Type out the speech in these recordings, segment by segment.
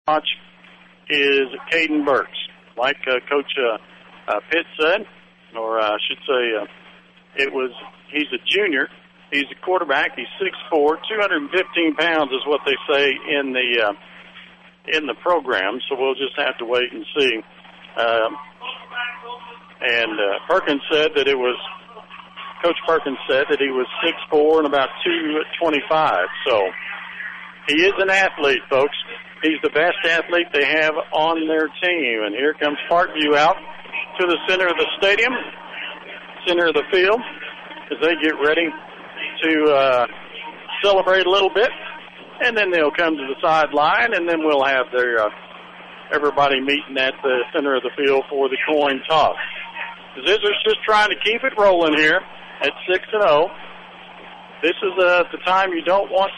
watch is Caden Burks. Like Coach Pitt said, or I should say he's a junior. He's a quarterback. He's 6'4", 215 pounds is what they say in the program. So we'll just have to wait and see. Perkins said that Coach Perkins said that he was 6'4" and about 225. So he is an athlete, folks. He's the best athlete they have on their team. And here comes Parkview out to the center of the stadium, center of the field, as they get ready to celebrate a little bit. And then they'll come to the sideline, and then we'll have everybody meeting at the center of the field for the coin toss. The Zizzers just trying to keep it rolling here at 6-0. This is the time you don't want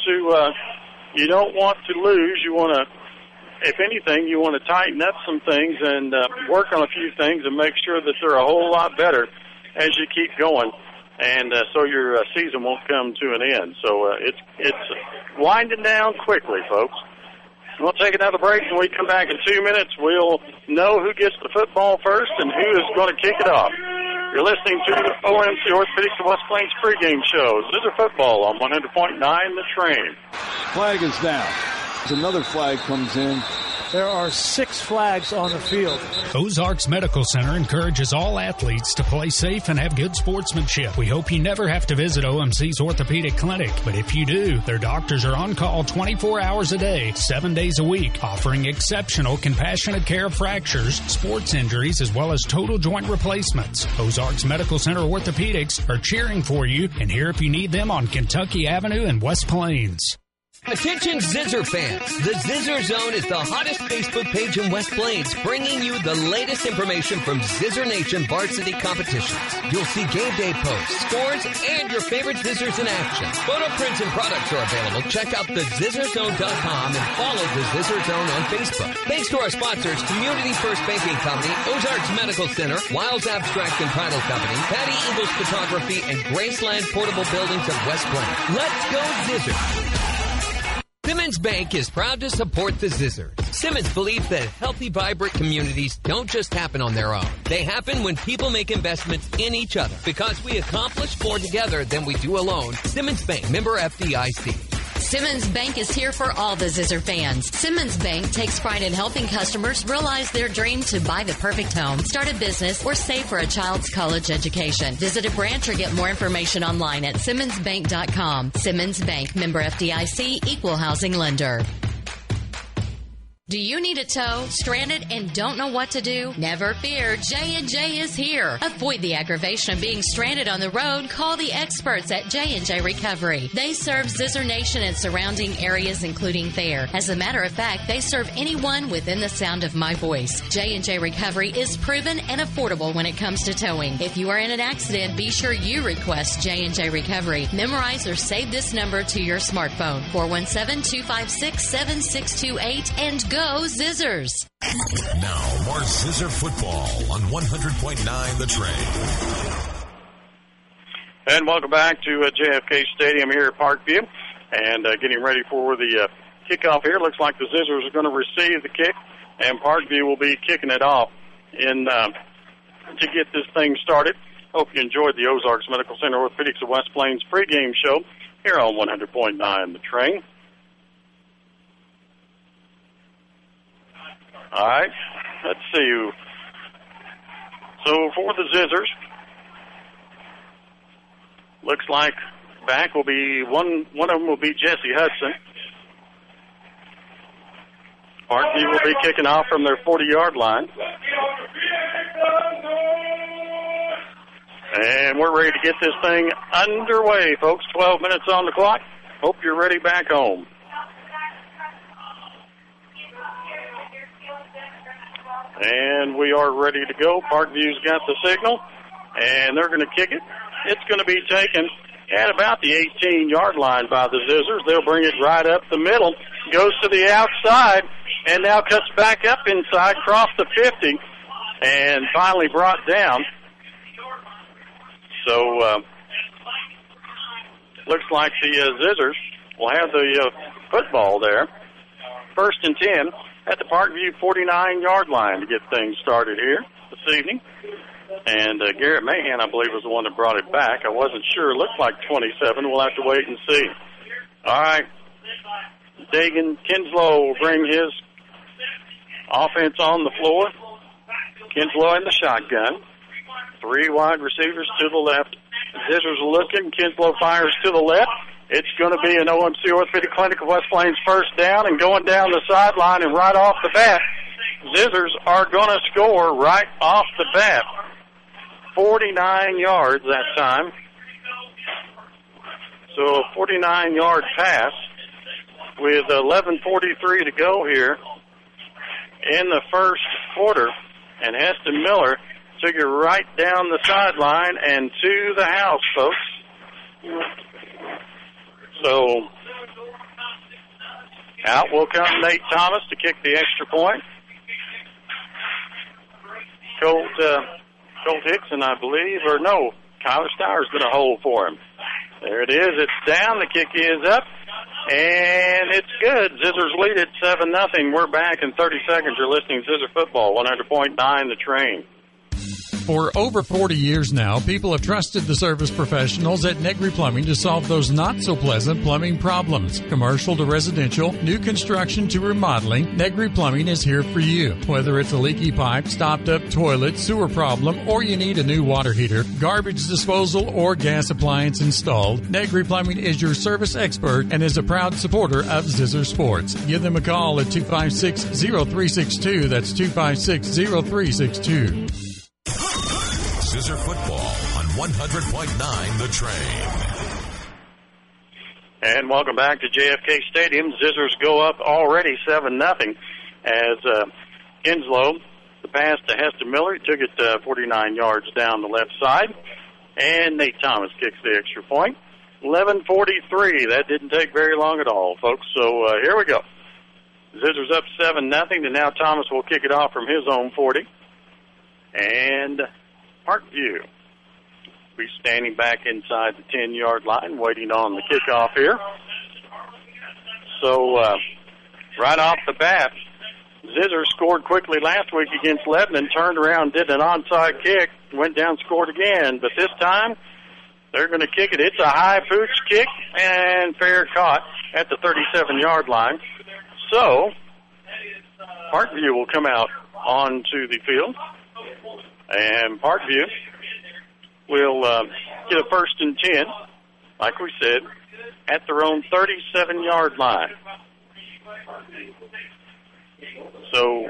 to lose. You want to, if anything, you want to tighten up some things and work on a few things and make sure that they're a whole lot better as you keep going, and so your season won't come to an end. So it's winding down quickly, folks. We'll take another break, and we come back in 2 minutes. We'll know who gets the football first and who is going to kick it off. You're listening to the OMC Orthopedics of West Plains pregame show. Zizzer football on 100.9 The Train. Flag is down. Another flag comes in. There are 6 flags on the field. Ozarks Medical Center encourages all athletes to play safe and have good sportsmanship. We hope you never have to visit OMC's orthopedic clinic, but if you do, their doctors are on call 24 hours a day, 7 days a week, offering exceptional compassionate care of fractures, sports injuries, as well as total joint replacements. Ozarks Medical Center Orthopedics are cheering for you and here if you need them on Kentucky Avenue in West Plains. Attention Zizzer fans, the Zizzer Zone is the hottest Facebook page in West Plains, bringing you the latest information from Zizzer Nation varsity competitions. You'll see game day posts, scores, and your favorite Zizzers in action. Photo prints and products are available. Check out thezizzerzone.com and follow the Zizzer Zone on Facebook. Thanks to our sponsors, Community First Banking Company, Ozarks Medical Center, Wiles Abstract and Title Company, Patty Eagles Photography, and Graceland Portable Buildings of West Plains. Let's go Zizzer! Simmons Bank is proud to support the Zizzers. Simmons believes that healthy, vibrant communities don't just happen on their own. They happen when people make investments in each other. Because we accomplish more together than we do alone. Simmons Bank, member FDIC. Simmons Bank is here for all the Zizzer fans. Simmons Bank takes pride in helping customers realize their dream to buy the perfect home, start a business, or save for a child's college education. Visit a branch or get more information online at SimmonsBank.com. Simmons Bank, member FDIC, equal housing lender. Do you need a tow, stranded, and don't know what to do? Never fear, J&J is here. Avoid the aggravation of being stranded on the road. Call the experts at J&J Recovery. They serve Zizzer Nation and surrounding areas, including Thayer. As a matter of fact, they serve anyone within the sound of my voice. J&J Recovery is proven and affordable when it comes to towing. If you are in an accident, be sure you request J&J Recovery. Memorize or save this number to your smartphone, 417-256-7628, and go Zizzers. Now, more Zizzer football on 100.9 The Train. And welcome back to JFK Stadium here at Parkview. And getting ready for the kickoff here. Looks like the Zizzers are going to receive the kick, and Parkview will be kicking it off to get this thing started. Hope you enjoyed the Ozarks Medical Center Orthopedics of West Plains pregame show here on 100.9 The Train. All right, let's see. So for the Zizzers, looks like back will be one of them will be Jesse Hudson. Parkview will be kicking off from their 40-yard line. And we're ready to get this thing underway, folks. 12 minutes on the clock. Hope you're ready back home. And we are ready to go. Parkview's got the signal, and they're going to kick it. It's going to be taken at about the 18-yard line by the Zizzers. They'll bring it right up the middle, goes to the outside, and now cuts back up inside, across the 50, and finally brought down. So, looks like the Zizzers will have the football there. 1st and 10 at the Parkview 49-yard line to get things started here this evening. And Garrett Mahan, I believe, was the one that brought it back. I wasn't sure. It looked like 27. We'll have to wait and see. All right. Dagan Kinslow will bring his offense on the floor. Kinslow in the shotgun. 3 wide receivers to the left. Zizzers looking. Kinslow fires to the left. It's going to be an OMC Orthopedic Clinic of West Plains first down, and going down the sideline and right off the bat, Zizzers are going to score right off the bat. 49 yards that time. So a 49-yard pass with 11:43 to go here in the first quarter. And Heston Miller took it right down the sideline and to the house, folks. So out will come Nate Thomas to kick the extra point. Colt Hickson, I believe, or no, Kyler Stowers going to hold for him. There it is. It's down. The kick is up, and it's good. Zizzers lead it 7-0. We're back in 30 seconds. You're listening to Zizzer Football, 100.9 The Train. For over 40 years now, people have trusted the service professionals at Negri Plumbing to solve those not-so-pleasant plumbing problems. Commercial to residential, new construction to remodeling, Negri Plumbing is here for you. Whether it's a leaky pipe, stopped-up toilet, sewer problem, or you need a new water heater, garbage disposal, or gas appliance installed, Negri Plumbing is your service expert and is a proud supporter of Zizzer Sports. Give them a call at 256-0362. That's 256-0362. Zizzer Football on 100.9 The Train. And welcome back to JFK Stadium. Zizzers go up already 7-0 as Kinslow, the pass to Heston Miller. He took it 49 yards down the left side. And Nate Thomas kicks the extra point. 11:43. That didn't take very long at all, folks. So here we go. Zizzers up 7-0, and now Thomas will kick it off from his own 40. And Parkview will be standing back inside the 10-yard line, waiting on the kickoff here. So right off the bat, Zizzers scored quickly last week against Lebanon, turned around, did an onside kick, went down, scored again. But this time, they're going to kick it. It's a high pooch kick and fair caught at the 37-yard line. So Parkview will come out onto the field. And Parkview will get a 1st and 10, like we said, at their own 37-yard line. So,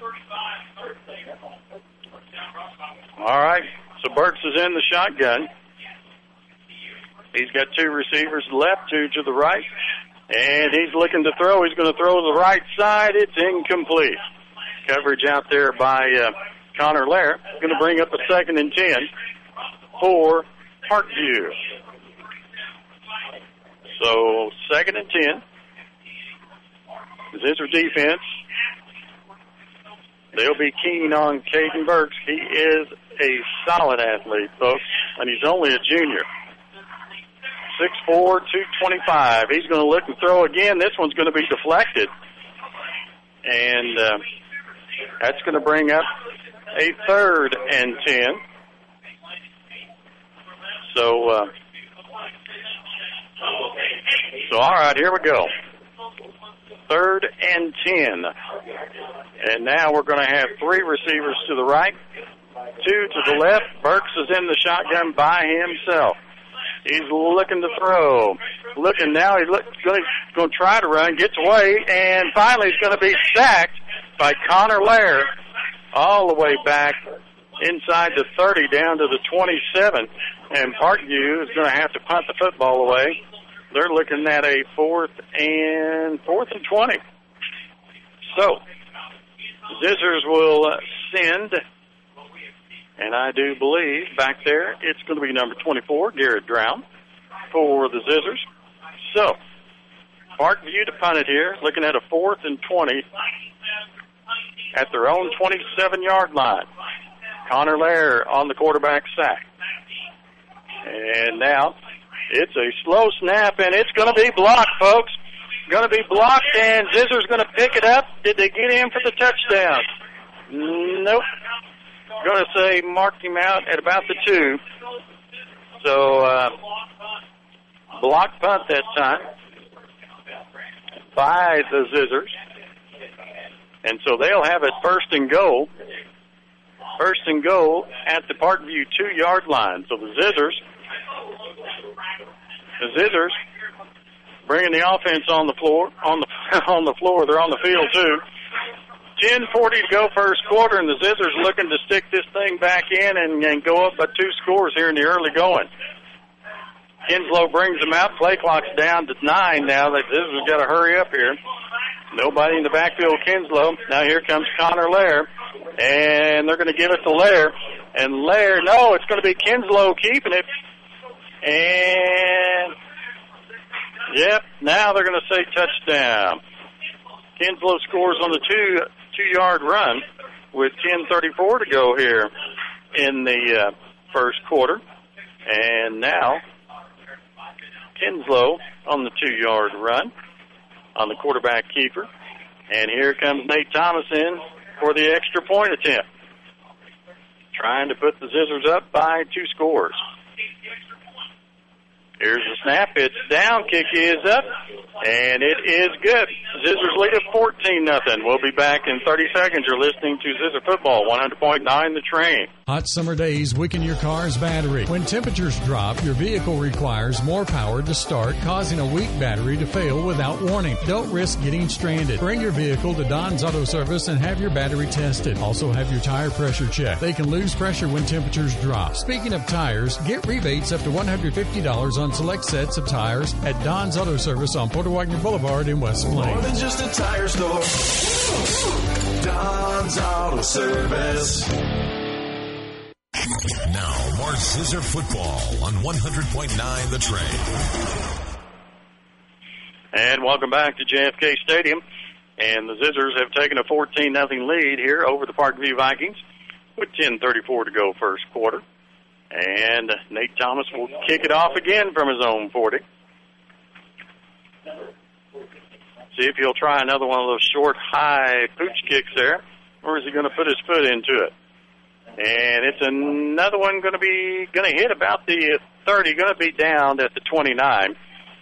all right, so Burks is in the shotgun. He's got 2 receivers left, 2 to the right, and he's looking to throw. He's going to throw to the right side. It's incomplete. Coverage out there by Connor Lair. Going to bring up a 2nd and 10 for Parkview. So 2nd and 10. Zizzer defense. They'll be keen on Caden Burks. He is a solid athlete, folks, and he's only a junior. 6'4", 225. He's going to look and throw again. This one's going to be deflected. And that's going to bring up a 3rd and 10. So all right, here we go. 3rd and 10. And now we're going to have 3 receivers to the right, 2 to the left. Burks is in the shotgun by himself. He's looking to throw. Looking now, he's going to try to run, gets away, and finally he's going to be sacked by Connor Lair all the way back inside the 30 down to the 27. And Parkview is going to have to punt the football away. They're looking at a 4th and 20. So Zizzers will send, and I do believe back there it's going to be number 24, Garrett Drown, for the Zizzers. So Parkview to punt it here, looking at a 4th and 20 at their own 27-yard line. Connor Lair on the quarterback sack. And now it's a slow snap, and it's going to be blocked, folks. Going to be blocked, and Zizzer's going to pick it up. Did they get him for the touchdown? Nope. Going to say marked him out at about the 2. So, block punt that time by the Zizzers. And so they'll have it first and goal. First and goal at the Parkview 2-yard line. So the Zizzers bringing the offense on the floor. On the floor, they're on the field too. 10:40 to go first quarter, and the Zizzers looking to stick this thing back in and go up by 2 scores here in the early going. Kinslow brings them out. Play clock's down to 9 now. The Zizzers got to hurry up here. Nobody in the backfield, Kinslow. Now here comes Connor Lair, and they're going to give it to Lair. And Lair, no, it's going to be Kinslow keeping it. And, yep, now they're going to say touchdown. Kinslow scores on the two-yard run with 10:34 to go here in the first quarter. And now Kinslow on the 2-yard run on the quarterback keeper. And here comes Nate Thomas in for the extra point attempt, trying to put the Zizzers up by 2 scores. Here's the snap. It's down. Kick is up, and it is good. Zizzers lead at 14-0. We'll be back in 30 seconds. You're listening to Zizzer Football, 100.9 The Train. Hot summer days weaken your car's battery. When temperatures drop, your vehicle requires more power to start, causing a weak battery to fail without warning. Don't risk getting stranded. Bring your vehicle to Don's Auto Service and have your battery tested. Also have your tire pressure checked. They can lose pressure when temperatures drop. Speaking of tires, get rebates up to $150 on select sets of tires at Don's Auto Service on Porter Wagner Boulevard in West Plains. More than just a tire store. Don's Auto Service. Now, more Zizzer Football on 100.9 The Train. And welcome back to JFK Stadium. And the Zizzers have taken a 14-0 lead here over the Parkview Vikings with 10:34 to go first quarter. And Nate Thomas will kick it off again from his own 40. See if he'll try another one of those short, high pooch kicks there, or is he going to put his foot into it? And it's another one going to hit about the 30, going to be down at the 29.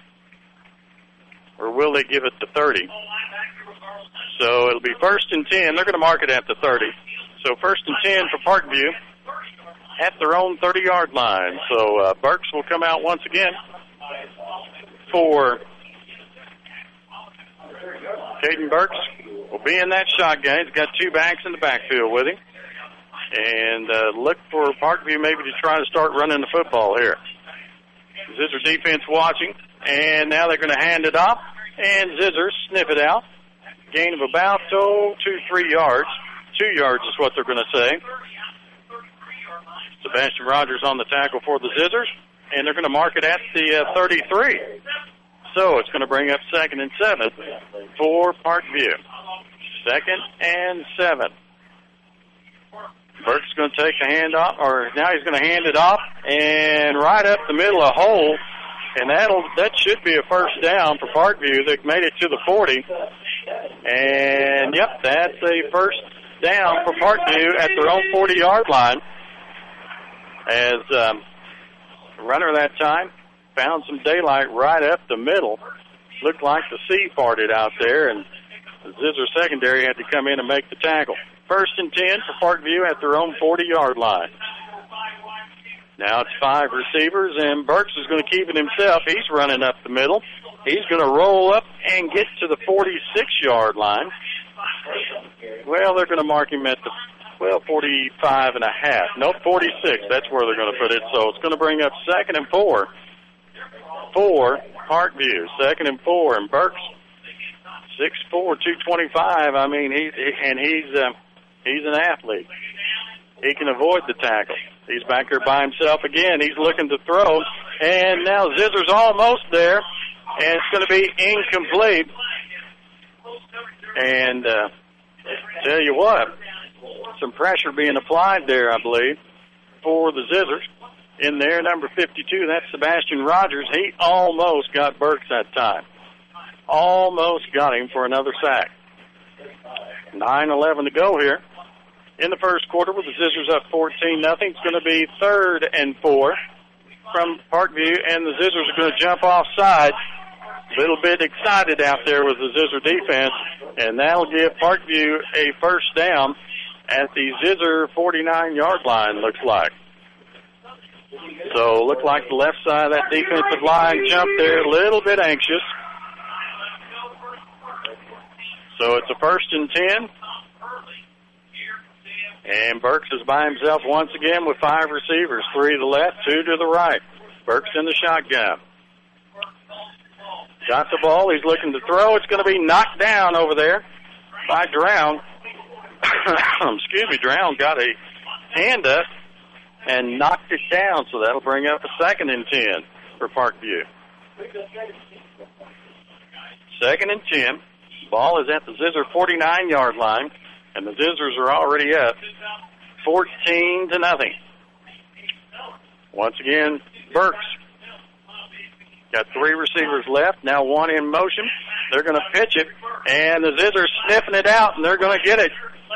Or will they give it the 30? So it'll be 1st and 10. They're going to mark it at the 30. So 1st and 10 for Parkview at their own 30-yard line. So Burks will come out once again for Caden Burks. Will be in that shotgun. He's got 2 backs in the backfield with him. And look for Parkview maybe to try to start running the football here. Zizzer defense watching. And now they're going to hand it off. And Zizzer sniff it out. Gain of about 2-3 yards. 2 yards is what they're going to say. Sebastian Rogers on the tackle for the Zizzers, and they're going to mark it at the 33. So it's going to bring up 2nd and 7 for Parkview. 2nd and 7. Burke's going to take the hand off, or now he's going to hand it off, and right up the middle of a hole, and that should be a first down for Parkview. They made it to the 40, and yep, that's a first down for Parkview at their own 40-yard line. As the runner that time found some daylight right up the middle. Looked like the sea parted out there, and the Zizzer secondary had to come in and make the tackle. 1st and 10 for Parkview at their own 40-yard line. Now it's 5 receivers, and Burks is going to keep it himself. He's running up the middle. He's going to roll up and get to the 46-yard line. Well, they're going to mark him at the 45 and a half. Nope, 46. That's where they're going to put it. So it's going to bring up 2nd and 4 for Parkview. 2nd and 4. And Burks, 6'4", 225. I mean, he's an athlete. He can avoid the tackle. He's back there by himself again. He's looking to throw. And now Zizzer's almost there. And it's going to be incomplete. And tell you what, some pressure being applied there, I believe, for the Zizzers. In there, number 52, that's Sebastian Rogers. He almost got Burks that time. almost got him for another sack. 9:11 to go here in the first quarter with the Zizzers up 14-0. It's going to be 3rd and 4 from Parkview, and the Zizzers are going to jump offside. A little bit excited out there with the Zizzer defense, and that'll give Parkview a first down at the Zizzer 49-yard line, looks like. So look like the left side of that defensive line jumped there, a little bit anxious. So it's a 1st and 10. And Burks is by himself once again with 5 receivers, 3 to the left, 2 to the right. Burks in the shotgun. Got the ball. He's looking to throw. It's going to be knocked down over there by Drown. Excuse me, Drown got a hand up and knocked it down, so that'll bring up a 2nd and 10 for Parkview. 2nd and 10. Ball is at the Zizzer 49-yard line, and the Zizzers are already up 14-0. Once again, Burks got 3 receivers left, now 1 in motion. They're going to pitch it, and the Zizzers sniffing it out, and they're going to get it.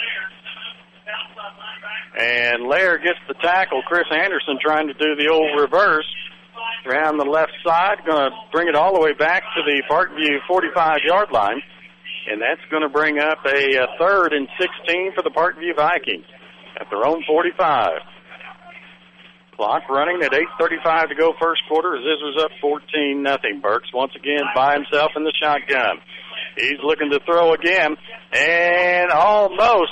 And Lair gets the tackle. Chris Anderson trying to do the old reverse around the left side, going to bring it all the way back to the Parkview 45-yard line. And that's going to bring up a 3rd and 16 for the Parkview Vikings at their own 45. Clock running at 8:35 to go first quarter. Zizzers up 14-0. Burks once again by himself in the shotgun. He's looking to throw again, and almost.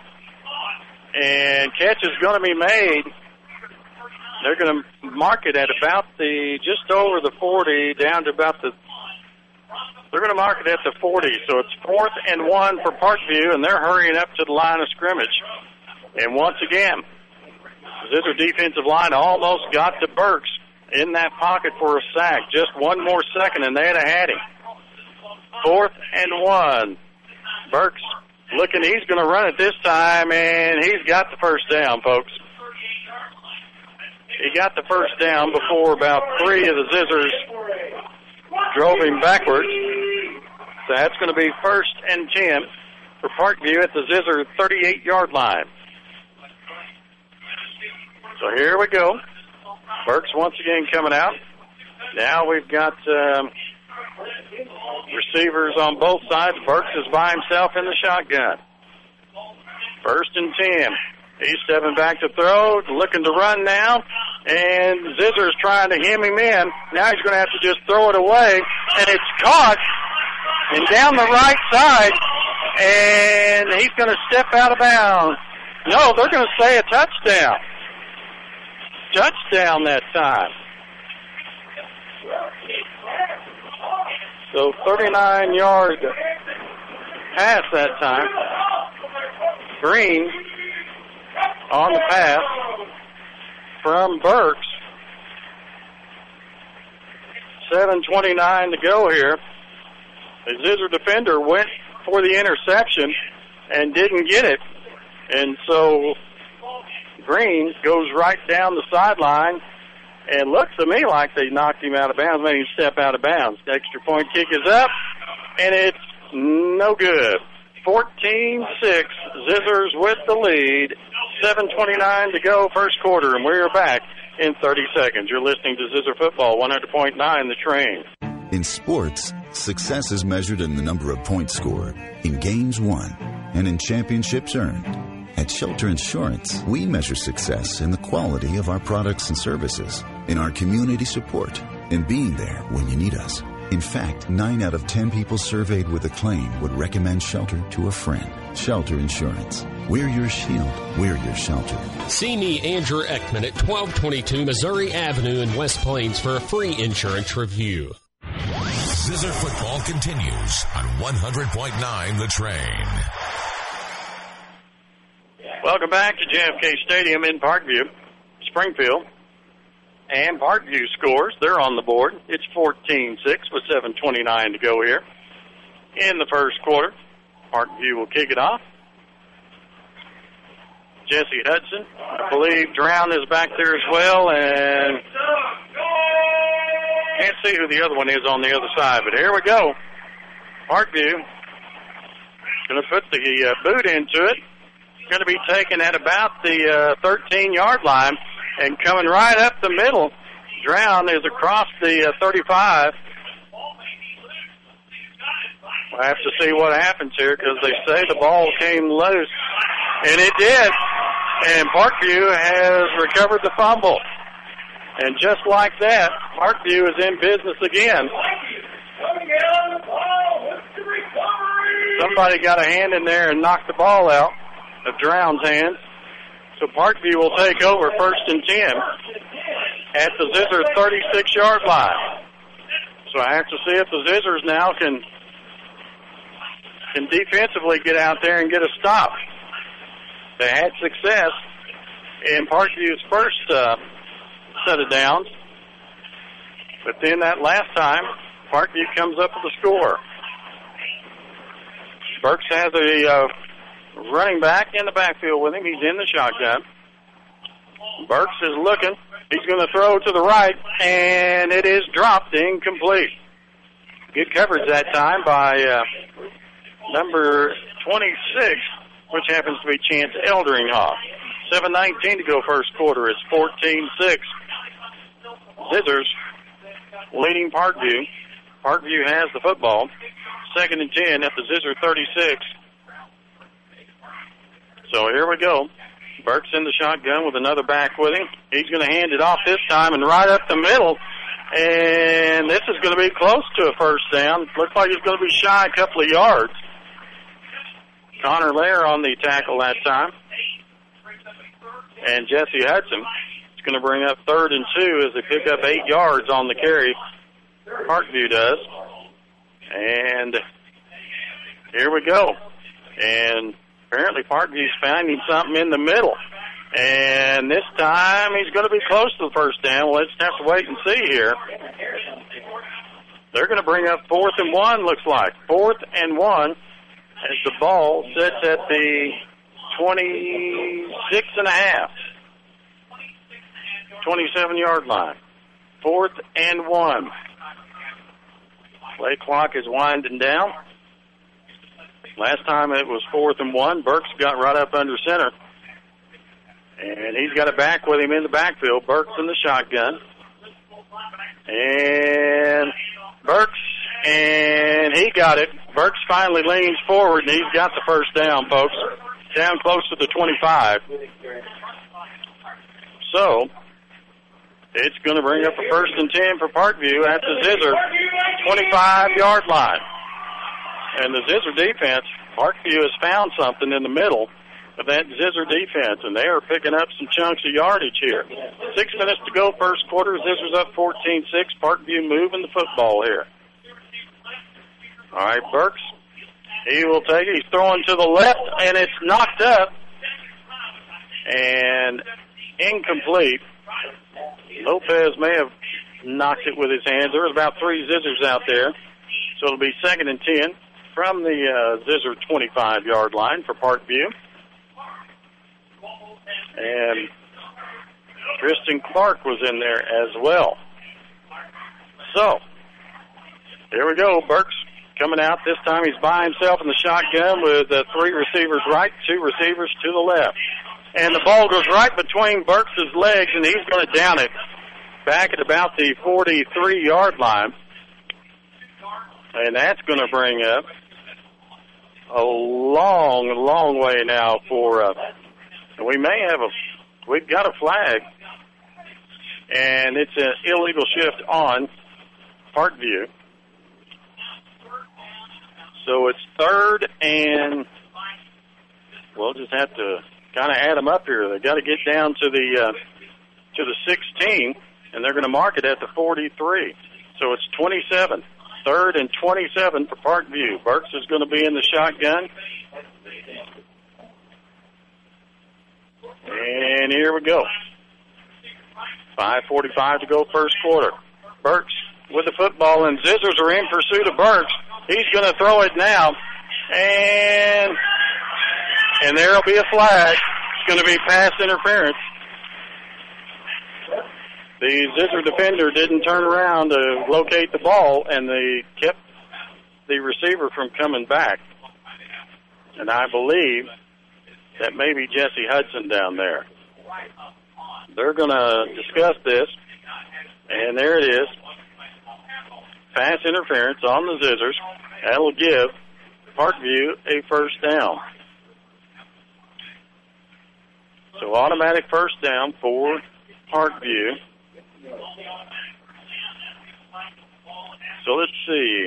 And catch is going to be made. They're going to mark it at about just over the 40, down to about the. They're going to mark it at the 40, so it's 4th and 1 for Parkview, and they're hurrying up to the line of scrimmage. And once again, the Zizzer defensive line almost got to Burks in that pocket for a sack. Just one more second, and they'd have had him. 4th and 1. Burks looking, he's going to run it this time, and he's got the first down, folks. He got the first down before about 3 of the Zizzers drove him backwards. So that's going to be 1st and 10 for Parkview at the Zizzer 38-yard line. So here we go. Burks once again coming out. Now we've got receivers on both sides. Burks is by himself in the shotgun. 1st and 10. He's stepping back to throw, looking to run now, and Zizzer's trying to hem him in. Now he's going to have to just throw it away, and it's caught and down the right side, and he's going to step out of bounds. No, they're going to say a touchdown. Touchdown that time. So 39-yard pass that time. Green on the pass from Burks. 7:29 to go here. The Zizzer defender went for the interception and didn't get it. And so Green goes right down the sideline, and looks to me like they knocked him out of bounds, made him step out of bounds. The extra point kick is up, and it's no good. 14-6, Zizzers with the lead. 7:29 to go first quarter, and we're back in 30 seconds. You're listening to Zizzer Football, 100.9 The Train. In sports, success is measured in the number of points scored, in games won, and in championships earned. At Shelter Insurance, we measure success in the quality of our products and services, in our community support, and being there when you need us. In fact, 9 out of 10 people surveyed with a claim would recommend Shelter to a friend. Shelter Insurance. We're your shield. We're your shelter. See me, Andrew Ekman, at 1222 Missouri Avenue in West Plains for a free insurance review. Zizzer Football continues on 100.9 The Train. Welcome back to JFK Stadium in Parkview, Springfield. And Parkview scores. They're on the board. It's 14-6 with 7:29 to go here in the first quarter. Parkview will kick it off. Jesse Hudson, I believe Drown is back there as well, and can't see who the other one is on the other side, but here we go. Parkview going to put the boot into it. Going to be taken at about the 13-yard line, and coming right up the middle. Drown is across the 35. We'll have to see what happens here because they say the ball came loose, and it did. And Parkview has recovered the fumble. And just like that, Parkview is in business again. Somebody got a hand in there and knocked the ball out of Drown's hands. So Parkview will take over 1st and 10 at the Zizzer 36-yard line. So I have to see if the Zizzers now can defensively get out there and get a stop. They had success in Parkview's first set of downs, but then that last time, Parkview comes up with a score. Burks has a running back in the backfield with him. He's in the shotgun. Burks is looking. He's going to throw to the right, and it is dropped incomplete. Good coverage that time by number 26, which happens to be Chance Eldringhoff. 7:19 to go first quarter. It's 14-6. Zizzers leading Parkview. Parkview has the football. 2nd and 10 at the Zizzer 36. So here we go. Burks in the shotgun with another back with him. He's going to hand it off this time and right up the middle. And this is going to be close to a first down. Looks like it's going to be shy a couple of yards. Connor Lair on the tackle that time. And Jesse Hudson is going to bring up 3rd and 2 as they pick up 8 yards on the carry. Parkview does. And here we go. And apparently Parkview's finding something in the middle. And this time he's going to be close to the first down. We'll just have to wait and see here. They're going to bring up 4th and 1, looks like. 4th and 1 as the ball sits at the 26.5. 27-yard line. 4th and 1. Play clock is winding down. Last time it was 4th and 1. Burks got right up under center. And he's got it back with him in the backfield. Burks in the shotgun. And Burks, and he got it. Burks finally leans forward, and he's got the first down, folks. Down close to the 25. So, it's going to bring up a 1st and 10 for Parkview at the Zizzer 25-yard line. And the Zizzer defense, Parkview has found something in the middle of that Zizzer defense, and they are picking up some chunks of yardage here. 6 minutes to go, first quarter. Zizzer's up 14-6. Parkview moving the football here. All right, Burks. He will take it. He's throwing to the left, and it's knocked up and incomplete. Lopez may have knocked it with his hands. There was about 3 Zizzers out there. So it'll be 2nd and 10 from the Zizzer 25-yard line for Parkview. And Tristan Clark was in there as well. So, here we go. Burks coming out. This time he's by himself in the shotgun with 3 receivers right, 2 receivers to the left. And the ball goes right between Burks' legs, and he's going to down it back at about the 43-yard line. And that's going to bring up a long, long way now for, we've got a flag, and it's an illegal shift on Parkview. So it's 3rd and we'll just have to kind of add them up here. They've got to get down to the 16, and they're going to mark it at the 43. So it's 27. 3rd and 27 for Parkview. Burks is going to be in the shotgun. And here we go. 5:45 to go first quarter. Burks with the football, and Zizzers are in pursuit of Burks. He's going to throw it now. And there will be a flag. It's going to be pass interference. The Zizzer defender didn't turn around to locate the ball, and they kept the receiver from coming back. And I believe that may be Jesse Hudson down there. They're going to discuss this. And there it is. Pass interference on the Zizzers. That'll give Parkview a first down. So automatic first down for Parkview. So let's see.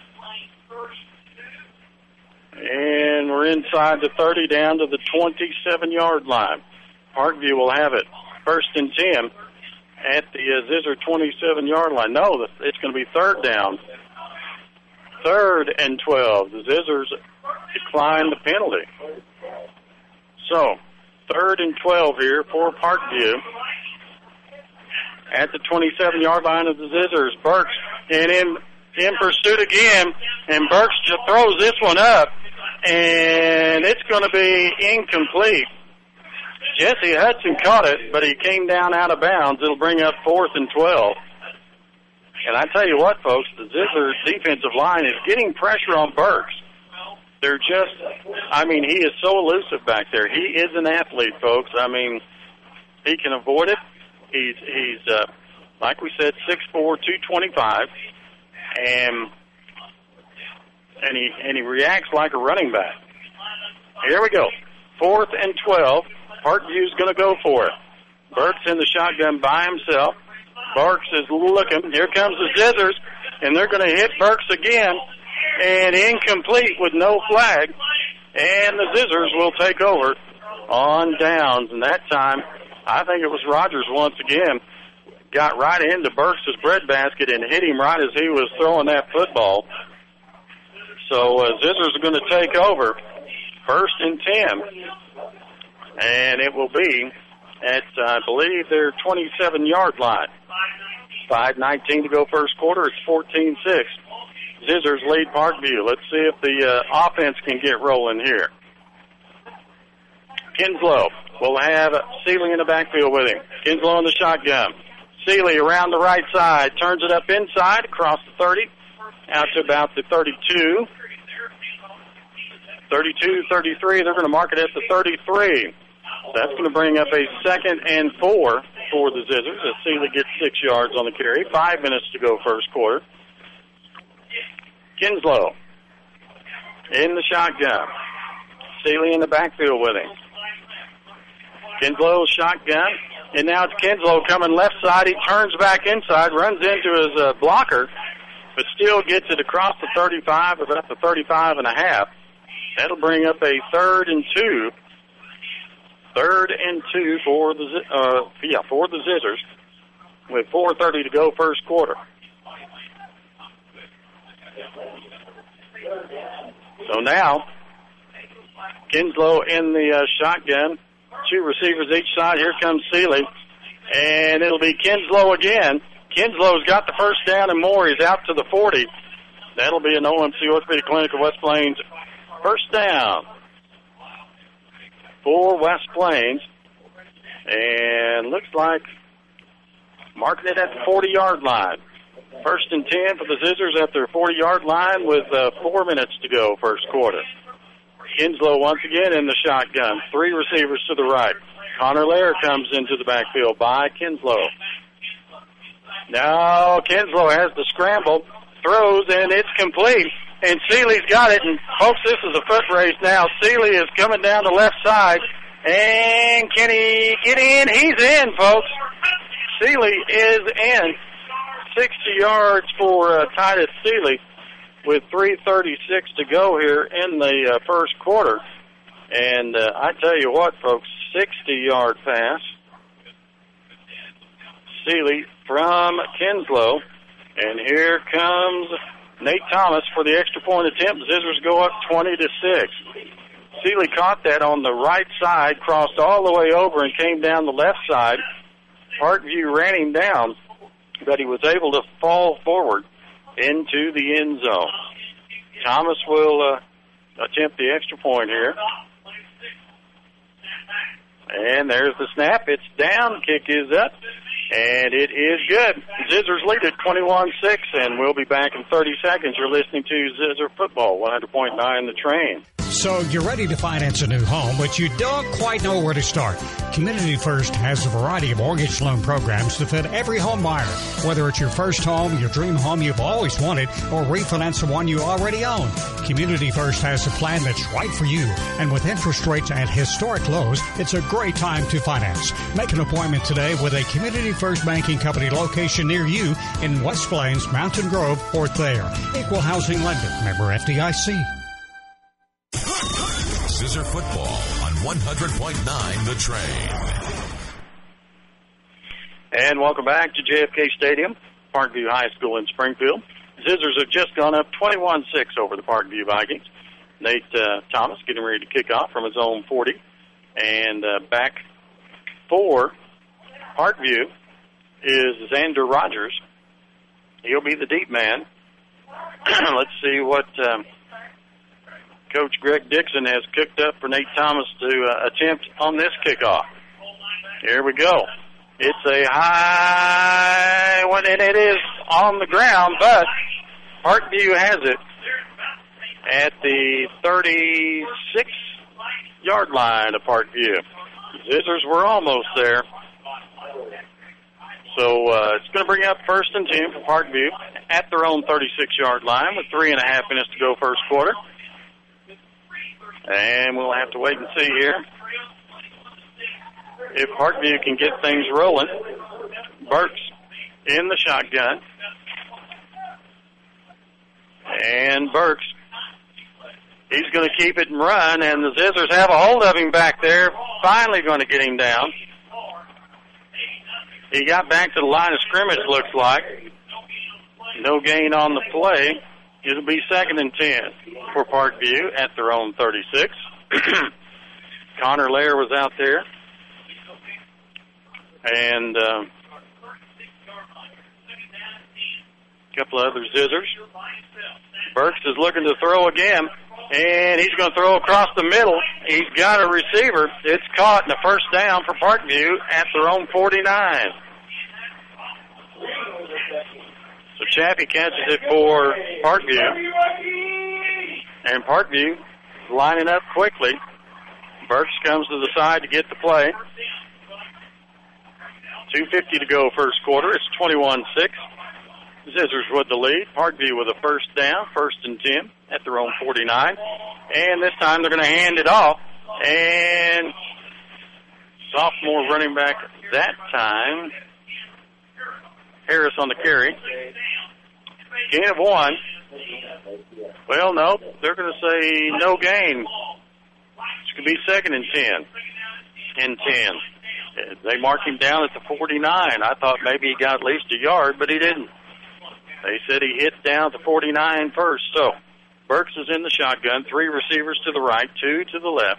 And we're inside the 30 down to the 27-yard line. Parkview will have it first and 10 at the Zizzer 27-yard line. No, it's going to be third down. 3rd and 12. The Zizzers decline the penalty. So 3rd and 12 here for Parkview. At the 27-yard line of the Zizzers, Burks and in pursuit again, and Burks just throws this one up, and it's going to be incomplete. Jesse Hudson caught it, but he came down out of bounds. It'll bring up 4th and 12. And I tell you what, folks, the Zizzers defensive line is getting pressure on Burks. They're just, he is so elusive back there. He is an athlete, folks. He can avoid it. He's like we said, 6'4", 225, and he reacts like a running back. Here we go. 4th and 12. Parkview's going to go for it. Burks in the shotgun by himself. Burks is looking. Here comes the Zizzers, and they're going to hit Burks again, and incomplete with no flag, and the Zizzers will take over on downs. And that time, I think it was Rogers once again got right into Burks' breadbasket and hit him right as he was throwing that football. So Zizzers are going to take over first and 10. And it will be at, I believe, their 27-yard line. 5:19 to go first quarter. It's 14-6. Zizzers lead Parkview. Let's see if the offense can get rolling here. Kinslow will have Seeley in the backfield with him. Kinslow in the shotgun. Seeley around the right side. Turns it up inside, across the 30, out to about the 32. 32, 33. They're going to mark it at the 33. That's going to bring up a 2nd and 4 for the Zizzers as Seeley gets 6 yards on the carry. 5 minutes to go first quarter. Kinslow in the shotgun. Seeley in the backfield with him. Kinslow shotgun, and now it's Kinslow coming left side. He turns back inside, runs into his blocker, but still gets it across the 35, about the 35 and a half. That'll bring up a 3rd and 2. 3rd and 2 for the Zizzers with 4:30 to go first quarter. So now, Kinslow in the shotgun. 2 receivers each side. Here comes Seeley. And it'll be Kinslow again. Kinslow's got the first down and more. He's out to the 40. That'll be an OMC Orthopedic Clinic of West Plains first down for West Plains. And looks like marking it at the 40-yard line. First and 10 for the Zizzers at their 40-yard line with 4 minutes to go first quarter. Kinslow once again in the shotgun. 3 receivers to the right. Connor Lair comes into the backfield by Kinslow. Now Kinslow has the scramble, throws, and it's complete. And Seeley's got it. And, folks, this is a foot race now. Seeley is coming down the left side. And can he get in? He's in, folks. Seeley is in. 60 yards for Titus Seeley with 3:36 to go here in the first quarter. And I tell you what, folks, 60-yard pass. Seeley from Kinslow. And here comes Nate Thomas for the extra point attempt. Zizzers go up 20-6. Seeley caught that on the right side, crossed all the way over and came down the left side. Parkview ran him down, but he was able to fall forward into the end zone. Thomas will attempt the extra point here. And there's the snap. It's down. Kick is up. And it is good. Zizzers lead at 21-6, and we'll be back in 30 seconds. You're listening to Zizzer Football, 100.9 The Train. So you're ready to finance a new home, but you don't quite know where to start. Community First has a variety of mortgage loan programs to fit every home buyer. Whether it's your first home, your dream home you've always wanted, or refinance the one you already own, Community First has a plan that's right for you. And with interest rates at historic lows, it's a great time to finance. Make an appointment today with a Community First Banking Company location near you in West Plains, Mountain Grove, or Thayer. Equal housing lender. Member FDIC. Zizzer Football on 100.9 The Train. And welcome back to JFK Stadium, Parkview High School in Springfield. Zizzers have just gone up 21-6 over the Parkview Vikings. Nate Thomas getting ready to kick off from his own 40. And back for Parkview is Xander Rogers. He'll be the deep man. Let's see what Coach Greg Dixon has cooked up for Nate Thomas to attempt on this kickoff. Here we go. It's a high one, and it is on the ground, but Parkview has it at the 36-yard line of Parkview. Zizzers were almost there. So it's going to bring up 1st and 10 for Parkview at their own 36-yard line with 3.5 minutes to go first quarter. And we'll have to wait and see here if Parkview can get things rolling. Burks in the shotgun. And Burks, he's going to keep it and run, and the Zizzers have a hold of him back there, finally going to get him down. He got back to the line of scrimmage, looks like. No gain on the play. It'll be 2nd and 10 for Parkview at their own 36. Connor Lair was out there. And a couple of other Zizzers. Burks is looking to throw again, and he's going to throw across the middle. He's got a receiver. It's caught in a first down for Parkview at their own 49. So Chappie catches it for Parkview. And Parkview lining up quickly. Burks comes to the side to get the play. 2:50 to go first quarter. It's 21-6. Zizzers with the lead. Parkview with a first down, 1st and 10 at their own 49. And this time they're going to hand it off. And sophomore running back that time, Harris on the carry. Gain of 1. Well, no, they're going to say no gain. It's going to be 2nd and 10 and 10. They marked him down at the 49. I thought maybe he got at least a yard, but he didn't. They said he hit down at the 49 first. So Burks is in the shotgun. 3 receivers to the right, 2 to the left.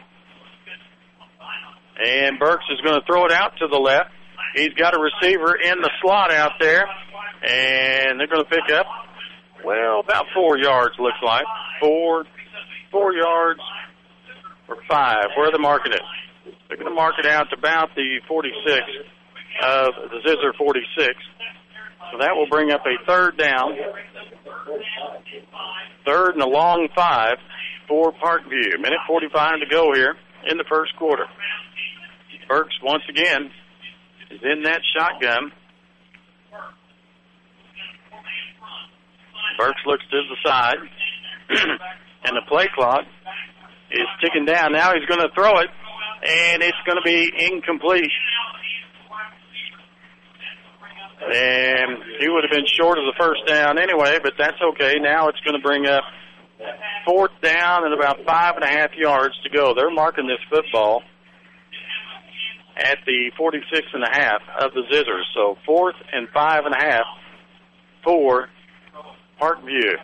And Burks is going to throw it out to the left. He's got a receiver in the slot out there. And they're going to pick up, well, about 4 yards, looks like. 4 yards or 5. Where are they marking it? They're going to mark it out to about the 46 of the Zizzer 46. So that will bring up a 3rd down. 3rd and a long 5 for Parkview. 1:45 to go here in the first quarter. Burks, once again, is in that shotgun. Burks looks to the side. And the play clock is ticking down. Now he's going to throw it, and it's going to be incomplete. And he would have been short of the first down anyway, but that's okay. Now it's going to bring up 4th down and about 5.5 yards to go. They're marking this football at the 46.5 of the Zizzers. So 4th and 5.5 for Parkview.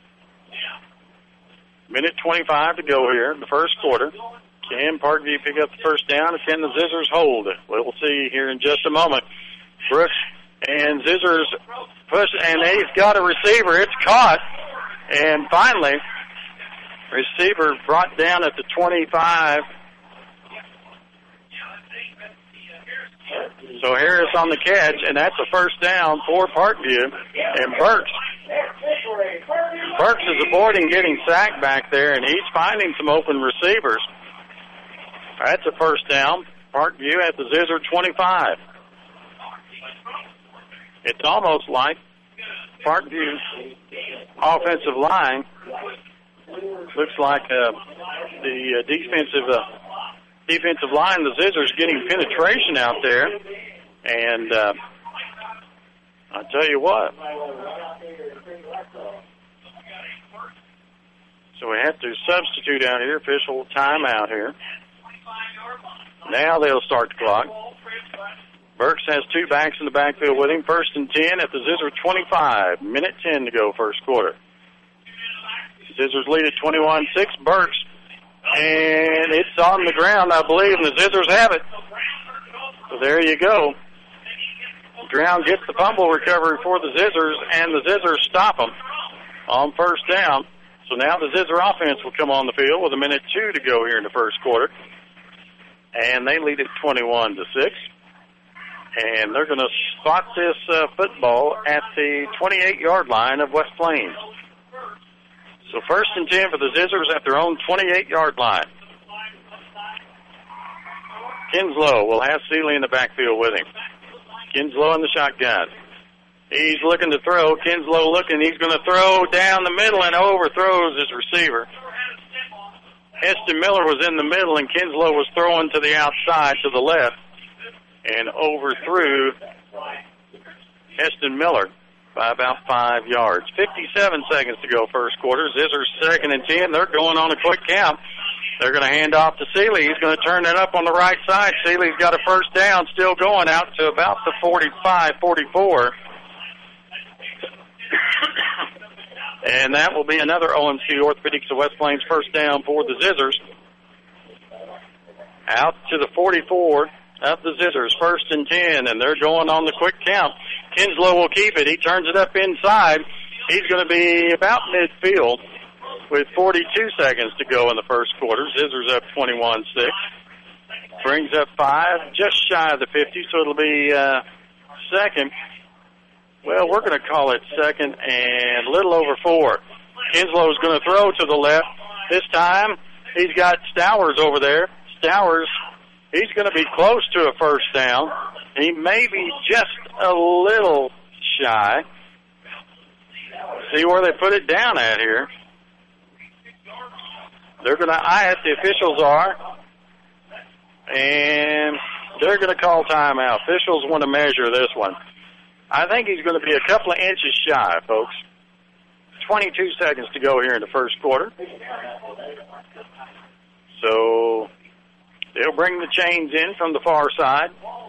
1:25 to go here in the first quarter. Can Parkview pick up the first down, or can the Zizzers hold? We'll see here in just a moment. Brooks and Zizzers push, and he's got a receiver. It's caught. And finally, receiver brought down at the 25. So Harris on the catch, and that's a first down for Parkview. And Burks is avoiding getting sacked back there, and he's finding some open receivers. That's a first down. Parkview at the Zizzer 25. It's almost like Parkview's offensive line looks like the defensive line, the Zizzers, getting penetration out there. And I'll tell you what. So we have to substitute out here. Official timeout here. Now they'll start the clock. Burks has two backs in the backfield with him. 1st and 10 at the Zizzer 25. Minute 10 to go first quarter. Zizzers lead at 21-6. Burks. And it's on the ground, I believe, and the Zizzers have it. So there you go. Brown gets the fumble recovery for the Zizzers, and the Zizzers stop them on first down. So now the Zizzer offense will come on the field with 1:02 to go here in the first quarter. And they lead at 21-6. And they're going to spot this football at the 28-yard line of West Plains. So 1st and 10 for the Zizzers at their own 28-yard line. Kinslow will have Seeley in the backfield with him. Kinslow in the shotgun. He's looking to throw. Kinslow looking. He's going to throw down the middle and overthrows his receiver. Heston Miller was in the middle, and Kinslow was throwing to the outside to the left and overthrew Heston Miller by about 5 yards. 57 seconds to go first quarter. Zizzers 2nd and 10. They're going on a quick count. They're going to hand off to Seeley. He's going to turn it up on the right side. Seeley's got a first down, still going out to about the 45, 44. And that will be another OMC Orthopedics of West Plains first down for the Zizzers. Out to the 44 of the Zizzers, 1st and 10, and they're going on the quick count. Kinslow will keep it. He turns it up inside. He's going to be about midfield with 42 seconds to go in the first quarter. Zizzers up 21-6. Brings up 5, just shy of the 50, so it'll be second. Well, we're going to call it second and a little over 4. Kinslow's going to throw to the left. This time, he's got Stowers over there. Stowers, he's going to be close to a first down. He may be just a little shy. See where they put it down at here. They're going to eye it, the officials are. And they're going to call timeout. Officials want to measure this one. I think he's going to be a couple of inches shy, folks. 22 seconds to go here in the first quarter. So they'll bring the chains in from the far side.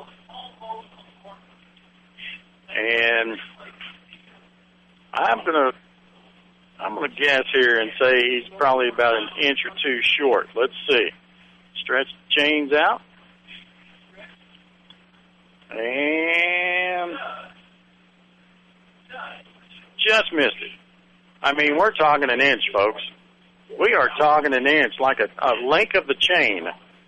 And I'm going to guess here and say he's probably about an inch or two short. Let's see. Stretch the chains out. And just missed it. I mean, we're talking an inch, folks. We are talking an inch, like a link of the chain.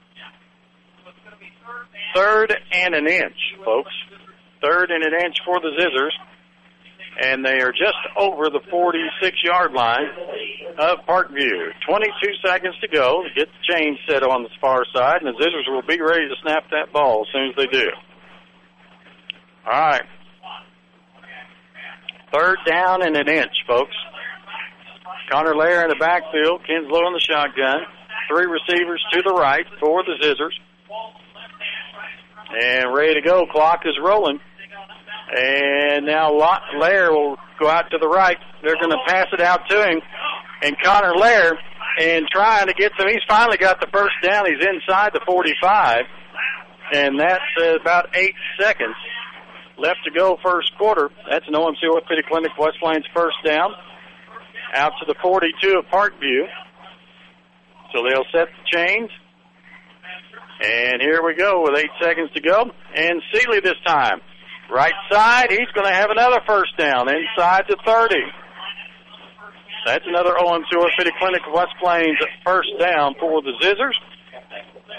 3rd and an inch, folks. 3rd and an inch for the Zizzers. And they are just over the 46-yard line of Parkview. 22 seconds to go to get the chain set on the far side, and the Zizzers will be ready to snap that ball as soon as they do. All right. 3rd down and an inch, folks. Connor Lair in the backfield, Kinslow in the shotgun. 3 receivers to the right for the Zizzers. And ready to go. Clock is rolling. And now Lair will go out to the right. They're going to pass it out to him. And Connor Lair, and trying to get them, he's finally got the first down. He's inside the 45. And that's about 8 seconds left to go first quarter. That's an OMC Orthopedic Clinic West Plains first down. Out to the 42 of Parkview. So they'll set the chains. And here we go with 8 seconds to go. And Seeley this time. Right side, he's going to have another first down inside the 30. That's another OMC Orthopedic Clinic West Plains first down for the Zizzers.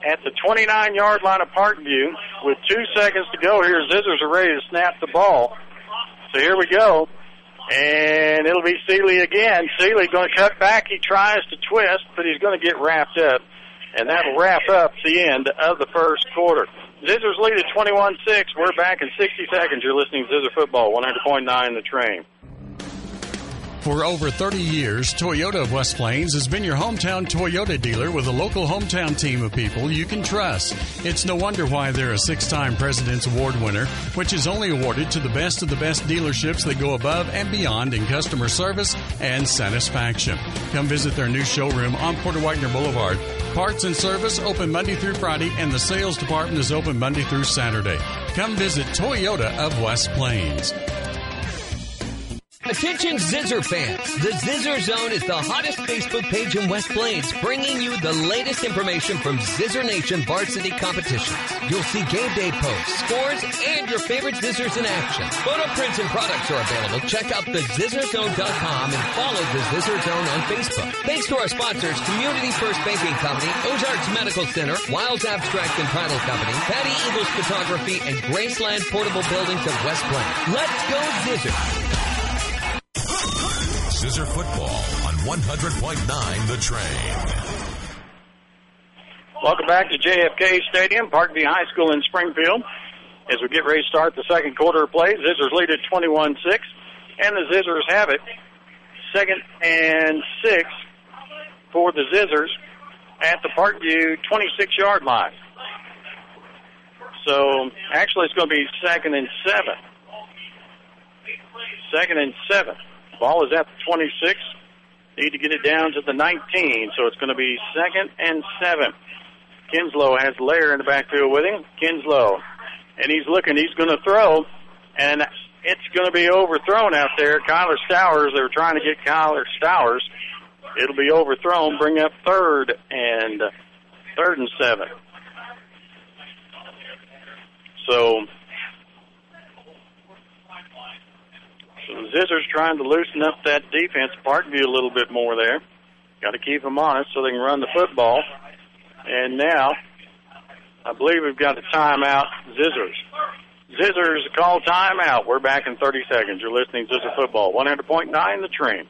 at the 29-yard line of Parkview with 2 seconds to go here. Zizzers are ready to snap the ball. So here we go. And it'll be Seeley again. Seeley going to cut back. He tries to twist, but he's going to get wrapped up. And that'll wrap up the end of the first quarter. Zizzers lead at 21-6. We're back in 60 seconds. You're listening to Zizzer Football, 100.9 The Train. For over 30 years, Toyota of West Plains has been your hometown Toyota dealer with a local hometown team of people you can trust. It's no wonder why they're a 6-time President's Award winner, which is only awarded to the best of the best dealerships that go above and beyond in customer service and satisfaction. Come visit their new showroom on Porter Whitener Boulevard. Parts and service open Monday through Friday, and the sales department is open Monday through Saturday. Come visit Toyota of West Plains. Attention Zizzer fans. The Zizzer Zone is the hottest Facebook page in West Plains, bringing you the latest information from Zizzer Nation varsity competitions. You'll see game day posts, scores, and your favorite Zizzers in action. Photo prints and products are available. Check out thezizzerzone.com and follow the Zizzer Zone on Facebook. Thanks to our sponsors, Community First Banking Company, Ozarks Medical Center, Wiles Abstract and Title Company, Patty Eagles Photography, and Graceland Portable Buildings of West Plains. Let's go Zizzer! Zizzer Football on 100.9 The Train. Welcome back to JFK Stadium, Parkview High School in Springfield. As we get ready to start the second quarter of play, Zizzers lead at 21-6, and the Zizzers have it. 2nd and 6 for the Zizzers at the Parkview 26-yard line. So, actually, it's going to be 2nd and 7. 2nd and 7. Ball is at the 26. Need to get it down to the 19, so it's going to be 2nd and 7. Kinslow has Lair in the backfield with him. Kinslow, and he's looking. He's going to throw, and it's going to be overthrown out there. Kyler Stowers, they were trying to get Kyler Stowers. It'll be overthrown, bring up 3rd and 7. So the Zizzers trying to loosen up that defense, Parkview, a little bit more there. Got to keep them honest so they can run the football. And now, I believe we've got a timeout, Zizzers. Zizzers call timeout. We're back in 30 seconds. You're listening to Zizzer Football, 100.9 The Train.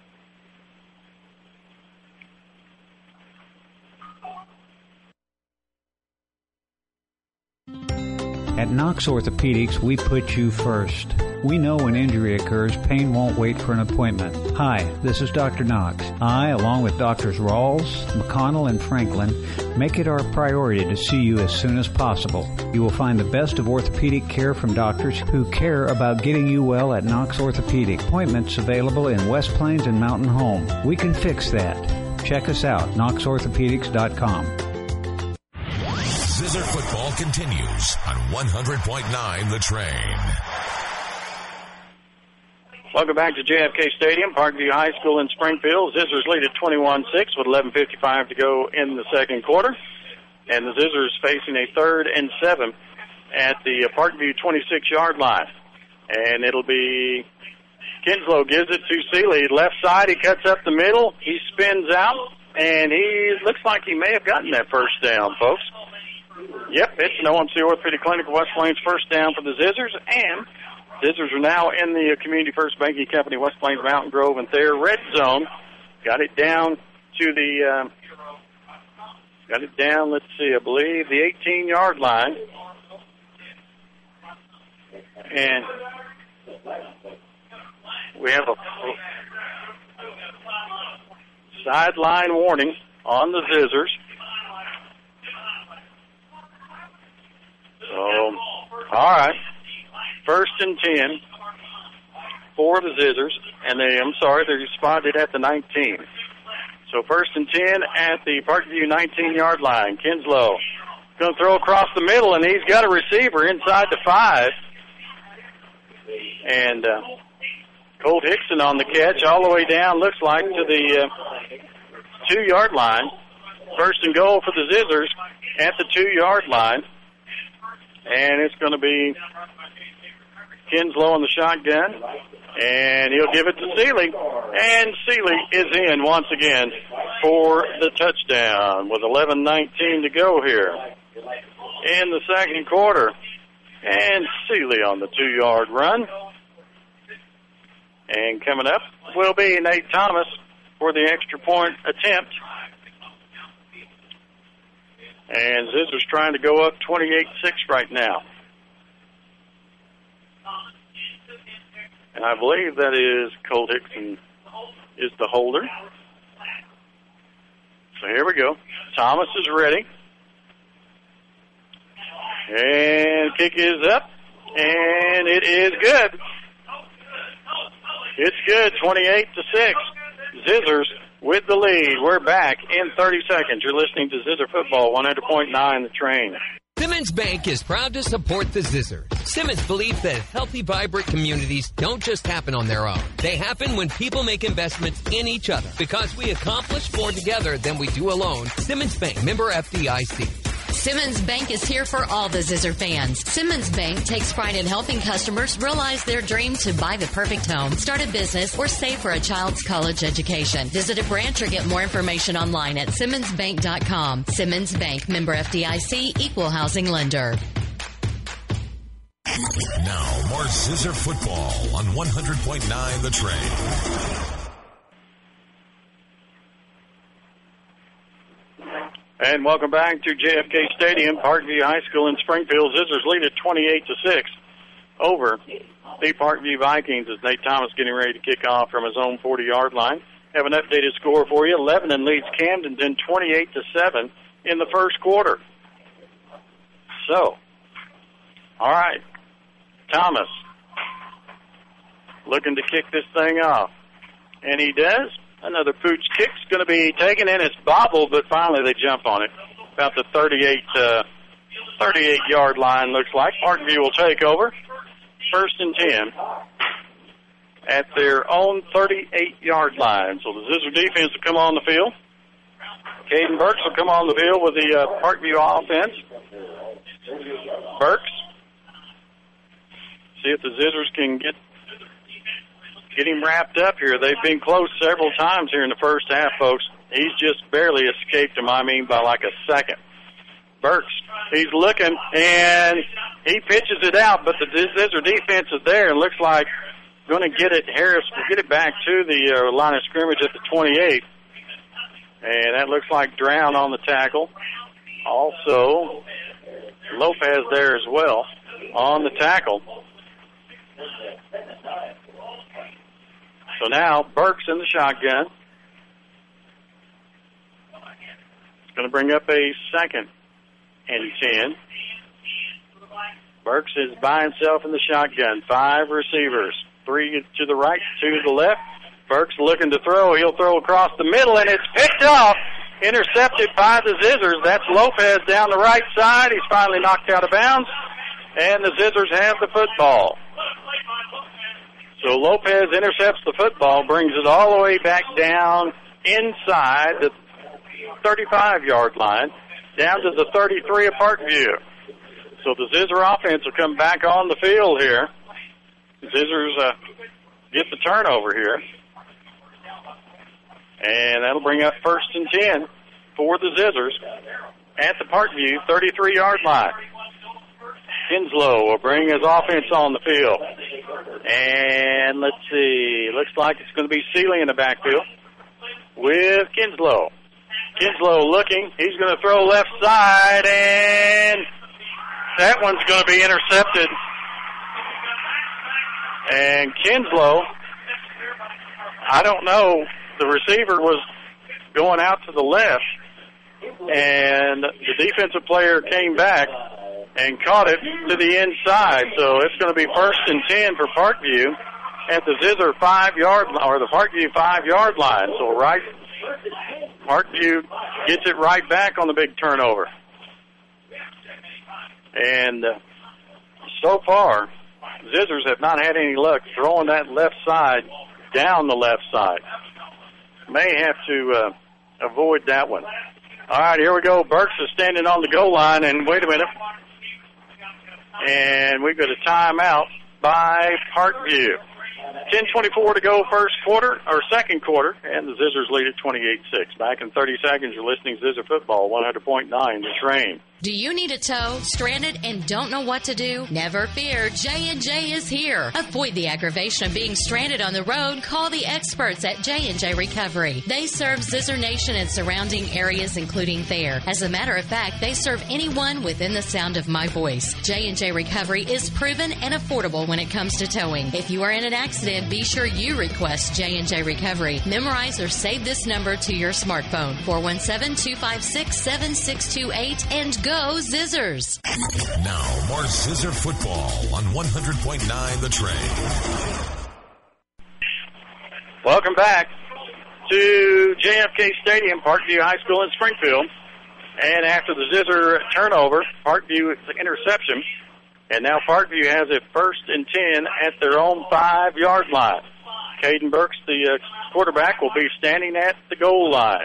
At Knox Orthopedics, we put you first. We know when injury occurs, pain won't wait for an appointment. Hi, this is Dr. Knox. I, along with Drs. Rawls, McConnell, and Franklin, make it our priority to see you as soon as possible. You will find the best of orthopedic care from doctors who care about getting you well at Knox Orthopedic. Appointments available in West Plains and Mountain Home. We can fix that. Check us out, knoxorthopedics.com. Zizzer Football continues on 100.9 The Train. Welcome back to JFK Stadium, Parkview High School in Springfield. Zizzers lead at 21-6 with 11:55 to go in the second quarter. And the Zizzers facing a 3rd and 7 at the Parkview 26-yard line. And it'll be Kinslow gives it to Seeley. Left side, he cuts up the middle. He spins out, and he looks like he may have gotten that first down, folks. Yep, it's an OMC Orthopedic Clinic of West Plains first down for the Zizzers, and Zizzers are now in the Community First Banking Company, West Plains, Mountain Grove, and their red zone. Got it down to the, let's see, I believe, the 18-yard line. And we have a sideline warning on the Zizzers. So, all right. 1st and 10 for the Zizzers, and they're spotted at the 19. So 1st and 10 at the Parkview 19-yard line. Kinslow going to throw across the middle, and he's got a receiver inside the 5. And Colt Hickson on the catch all the way down, looks like, to the 2-yard line. 1st and goal for the Zizzers at the 2-yard line. And it's going to be Kinslow on the shotgun, and he'll give it to Seeley. And Seeley is in once again for the touchdown with 11:19 to go here in the second quarter. And Seeley on the 2-yard run. And coming up will be Nate Thomas for the extra point attempt. And Zizzer's trying to go up 28-6 right now. And I believe that is Colt Hickson is the holder. So here we go. Thomas is ready. And kick is up. And it is good. It's good, 28-6. Zizzers with the lead. We're back in 30 seconds. You're listening to Zizzer Football, 100.9 The Train. Simmons Bank is proud to support the Zizzers. Simmons believes that healthy, vibrant communities don't just happen on their own. They happen when people make investments in each other. Because we accomplish more together than we do alone. Simmons Bank, member FDIC. Simmons Bank is here for all the Zizzer fans. Simmons Bank takes pride in helping customers realize their dream to buy the perfect home, start a business, or save for a child's college education. Visit a branch or get more information online at SimmonsBank.com. Simmons Bank, member FDIC, equal housing lender. Now, more Zizzer Football on 100.9 The Train. And welcome back to JFK Stadium, Parkview High School in Springfield. Zizzers lead at 28-6 over the Parkview Vikings as Nate Thomas getting ready to kick off from his own 40-yard line. Have an updated score for you. Lebanon leads Camden 28-7 in the first quarter. So, all right, Thomas looking to kick this thing off. And he does. Another pooch kick's going to be taken in. It's bobbled, but finally they jump on it. About the 38-yard line, looks like. Parkview will take over. 1st and 10 at their own 38-yard line. So the Zizzer defense will come on the field. Caden Burks will come on the field with the Parkview offense. Burks. See if the Zizzers can get him wrapped up here. They've been close several times here in the first half, folks. He's just barely escaped them, by like a second. Burks, he's looking, and he pitches it out, but the Zizzer defense is there and looks like going to get it. Harris will get it back to the line of scrimmage at the 28. And that looks like Drown on the tackle. Also, Lopez there as well on the tackle. So now, Burks in the shotgun. It's going to bring up a 2nd and 10. Burks is by himself in the shotgun. 5 receivers. 3 to the right, 2 to the left. Burks looking to throw. He'll throw across the middle, and it's picked off. Intercepted by the Zizzers. That's Lopez down the right side. He's finally knocked out of bounds, and the Zizzers have the football. So Lopez intercepts the football, brings it all the way back down inside the 35-yard line, down to the 33 of Parkview. So the Zizzer offense will come back on the field here. Zizzers get the turnover here. And that'll bring up 1st and 10 for the Zizzers at the Parkview 33-yard line. Kinslow will bring his offense on the field. And let's see, looks like it's going to be Seeley in the backfield with Kinslow. Kinslow looking, he's going to throw left side, and that one's going to be intercepted. And Kinslow, I don't know, the receiver was going out to the left, and the defensive player came back and caught it to the inside. So it's going to be 1st and 10 for Parkview at the Zizzer 5-yard line, or the Parkview 5-yard line. So Parkview gets it right back on the big turnover. And so far, Zizzers have not had any luck throwing that left side down the left side. May have to avoid that one. All right, here we go. Burks is standing on the goal line, and wait a minute. And we've got a timeout by Parkview. 10:24 to go second quarter, and the Zizzers lead at 28-6. Back in 30 seconds, you're listening to Zizzer Football, 100.9 The Train. Do you need a tow, stranded, and don't know what to do? Never fear, J&J is here. Avoid the aggravation of being stranded on the road. Call the experts at J&J Recovery. They serve Zizzer Nation and surrounding areas, including Thayer. As a matter of fact, they serve anyone within the sound of my voice. J&J Recovery is proven and affordable when it comes to towing. If you are in an accident, be sure you request J&J Recovery. Memorize or save this number to your smartphone, 417-256-7628, and go Zizzers. Now, more Zizzer Football on 100.9 The Train. Welcome back to JFK Stadium, Parkview High School in Springfield. And after the Zizzer turnover, Parkview interception. And now Parkview has it 1st and 10 at their own 5-yard line. Caden Burks, the quarterback, will be standing at the goal line.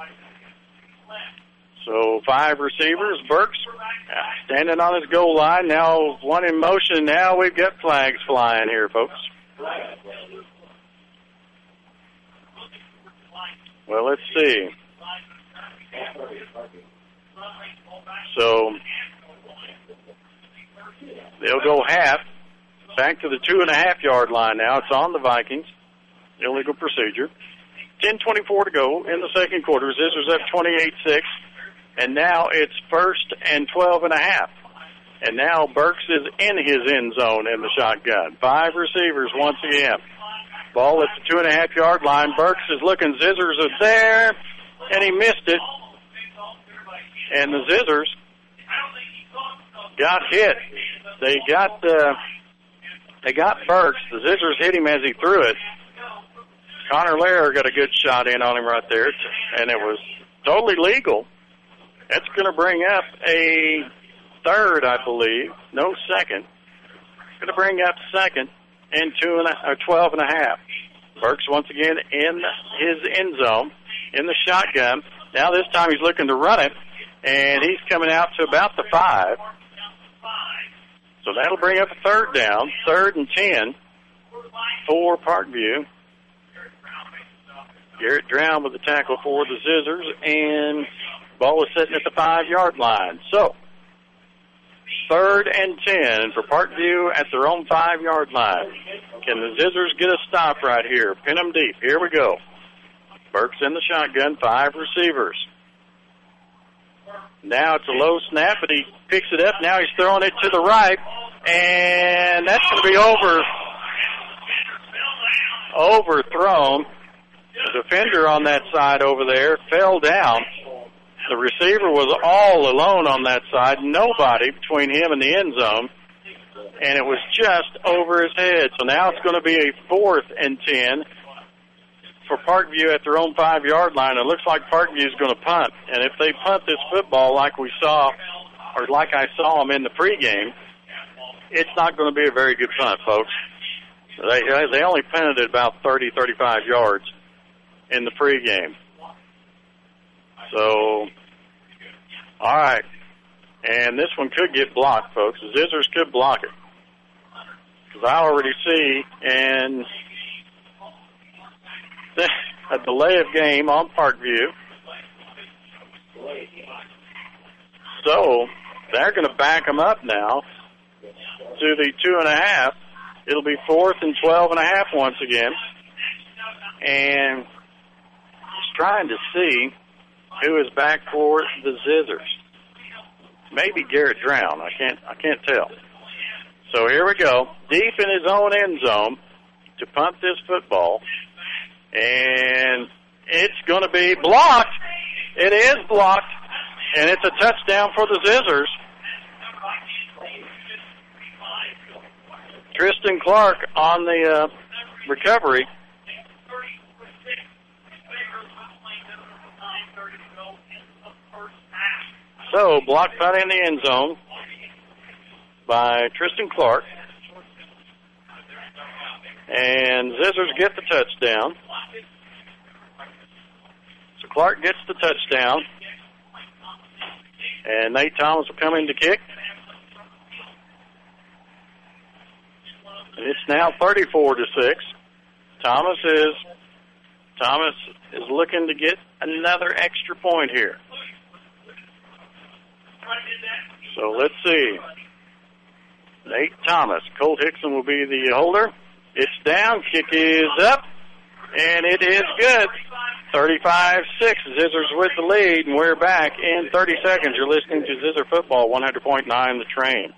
So 5 receivers. Burks standing on his goal line. Now one in motion. Now we've got flags flying here, folks. Well, let's see. So they'll go half. Back to the 2.5-yard line now. It's on the Vikings. Illegal procedure. 10:24 to go in the second quarter. Zizzers up 28-6. And now it's 1st and 12.5. And now Burks is in his end zone in the shotgun. 5 receivers once again. Ball at the 2.5-yard line. Burks is looking. Zizzers are there, and he missed it. And the Zizzers got hit. They got Burks. The Zizzers hit him as he threw it. Connor Lair got a good shot in on him right there, and it was totally legal. That's going to bring up a third, I believe. No, second. Going to bring up second and 12.5. Burks once again in his end zone in the shotgun. Now this time he's looking to run it, and he's coming out to about the 5. So that'll bring up a third down, 3rd and 10 for Parkview. Garrett Drown with the tackle for the Zizzers, and ball is sitting at the 5-yard line. So 3rd and 10 for Parkview at their own 5-yard line. Can the Zizzers get a stop right here? Pin them deep. Here we go. Burks in the shotgun, 5 receivers. Now it's a low snap, but he picks it up. Now he's throwing it to the right, and that's going to be overthrown. The defender on that side over there fell down. The receiver was all alone on that side, nobody between him and the end zone, and it was just over his head. So now it's going to be a 4th and 10 for Parkview at their own 5-yard line. It looks like Parkview is going to punt, and if they punt this football like we saw, or like I saw them in the pregame, it's not going to be a very good punt, folks. They only punted it about 30, 35 yards in the pregame. So, all right. And this one could get blocked, folks. The Zizzers could block it. Because I already see a delay of game on Parkview. So, they're going to back them up now to the 2.5. It'll be 4th and 12.5 once again. And just trying to see who is back for the Zizzers. Maybe Garrett Drown. I can't tell. So here we go. Deep in his own end zone to punt this football. And it's going to be blocked. It is blocked. And it's a touchdown for the Zizzers. Tristan Clark on the recovery. So, block punt in the end zone by Tristan Clark. And Zizzers get the touchdown. So Clark gets the touchdown. And Nate Thomas will come in to kick. It's now 34-6. Thomas is looking to get another extra point here. So let's see. Nate Thomas. Colt Hickson will be the holder. It's down. Kick is up. And it is good. 35-6. Zizzers with the lead. And we're back in 30 seconds. You're listening to Zizzer Football, 100.9 The Train.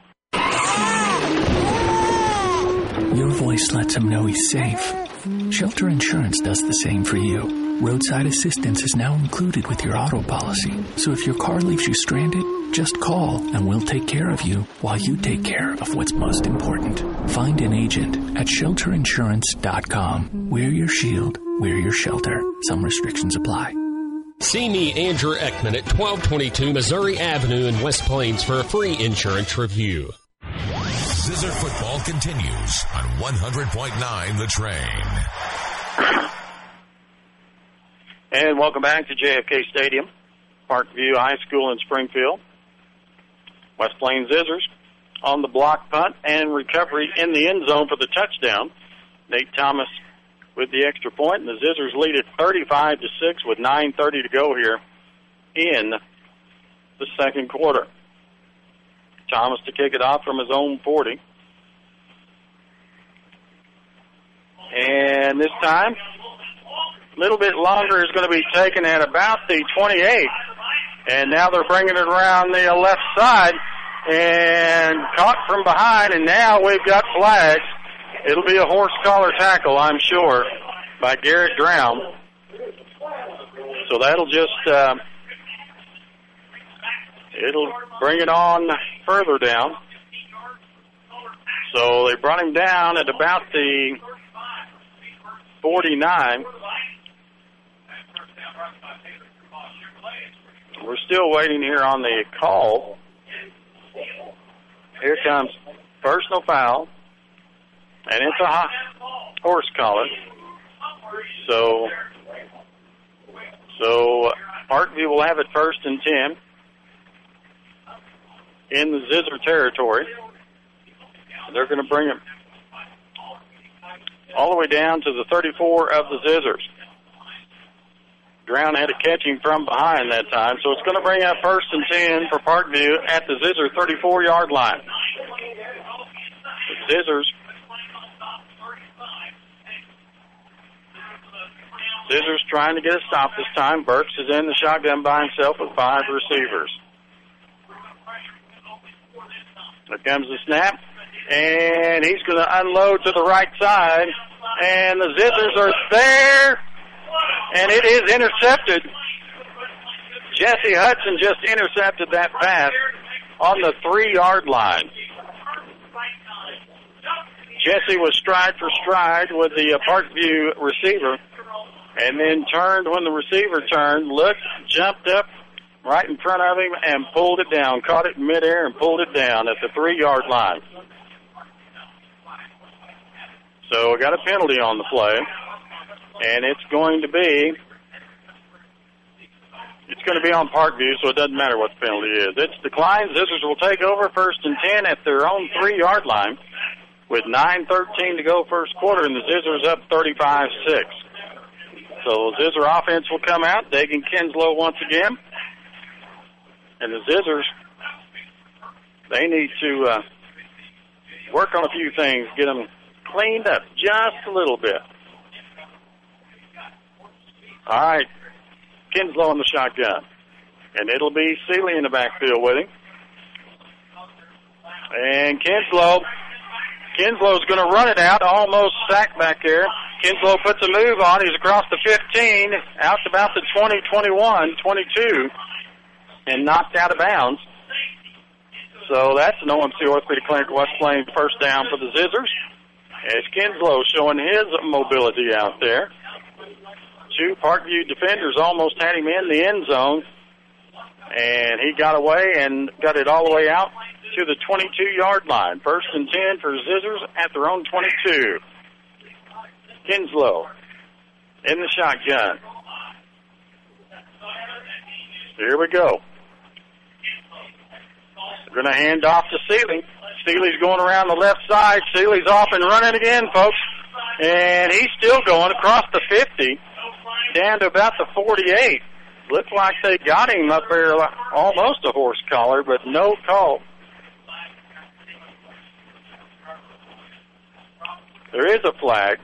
Your voice lets him know he's safe. Shelter Insurance does the same for you. Roadside assistance is now included with your auto policy. So if your car leaves you stranded, just call and we'll take care of you while you take care of what's most important. Find an agent at shelterinsurance.com. Wear your shield, wear your shelter. Some restrictions apply. See me, Andrew Ekman, at 1222 Missouri Avenue in West Plains for a free insurance review. Zizzer Football continues on 100.9 The Train. And welcome back to JFK Stadium, Parkview High School in Springfield. West Plains Zizzers on the block punt and recovery in the end zone for the touchdown. Nate Thomas with the extra point, and the Zizzers lead at 35-6 with 9:30 to go here in the second quarter. Thomas to kick it off from his own 40. And this time, a little bit longer is going to be taken at about the 28. And now they're bringing it around the left side and caught from behind. And now we've got flags. It'll be a horse collar tackle, I'm sure, by Garrett Drown. So that'll just, it'll bring it on further down. So they brought him down at about the 49. We're still waiting here on the call. Here comes personal foul, and it's a horse collar. So Parkview will have it 1st and 10 in the Zizzer territory. They're going to bring it all the way down to the 34 of the Zizzers. Drown had to catch him from behind that time, so it's going to bring up 1st and 10 for Parkview at the Zizzer 34-yard line. The Zizzers trying to get a stop this time. Burks is in the shotgun by himself with 5 receivers. Here comes the snap, and he's going to unload to the right side, and the Zizzers are there. And it is intercepted. Jesse Hudson just intercepted that pass on the 3-yard line. Jesse was stride for stride with the Parkview receiver, and then turned when the receiver turned, looked, jumped up right in front of him, and pulled it down. Caught it in midair and pulled it down at the 3-yard line. So we got a penalty on the play. And it's going to be on Parkview, so it doesn't matter what the penalty is. It's declined. Zizzers will take over 1st and 10 at their own 3-yard line with 9:13 to go first quarter, and the Zizzers up 35-6. So the Zizzer offense will come out. Dagan Kinslow once again. And the Zizzers, they need to work on a few things, get them cleaned up just a little bit. All right, Kinslow in the shotgun. And it'll be Seeley in the backfield with him. And Kinslow's going to run it out, almost sacked back there. Kinslow puts a move on. He's across the 15, out to about the 20, 21, 22, and knocked out of bounds. So that's an OMC Orthopedic Clinic West Plains first down for the Zizzers. As Kinslow showing his mobility out there. 2 Parkview defenders almost had him in the end zone, and he got away and got it all the way out to the 22-yard line. 1st and 10 for Zizzers at their own 22. Kinslow in the shotgun. Here we go. We're going to hand off to Seeley. Seeley's going around the left side. Seeley's off and running again, folks. And he's still going across the 50 down to about the 48. Looked like they got him up there, like almost a horse collar, but no call. There is a flag.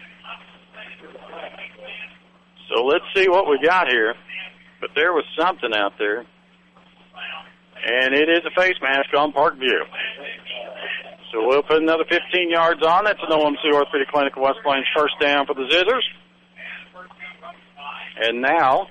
So let's see what we got here. But there was something out there. And it is a face mask on Parkview. So we'll put another 15 yards on. That's an OMC Orthopedic Clinic of West Plains first down for the Zizzers. And now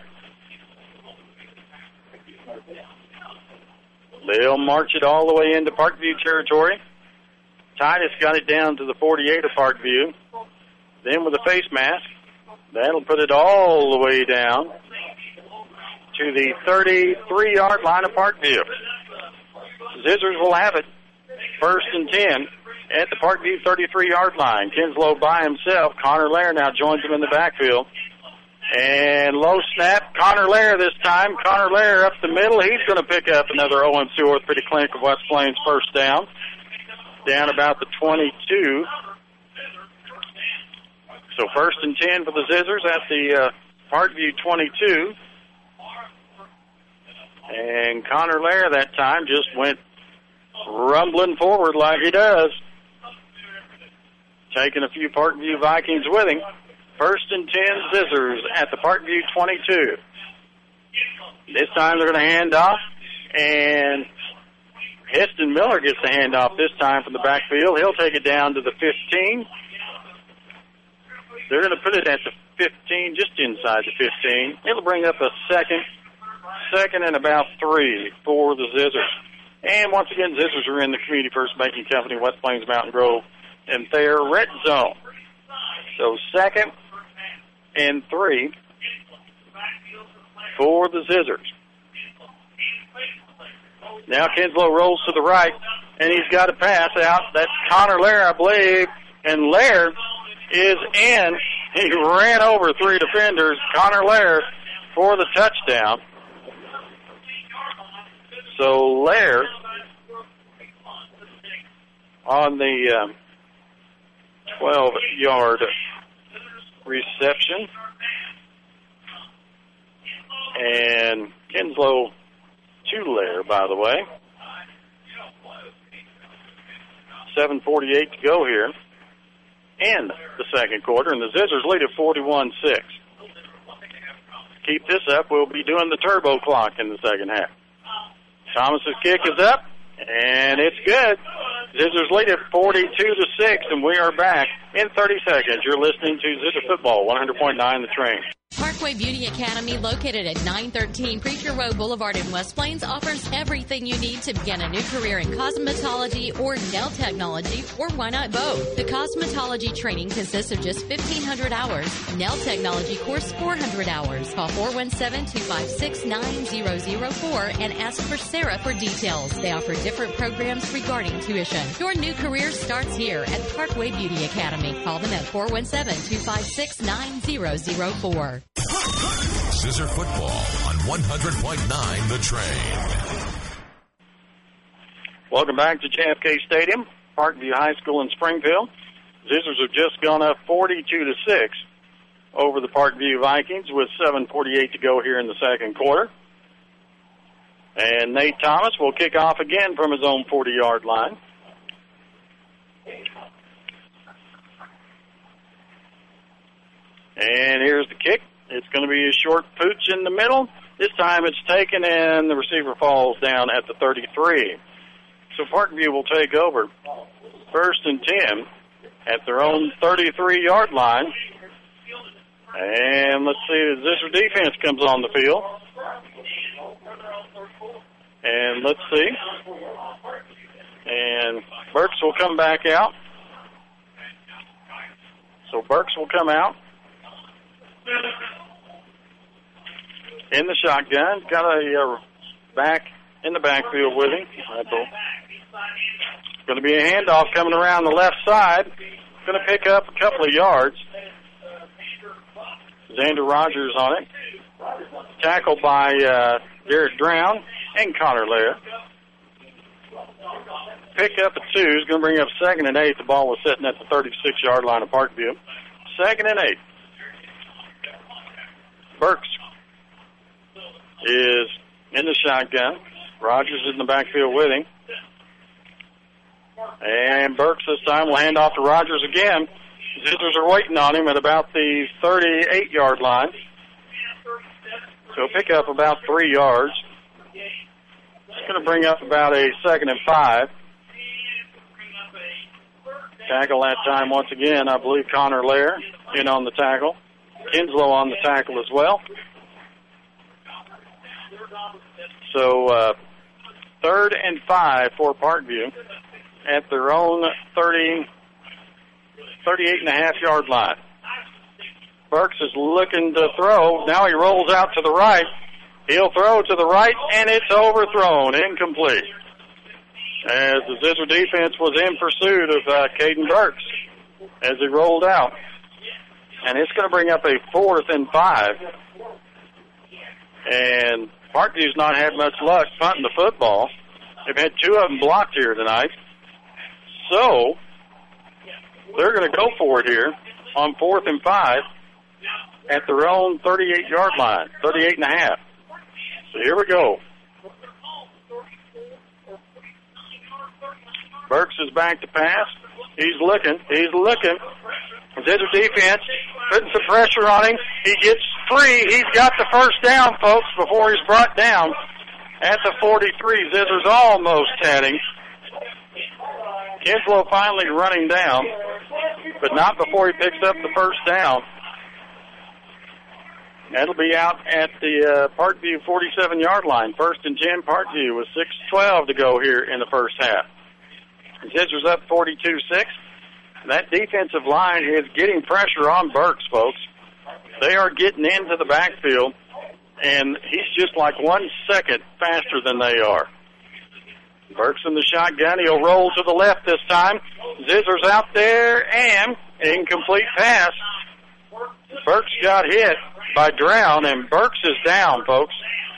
they'll march it all the way into Parkview territory. Titus got it down to the 48 of Parkview. Then with a face mask, that'll put it all the way down to the 33-yard line of Parkview. Zizzers will have it. 1st and 10 at the Parkview 33-yard line. Kinslow by himself. Connor Lair now joins him in the backfield. And low snap. Connor Lair this time. Connor Lair up the middle. He's going to pick up another OMC Orthopedic Clinic of West Plains first down. Down about the 22. So 1st and 10 for the Zizzers at the Parkview 22. And Connor Lair that time just went rumbling forward like he does. Taking a few Parkview Vikings with him. 1st and 10 Zizzers at the Parkview 22. This time they're going to hand off. And Heston Miller gets the handoff this time from the backfield. He'll take it down to the 15. They're going to put it at the 15, just inside the 15. It'll bring up a second and about 3 for the Zizzers. And once again, Zizzers are in the Community First Banking Company, West Plains Mountain Grove, and their red zone. So 2nd and 3 for the Zizzers. Now Kinslow rolls to the right, and he's got a pass out. That's Connor Lair, I believe, and Lair is in. He ran over 3 defenders. Connor Lair for the touchdown. So Lair on the 12-yard reception. And Kinslow to Lair, by the way. 7:48 to go here in the second quarter, and the Zizzers lead at 41-6. Keep this up, we'll be doing the turbo clock in the second half. Thomas's kick is up, and it's good. Zizzers lead at 42-6, and we are back in 30 seconds. You're listening to Zizzer Football, 100.9 The Train. Parkway Beauty Academy, located at 913 Preacher Road Boulevard in West Plains, offers everything you need to begin a new career in cosmetology or nail technology, or why not both? The cosmetology training consists of just 1,500 hours. Nail technology course, 400 hours. Call 417-256-9004 and ask for Sarah for details. They offer different programs regarding tuition. Your new career starts here at Parkway Beauty Academy. Call them at 417-256-9004. Zizzer Football on 100.9 The Train. Welcome back to JFK Stadium, Parkview High School in Springfield. Zizzers have just gone up 42-6 over the Parkview Vikings with 7:48 to go here in the second quarter. And Nate Thomas will kick off again from his own 40-yard line. And here's the kick. It's going to be a short pooch in the middle. This time it's taken, and the receiver falls down at the 33. So Parkview will take over 1st and 10 at their own 33-yard line. And let's see, the Zizzer defense comes on the field. And let's see. And Burks will come back out. So Burks will come out in the shotgun. Got a back in the backfield with him. Going to be a handoff coming around the left side. Going to pick up a couple of yards. Xander Rogers on it. Tackled by Garrett Drown and Connor Lair. Pick up a 2 is going to bring up 2nd and 8. The ball was sitting at the 36-yard line of Parkview. 2nd and 8. Burks is in the shotgun. Rogers is in the backfield with him. And Burks this time will hand off to Rogers again. Zizzers are waiting on him at about the 38-yard line. So pick up about 3 yards. It's going to bring up about a 2nd and 5. Tackle that time once again, I believe Connor Lair in on the tackle. Kinslow on the tackle as well. So 3rd and 5 for Parkview at their own 38.5-yard line. Burks is looking to throw. Now he rolls out to the right. He'll throw to the right, and it's overthrown, incomplete. As the Zizzer defense was in pursuit of Caden Burks as he rolled out. And it's going to bring up a 4th and 5. And Parkview's not had much luck punting the football. They've had 2 of them blocked here tonight. So they're going to go for it here on 4th and 5 at their own 38-yard line, 38.5. So here we go. Burks is back to pass. He's looking. Zizzer defense putting some pressure on him. He gets free. He's got the first down, folks, before he's brought down at the 43. Zizzer's almost had him. Kinslow finally running down, but not before he picks up the first down. That'll be out at the Parkview 47-yard line. 1st and 10 Parkview with 6:12 to go here in the first half. Zizzer's up 42-6. That defensive line is getting pressure on Burks, folks. They are getting into the backfield, and he's just like 1 second faster than they are. Burks in the shotgun. He'll roll to the left this time. Zizzer's out there, and incomplete pass. Burks got hit by Drown, and Burks is down, folks.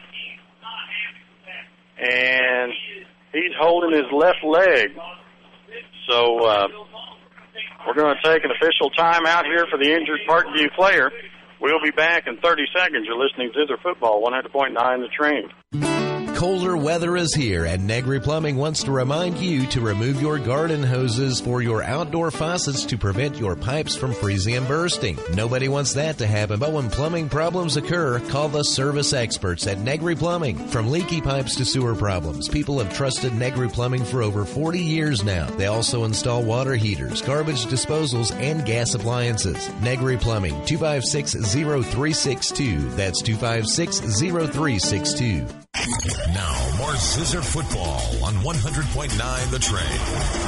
And he's holding his left leg. So we're going to take an official timeout here for the injured Parkview player. We'll be back in 30 seconds. You're listening to Zizzer Football, 100.9 The Train. Colder weather is here, and Negri Plumbing wants to remind you to remove your garden hoses for your outdoor faucets to prevent your pipes from freezing and bursting. Nobody wants that to happen, but when plumbing problems occur, call the service experts at Negri Plumbing. From leaky pipes to sewer problems, people have trusted Negri Plumbing for over 40 years now. They also install water heaters, garbage disposals, and gas appliances. Negri Plumbing, 256-0362. That's 256-0362. Now, more Zizzer Football on 100.9 The Train.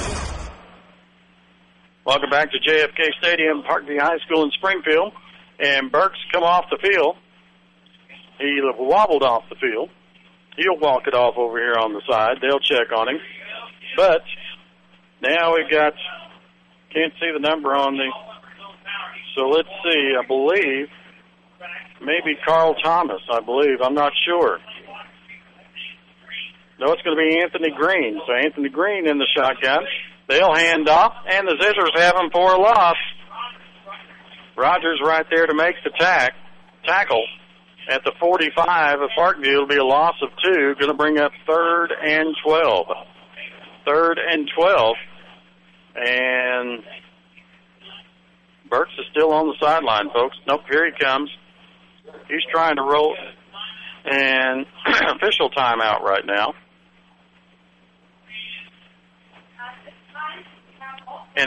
Welcome back to JFK Stadium, Parkview High School in Springfield. And Burks come off the field. He wobbled off the field. He'll walk it off over here on the side. They'll check on him. But now we've got, can't see the number on the, so let's see, I believe, maybe Carl Thomas, I'm not sure. No, it's going to be Anthony Green. So Anthony Green in the shotgun. They'll hand off, and the Zizzers have him for a loss. Rogers right there to make the tackle at the 45 of Parkview. It'll be a loss of 2. Going to bring up 3rd and 12. 3rd and 12. And Burks is still on the sideline, folks. Nope, here he comes. He's trying to roll. And official timeout right now. And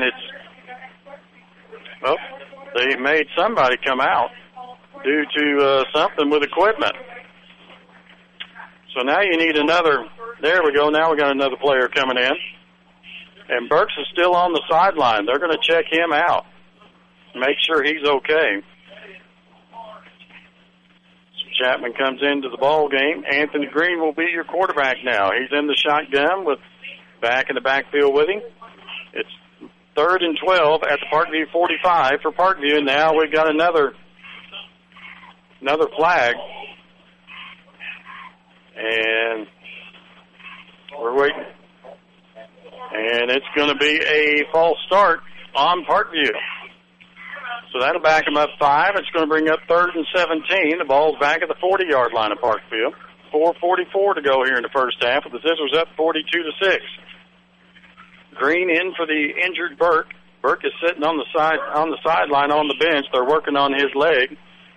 they made somebody come out due to something with equipment. So now you need another. There we go. Now we got another player coming in. And Burks is still on the sideline. They're going to check him out, make sure he's okay. So Chapman comes into the ball game. Anthony Green will be your quarterback now. He's in the shotgun with back in the backfield with him. It's 3rd and 12 at the Parkview 45 for Parkview. And now we've got another flag. And we're waiting. And it's going to be a false start on Parkview. So that'll back them up 5. It's going to bring up 3rd and 17. The ball's back at the 40-yard line of Parkview. 4:44 to go here in the first half, with the Scissors up 42-6. Green in for the injured Burke. Burke is sitting on the sideline on the bench. They're working on his leg.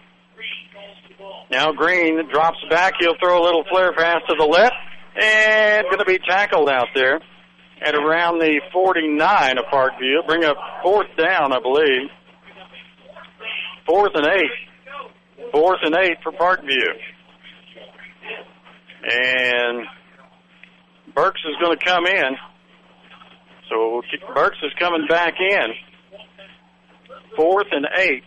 Now Green drops back. He'll throw a little flare pass to the left, and going to be tackled out there at around the 49 of Parkview. Bring up 4th down, I believe. 4th and 8. 4th and 8 for Parkview. And Burks is going to come in. So Burks is coming back in. 4th and 8.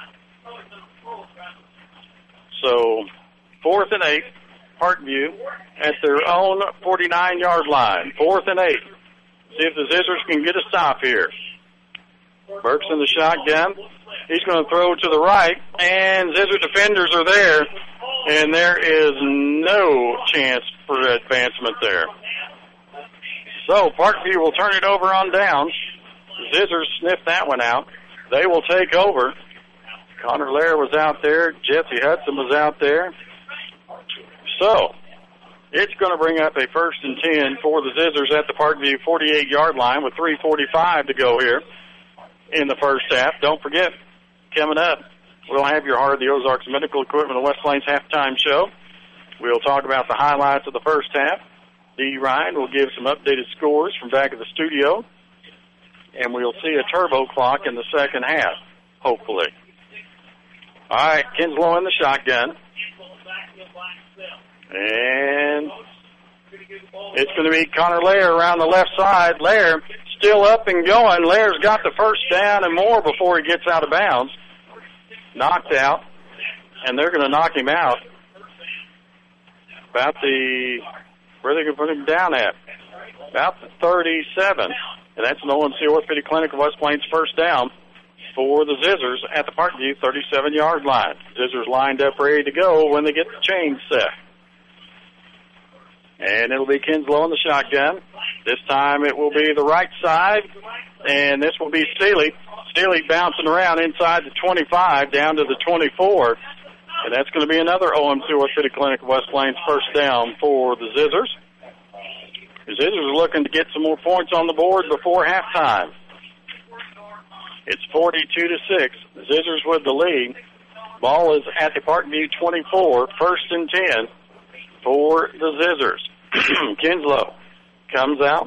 So 4th and 8, Parkview at their own 49-yard line. 4th and 8. See if the Scissors can get a stop here. Burks in the shotgun. He's going to throw to the right, and Scissor defenders are there, and there is no chance for advancement there. So Parkview will turn it over on downs. The Scissors sniffed that one out. They will take over. Connor Lair was out there. Jesse Hudson was out there. So it's going to bring up a 1st and 10 for the Scissors at the Parkview 48-yard line with 3:45 to go here in the first half. Don't forget, coming up, we'll have your Heart of the Ozarks Medical Equipment of West Plains halftime show. We'll talk about the highlights of the first half. Dee Ryan will give some updated scores from back at the studio. And we'll see a turbo clock in the second half, hopefully. All right, Kinslow in the shotgun. And it's going to be Connor Lair around the left side. Lair still up and going. Lair's got the first down and more before he gets out of bounds. Knocked out, and they're going to knock him out. About the, where are they going to put him down at? About the 37. And that's an OMC Orthopedic Clinic of West Plains first down for the Scissors at the Parkview 37-yard line. Scissors lined up ready to go when they get the chain set. And it'll be Kinslow in the shotgun. This time it will be the right side, and this will be Steely. Steely bouncing around inside the 25 down to the 24. And that's going to be another OMC Orthopedic Clinic of West Plains first down for the Scissors. The Scissors are looking to get some more points on the board before halftime. It's 42-6. The Scissors with the lead. Ball is at the Parkview 24, 1st and 10 for the Scissors. Kinslow comes out.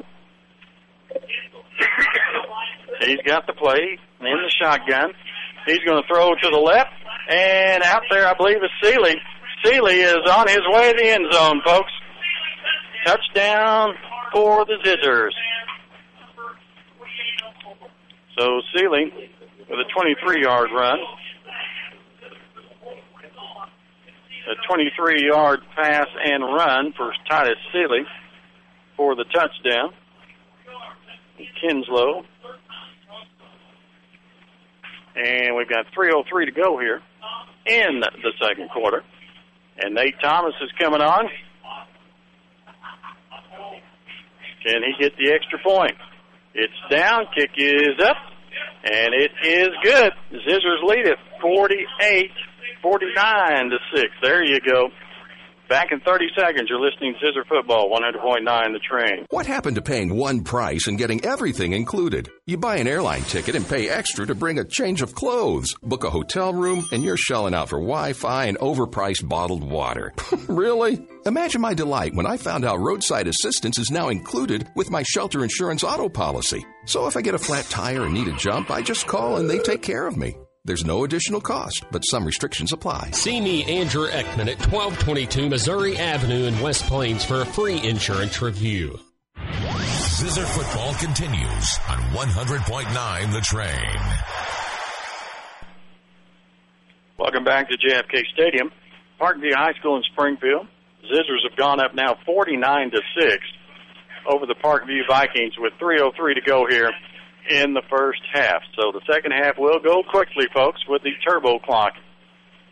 He's got the play in the shotgun. He's going to throw to the left, and out there I believe is Seeley. Seeley is on his way to the end zone, folks. Touchdown for the Scissors. So Seeley with a 23-yard run. A 23-yard pass and run for Titus Seeley for the touchdown. Kinslow. And we've got 3:03 to go here in the second quarter. And Nate Thomas is coming on. Can he get the extra point? It's down, kick is up, and it is good. The Scissors lead it 49-6. There you go. Back in 30 seconds, you're listening to Scissor Football, 100.9 The Train. What happened to paying one price and getting everything included? You buy an airline ticket and pay extra to bring a change of clothes, book a hotel room, and you're shelling out for Wi-Fi and overpriced bottled water. Really? Imagine my delight when I found out roadside assistance is now included with my Shelter Insurance auto policy. So if I get a flat tire and need a jump, I just call and they take care of me. There's no additional cost, but some restrictions apply. See me, Andrew Ekman, at 1222 Missouri Avenue in West Plains for a free insurance review. Scissor Football continues on 100.9 The Train. Welcome back to JFK Stadium. Parkview High School in Springfield. Scissors have gone up now 49-6 over the Parkview Vikings with 3:03 to go here in the first half. So the second half will go quickly, folks, with the turbo clock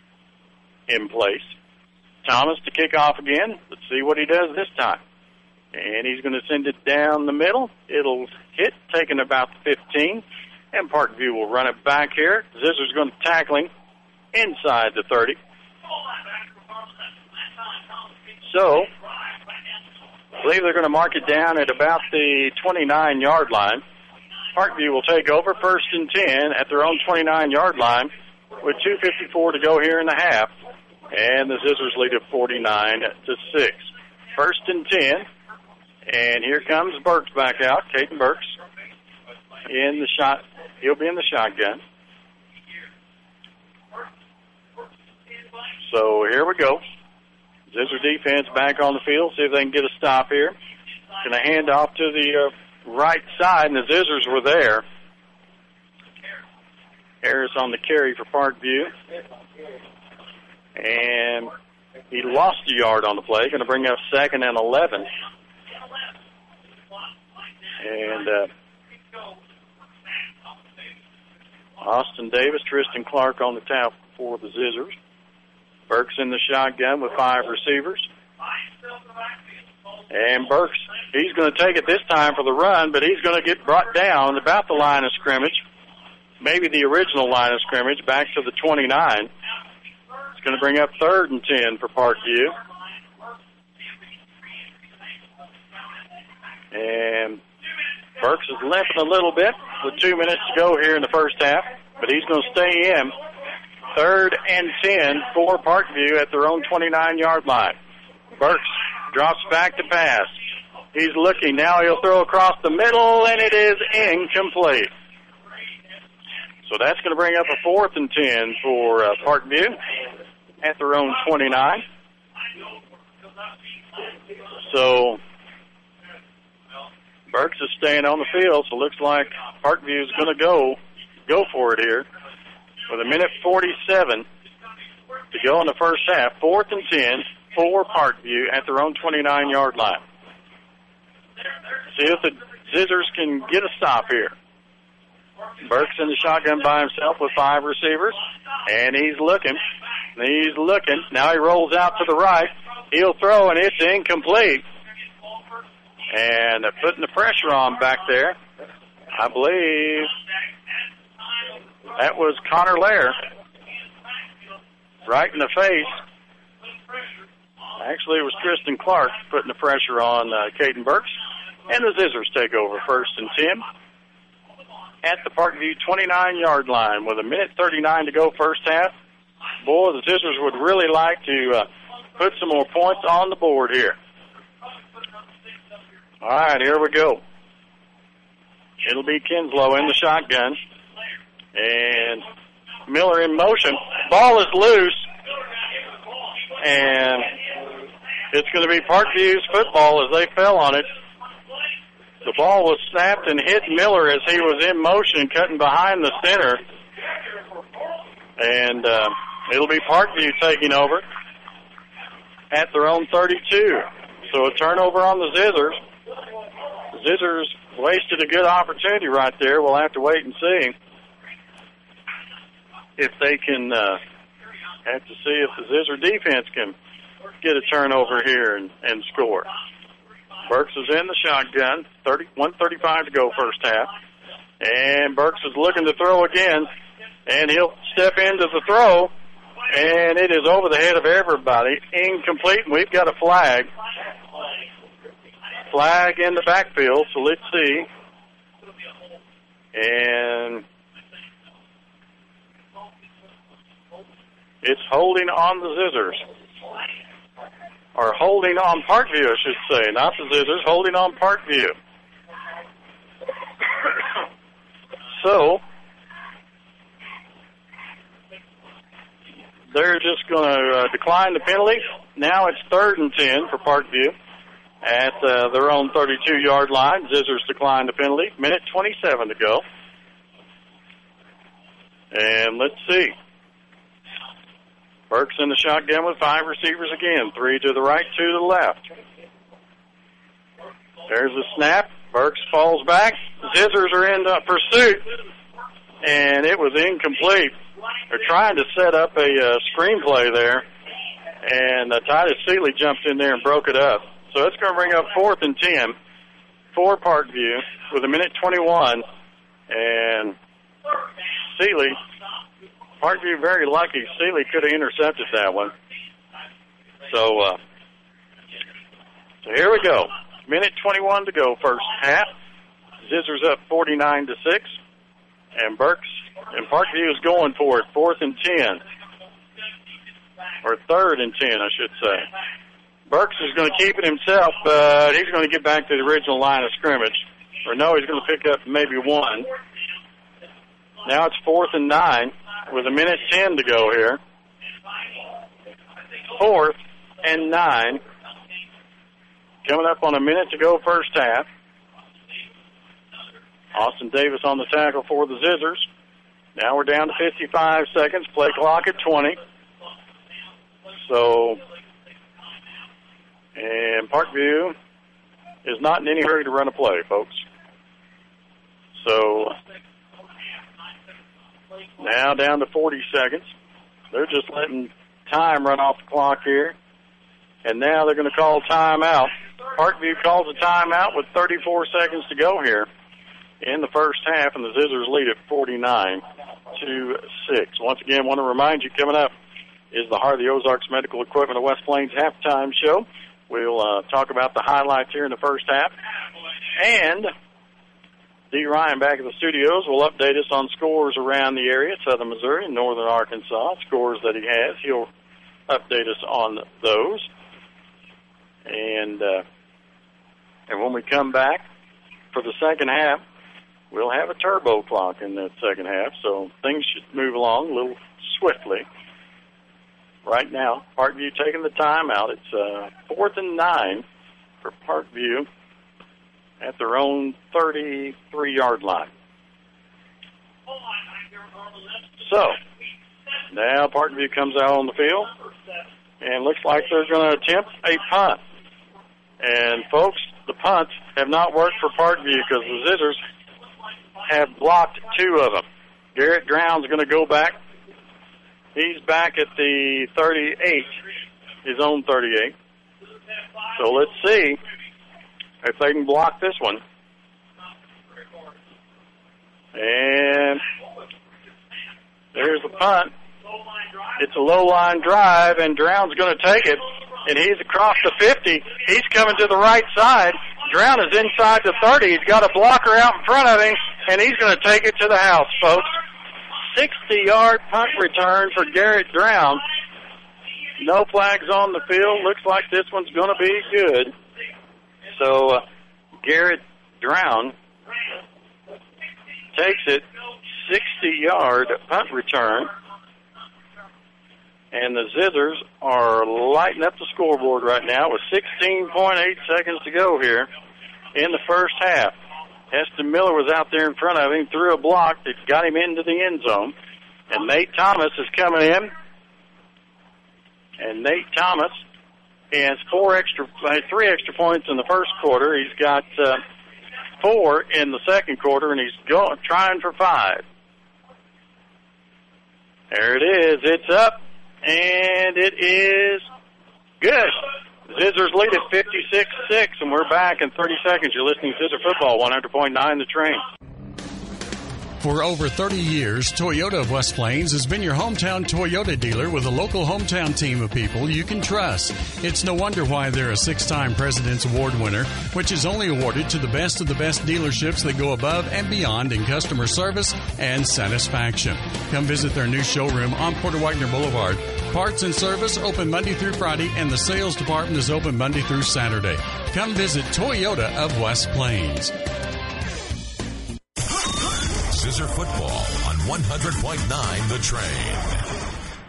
in place. Thomas to kick off again. Let's see what he does this time. And he's going to send it down the middle. It'll hit, taking about 15. And Parkview will run it back here. Zizzer's going to tackle him inside the 30. So, I believe they're going to mark it down at about the 29-yard line. Parkview will take over 1st and 10 at their own 29-yard line with 2:54 to go here in the half. And the Zizzers lead at 49-6. 1st and 10. And here comes Burks back out. Caden Burks in the shot. He'll be in the shotgun. So here we go. Zizzer defense back on the field. See if they can get a stop here. Going to hand off to the right side, and the Zizzers were there. Harris on the carry for Parkview. And he lost a yard on the play. Going to bring up 2nd and 11. And Austin Davis, Tristan Clark on the tap for the Zizzers. Burks in the shotgun with 5 receivers. And Burks, he's going to take it this time for the run, but he's going to get brought down about the line of scrimmage, maybe the original line of scrimmage, back to the 29. It's going to bring up 3rd and 10 for Parkview. And Burks is limping a little bit with 2 minutes to go here in the first half, but he's going to stay in. 3rd and 10 for Parkview at their own 29-yard line. Burks drops back to pass. He's looking. Now he'll throw across the middle, and it is incomplete. So that's going to bring up a 4th and 10 for Parkview at their own 29. So Burks is staying on the field, so it looks like Parkview is going to go for it here. With 1:47 to go in the first half, 4th and 10 for Parkview at their own 29-yard line. See if the Zizzers can get a stop here. Burks in the shotgun by himself with 5 receivers, and he's looking. Now he rolls out to the right. He'll throw, and it's incomplete. And they're putting the pressure on back there. I believe that was Connor Lair right in the face. Actually, it was Tristan Clark putting the pressure on Caden Burks. And the Zizzers take over 1st and 10 at the Parkview 29-yard line with 1:39 to go first half. Boy, the Zizzers would really like to put some more points on the board here. All right, here we go. It'll be Kinslow in the shotgun. And Miller in motion. Ball is loose. And it's going to be Parkview's football as they fell on it. The ball was snapped and hit Miller as he was in motion, cutting behind the center. And it'll be Parkview taking over at their own 32. So a turnover on the Zizzers. The Zizzers wasted a good opportunity right there. We'll have to wait and see if they can have to see if the Zizzer defense can get a turnover here and score. Burks is in the shotgun, 1:35 to go first half. And Burks is looking to throw again, and he'll step into the throw, and it is over the head of everybody. Incomplete, and we've got a flag. Flag in the backfield, so let's see. And it's holding on the Zizzers. Or holding on Parkview, I should say. Not the Zizzers, holding on Parkview. So, they're just going to decline the penalty. Now it's 3rd and 10 for Parkview at their own 32-yard line. Zizzers decline the penalty. 1:27 to go. And let's see. Burks in the shotgun with 5 receivers again. 3 to the right, 2 to the left. There's the snap. Burks falls back. Zizzers are in pursuit. And it was incomplete. They're trying to set up a screenplay there. And Titus Seeley jumped in there and broke it up. So it's going to bring up 4th and 10 for Parkview with 1:21. And Seeley, Parkview very lucky. Seeley could have intercepted that one. So here we go. 1:21 to go, first half. Zizzers up 49-6. And Parkview is going for it, 4th and 10. Or 3rd and 10, I should say. Burks is going to keep it himself, but he's going to get back to the original line of scrimmage. Or no, he's going to pick up maybe one. Now it's 4th and 9 with 1:10 to go here. 4th and 9. Coming up on a minute to go first half. Austin Davis on the tackle for the Zizzers. Now we're down to 55 seconds. Play clock at 20. So, and Parkview is not in any hurry to run a play, folks. So, now down to 40 seconds. They're just letting time run off the clock here. And now they're going to call timeout. Parkview calls a timeout with 34 seconds to go here in the first half, and the Zizzers lead at 49-6. Once again, want to remind you, coming up is the Heart of the Ozarks Medical Equipment of West Plains halftime show. We'll talk about the highlights here in the first half. And D. Ryan back at the studios will update us on scores around the area, southern Missouri and northern Arkansas, scores that he has. He'll update us on those. And when we come back for the second half, we'll have a turbo clock in that second half, so things should move along a little swiftly. Right now, Parkview taking the timeout. It's 4th and 9 for Parkview at their own 33-yard line. So, now Parkview comes out on the field, and looks like they're going to attempt a punt. And, folks, the punts have not worked for Parkview because the Zizzers have blocked 2 of them. Garrett Drown's going to go back. He's back at the 38, his own 38. So let's see if they can block this one. And there's the punt. It's a low-line drive, and Drown's going to take it. And he's across the 50. He's coming to the right side. Drown is inside the 30. He's got a blocker out in front of him, and he's going to take it to the house, folks. 60-yard punt return for Garrett Drown. No flags on the field. Looks like this one's going to be good. So Garrett Drown takes it, 60-yard punt return. And the Zizzers are lighting up the scoreboard right now with 16.8 seconds to go here in the first half. Heston Miller was out there in front of him, threw a block that got him into the end zone. And Nate Thomas is coming in. And Nate Thomas has 3 extra points in the first quarter. He's got 4 in the second quarter, and he's trying for 5. There it is. It's up, and it is good. Zizzers lead at 56-6, and we're back in 30 seconds. You're listening to Zizzer Football, 100.9 The Train. For over 30 years, Toyota of West Plains has been your hometown Toyota dealer with a local hometown team of people you can trust. It's no wonder why they're a 6-time President's Award winner, which is only awarded to the best of the best dealerships that go above and beyond in customer service and satisfaction. Come visit their new showroom on Porter Wagner Boulevard. Parts and service open Monday through Friday, and the sales department is open Monday through Saturday. Come visit Toyota of West Plains. Zizzer Football on 100.9 The Train.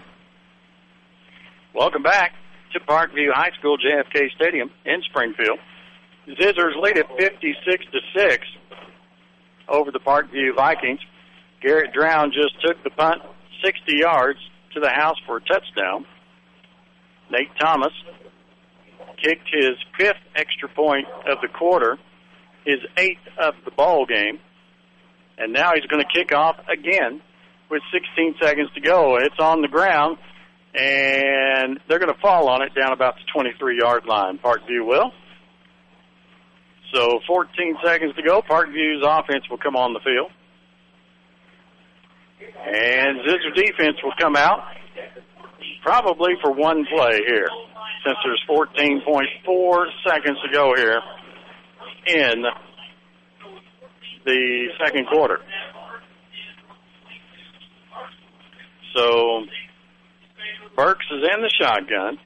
Welcome back to Parkview High School, JFK Stadium in Springfield. Zizzers lead at 56-6 over the Parkview Vikings. Garrett Drown just took the punt 60 yards to the house for a touchdown. Nate Thomas kicked his 5th extra point of the quarter, his 8th of the ball game. And now he's going to kick off again with 16 seconds to go. It's on the ground, and they're going to fall on it down about the 23-yard line. Parkview will. So 14 seconds to go. Parkview's offense will come on the field. And Zizzer defense will come out probably for one play here, since there's 14.4 seconds to go here in the second quarter. So Burks is in the shotgun.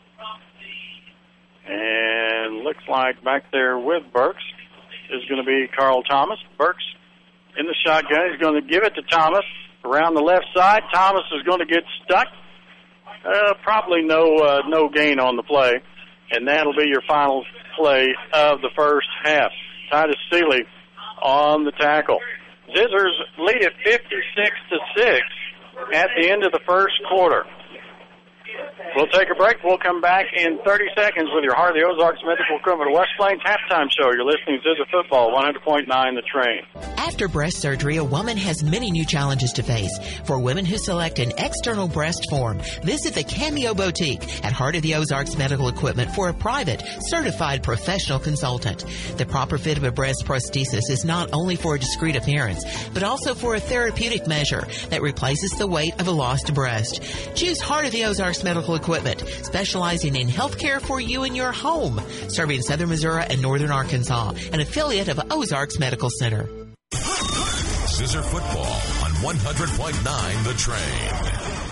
And looks like back there with Burks is going to be Carl Thomas. Burks in the shotgun. He's going to give it to Thomas around the left side. Thomas is going to get stuck. Probably no gain on the play. And that'll be your final play of the first half. Titus Seeley on the tackle. Zizzers lead at 56-6 at the end of the first quarter. We'll take a break. We'll come back in 30 seconds with your Heart of the Ozarks Medical Equipment West Plains halftime show. You're listening to Zizzer Football, 100.9 The Train. After breast surgery, a woman has many new challenges to face. For women who select an external breast form, visit the Cameo Boutique at Heart of the Ozarks Medical Equipment for a private, certified professional consultant. The proper fit of a breast prosthesis is not only for a discreet appearance, but also for a therapeutic measure that replaces the weight of a lost breast. Choose Heart of the Ozarks Medical Equipment, specializing in health care for you in your home, serving southern Missouri and northern Arkansas, an affiliate of Ozarks Medical Center. Zizzer Football on 100.9 The Train.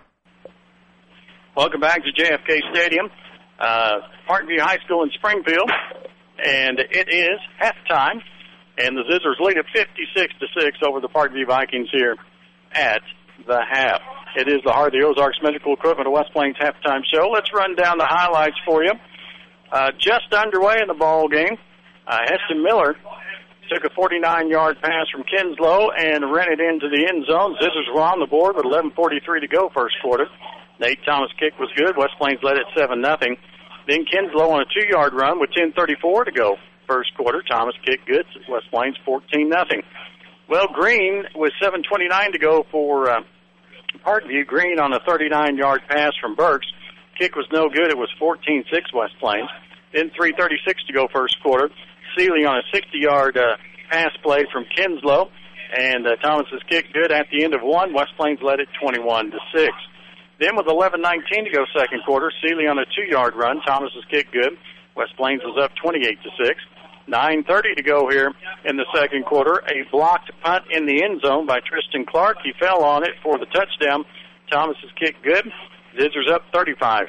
Welcome back to JFK Stadium, Parkview High School in Springfield, and it is halftime, and the Zizzers lead at 56-6 over the Parkview Vikings here at the half. It is the Heart of the Ozarks Medical Equipment of West Plains halftime show. Let's run down the highlights for you. Just underway in the ball game, Heston Miller took a 49-yard pass from Kinslow and ran it into the end zone. Zizzers were on the board with 11:43 to go first quarter. Nate Thomas' kick was good. West Plains led at 7-0. Then Kinslow on a 2-yard run with 10:34 to go first quarter. Thomas kicked good. West Plains 14-0. Well, Green with 7:29 to go for Parkview. Green on a 39-yard pass from Burks. Kick was no good. It was 14-6 West Plains. Then 3:36 to go first quarter. Seeley on a 60-yard pass play from Kinslow. And Thomas's kick good at the end of one. West Plains led it 21-6. Then with 11:19 to go second quarter, Seeley on a 2-yard run. Thomas's kick good. West Plains was up 28-6. 9:30 to go here in the second quarter. A blocked punt in the end zone by Tristan Clark. He fell on it for the touchdown. Thomas's kick good. Zizzers up 35-6.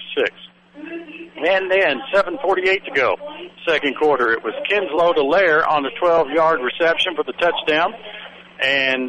And then 7:48 to go second quarter. It was Kinslow to Lair on a 12-yard reception for the touchdown. And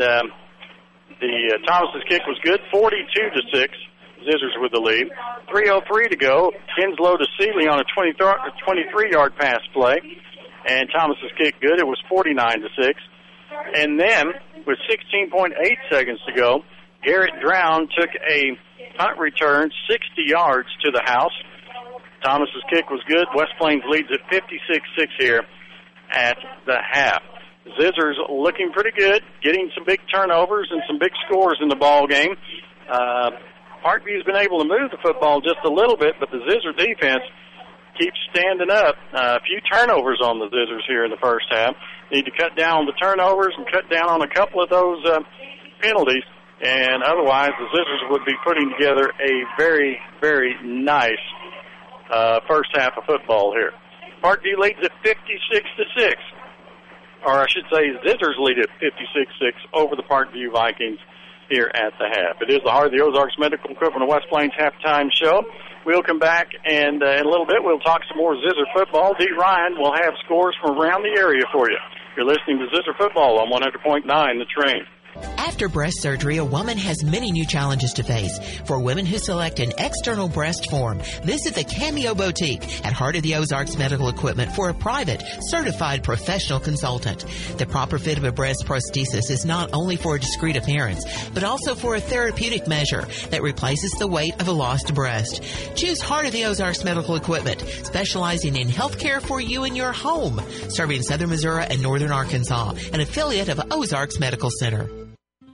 the Thomas's kick was good, 42-6. Zizzers with the lead. 3:03 to go. Kinslow to Seeley on a 23-yard pass play. And Thomas's kick good. It was 49-6. And then, with 16.8 seconds to go, Garrett Drown took a punt return 60 yards to the house. Thomas's kick was good. West Plains leads at 56-6 here at the half. Zizzers looking pretty good, getting some big turnovers and some big scores in the ball game. Parkview's been able to move the football just a little bit, but the Zizzer defense keeps standing up. A few turnovers on the Zizzers here in the first half. Need to cut down on the turnovers and cut down on a couple of those penalties, and otherwise the Zizzers would be putting together a very, very nice first half of football here. Parkview leads at 56-6. Or I should say Zizzers lead at 56-6 over the Parkview Vikings here at the half. It is the Heart of the Ozarks Medical Equipment of West Plains halftime show. We'll come back, and in a little bit we'll talk some more Zizzer football. Dee Ryan will have scores from around the area for you. You're listening to Zizzer Football on 100.9 The Train. After breast surgery, a woman has many new challenges to face. For women who select an external breast form, visit the Cameo Boutique at Heart of the Ozarks Medical Equipment for a private, certified professional consultant. The proper fit of a breast prosthesis is not only for a discreet appearance, but also for a therapeutic measure that replaces the weight of a lost breast. Choose Heart of the Ozarks Medical Equipment, specializing in health care for you in your home, serving southern Missouri and northern Arkansas, an affiliate of Ozarks Medical Center.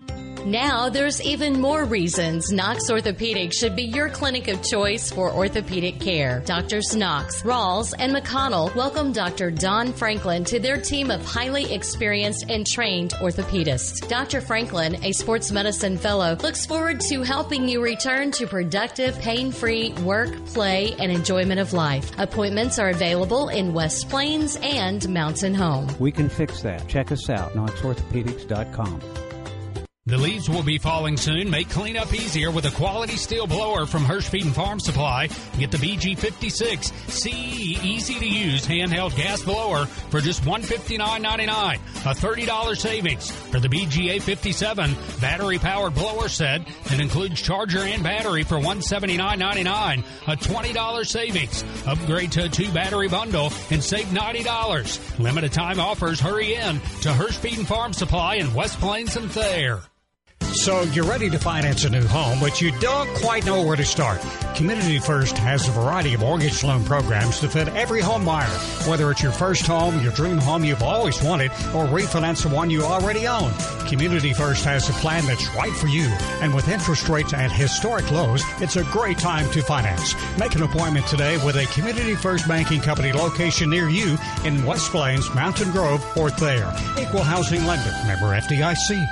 Now there's even more reasons Knox Orthopedic should be your clinic of choice for orthopedic care. Doctors Knox, Rawls, and McConnell welcome Dr. Don Franklin to their team of highly experienced and trained orthopedists. Dr. Franklin, a sports medicine fellow, looks forward to helping you return to productive, pain-free work, play, and enjoyment of life. Appointments are available in West Plains and Mountain Home. We can fix that. Check us out, knoxorthopedics.com. The leaves will be falling soon. Make cleanup easier with a quality steel blower from Hirschfeed and Farm Supply. Get the BG56 CE easy-to-use handheld gas blower for just $159.99, a $30 savings. For the BGA57 battery-powered blower set that includes charger and battery for $179.99, a $20 savings. Upgrade to a 2-battery bundle and save $90. Limited time offers. Hurry in to Hirschfeed and Farm Supply in West Plains and Thayer. So you're ready to finance a new home, but you don't quite know where to start. Community First has a variety of mortgage loan programs to fit every home buyer. Whether it's your first home, your dream home you've always wanted, or refinance the one you already own, Community First has a plan that's right for you. And with interest rates at historic lows, it's a great time to finance. Make an appointment today with a Community First Banking Company location near you in West Plains, Mountain Grove, or Thayer. Equal housing lender. Member FDIC.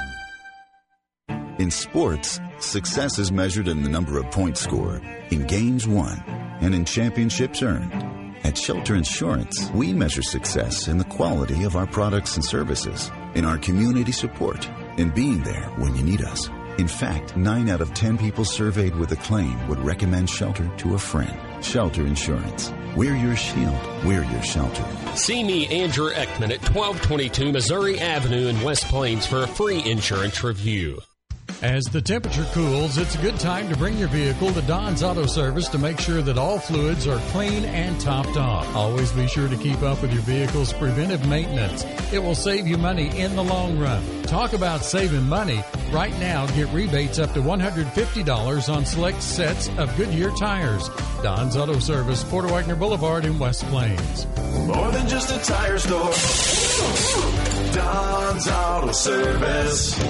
In sports, success is measured in the number of points scored, in games won, and in championships earned. At Shelter Insurance, we measure success in the quality of our products and services, in our community support, in being there when you need us. In fact, 9 out of 10 people surveyed with a claim would recommend Shelter to a friend. Shelter Insurance. We're your shield. We're your shelter. See me, Andrew Ekman, at 1222 Missouri Avenue in West Plains for a free insurance review. As the temperature cools, it's a good time to bring your vehicle to Don's Auto Service to make sure that all fluids are clean and topped off. Always be sure to keep up with your vehicle's preventive maintenance. It will save you money in the long run. Talk about saving money. Right now, get rebates up to $150 on select sets of Goodyear tires. Don's Auto Service, Porter Wagner Boulevard in West Plains. More than just a tire store. Don's Auto Service.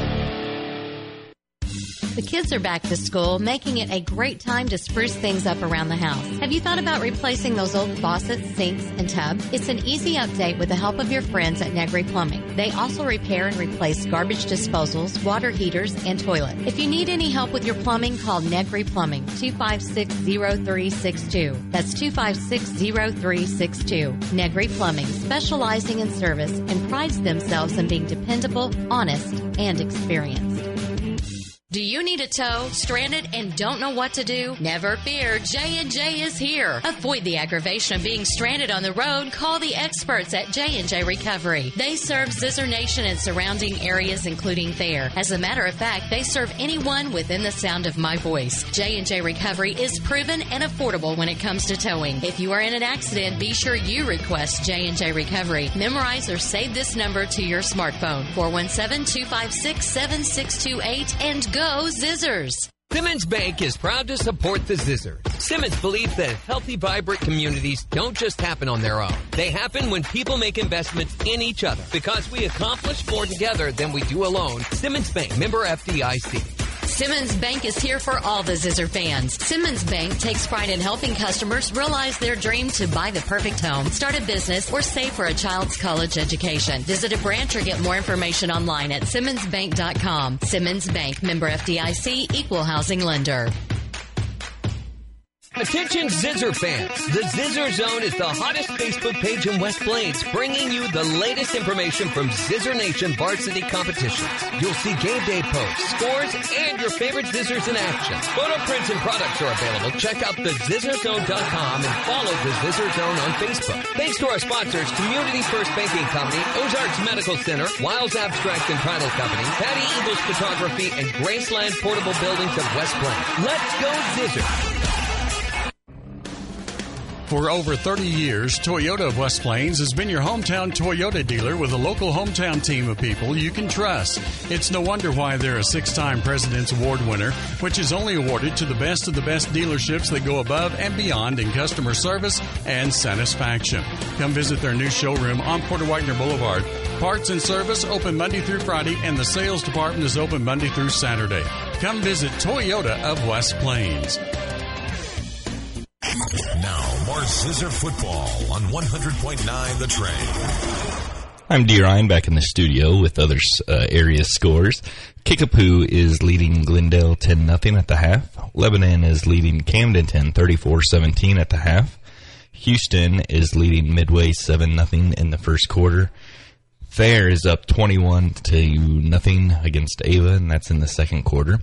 The kids are back to school, making it a great time to spruce things up around the house. Have you thought about replacing those old faucets, sinks, and tubs? It's an easy update with the help of your friends at Negri Plumbing. They also repair and replace garbage disposals, water heaters, and toilets. If you need any help with your plumbing, call Negri Plumbing, 256-0362. That's 256-0362. Negri Plumbing, specializing in service and prides themselves in being dependable, honest, and experienced. Do you need a tow, stranded, and don't know what to do? Never fear, J&J is here. Avoid the aggravation of being stranded on the road. Call the experts at J&J Recovery. They serve Zizzer Nation and surrounding areas, including Thayer. As a matter of fact, they serve anyone within the sound of my voice. J&J Recovery is proven and affordable when it comes to towing. If you are in an accident, be sure you request J&J Recovery. Memorize or save this number to your smartphone, 417-256-7628, and go Zizzers! Simmons Bank is proud to support the Zizzer. Simmons believes that healthy, vibrant communities don't just happen on their own. They happen when people make investments in each other. Because we accomplish more together than we do alone. Simmons Bank, member FDIC. Simmons Bank is here for all the Zizzer fans. Simmons Bank takes pride in helping customers realize their dream to buy the perfect home, start a business, or save for a child's college education. Visit a branch or get more information online at SimmonsBank.com. Simmons Bank, member FDIC, equal housing lender. Attention Zizzer fans. The Zizzer Zone is the hottest Facebook page in West Plains, bringing you the latest information from Zizzer Nation varsity competitions. You'll see game day posts, scores, and your favorite Zizzers in action. Photo prints and products are available. Check out thezizzerzone.com and follow the Zizzer Zone on Facebook. Thanks to our sponsors, Community First Banking Company, Ozarks Medical Center, Wiles Abstract and Title Company, Patty Eagles Photography, and Graceland Portable Buildings of West Plains. Let's go Zizzer! For over 30 years, Toyota of West Plains has been your hometown Toyota dealer with a local hometown team of people you can trust. It's no wonder why they're a 6-time President's Award winner, which is only awarded to the best of the best dealerships that go above and beyond in customer service and satisfaction. Come visit their new showroom on Porter Wagner Boulevard. Parts and service open Monday through Friday, and the sales department is open Monday through Saturday. Come visit Toyota of West Plains. Now, more Zizzer football on 100.9 The Train. I'm D. Ryan back in the studio with other area scores. Kickapoo is leading Glendale 10-0 at the half. Lebanon is leading Camden 34-17 at the half. Houston is leading Midway 7-0 in the first quarter. Thayer is up 21-0 against Ava, and that's in the second quarter.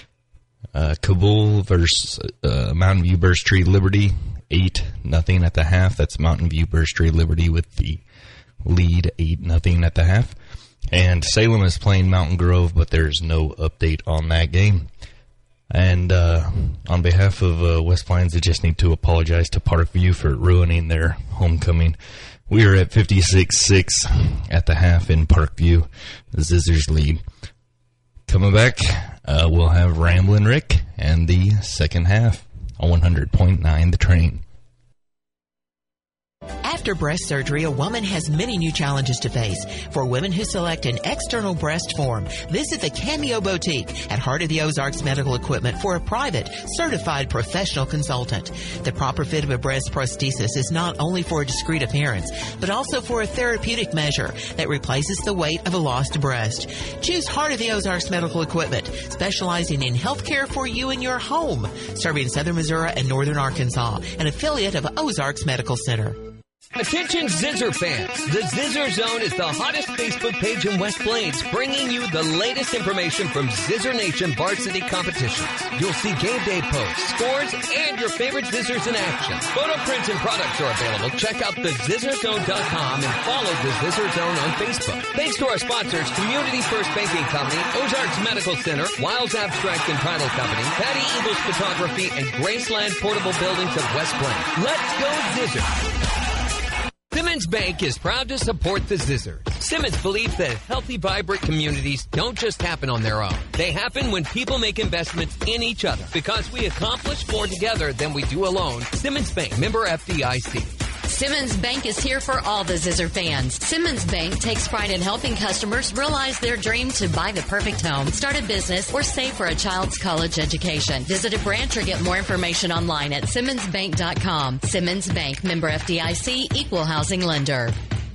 Kabul versus Mountain View Burst Tree Liberty 8-0 at the half. That's Mountain View Burst Tree Liberty with the lead 8-0 at the half. And Salem is playing Mountain Grove, but there's no update on that game. And on behalf of West Plains, I just need to apologize to Parkview for ruining their homecoming. We are at 56-6 at the half in Parkview. Zizzer's lead. Coming back, we'll have Ramblin' Rick and the second half on 100.9 The Train. After breast surgery, a woman has many new challenges to face. For women who select an external breast form, visit the Cameo Boutique at Heart of the Ozarks Medical Equipment for a private, certified professional consultant. The proper fit of a breast prosthesis is not only for a discreet appearance, but also for a therapeutic measure that replaces the weight of a lost breast. Choose Heart of the Ozarks Medical Equipment, specializing in health care for you in your home, serving Southern Missouri and Northern Arkansas, an affiliate of Ozarks Medical Center. Attention Zizzer fans. The Zizzer Zone is the hottest Facebook page in West Plains, bringing you the latest information from Zizzer Nation varsity competitions. You'll see game day posts, scores, and your favorite Zizzers in action. Photo prints and products are available. Check out thezizzerzone.com and follow the Zizzer Zone on Facebook. Thanks to our sponsors, Community First Banking Company, Ozarks Medical Center, Wiles Abstract and Title Company, Patty Eagles Photography, and Graceland Portable Buildings of West Plains. Let's go Zizzer! Simmons Bank is proud to support the Zizzer. Simmons believes that healthy, vibrant communities don't just happen on their own. They happen when people make investments in each other. Because we accomplish more together than we do alone. Simmons Bank, member FDIC. Simmons Bank is here for all the Zizzer fans. Simmons Bank takes pride in helping customers realize their dream to buy the perfect home, start a business, or save for a child's college education. Visit a branch or get more information online at SimmonsBank.com. Simmons Bank, member FDIC, equal housing lender.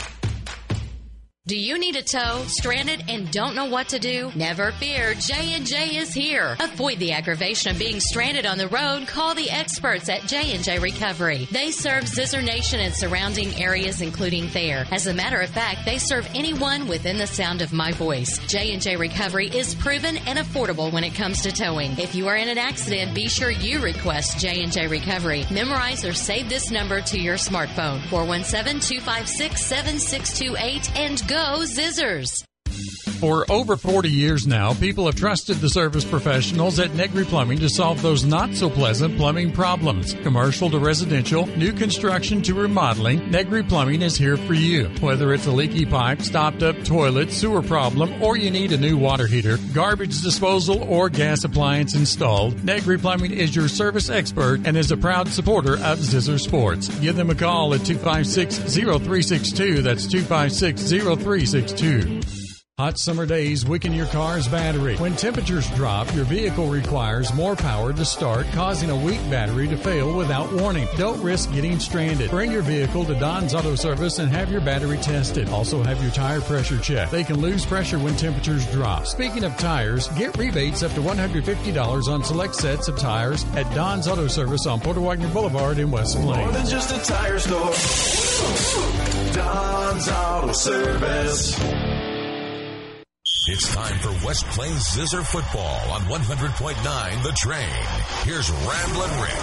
Do you need a tow, stranded, and don't know what to do? Never fear, J&J is here. Avoid the aggravation of being stranded on the road. Call the experts at J&J Recovery. They serve Zizzer Nation and surrounding areas, including Thayer. As a matter of fact, they serve anyone within the sound of my voice. J&J Recovery is proven and affordable when it comes to towing. If you are in an accident, be sure you request J&J Recovery. Memorize or save this number to your smartphone, 417-256-7628, and go Zizzers. For over 40 years now, people have trusted the service professionals at Negri Plumbing to solve those not-so-pleasant plumbing problems. Commercial to residential, new construction to remodeling, Negri Plumbing is here for you. Whether it's a leaky pipe, stopped-up toilet, sewer problem, or you need a new water heater, garbage disposal, or gas appliance installed, Negri Plumbing is your service expert and is a proud supporter of Zizzer Sports. Give them a call at 256-0362. That's 256-0362. Hot summer days weaken your car's battery. When temperatures drop, your vehicle requires more power to start, causing a weak battery to fail without warning. Don't risk getting stranded. Bring your vehicle to Don's Auto Service and have your battery tested. Also have your tire pressure checked. They can lose pressure when temperatures drop. Speaking of tires, get rebates up to $150 on select sets of tires at Don's Auto Service on Porter Wagner Boulevard in West Plains. More than just a tire store. Don's Auto Service. It's time for West Plains Zizzer football on 100.9 The Train. Here's Ramblin' Rick.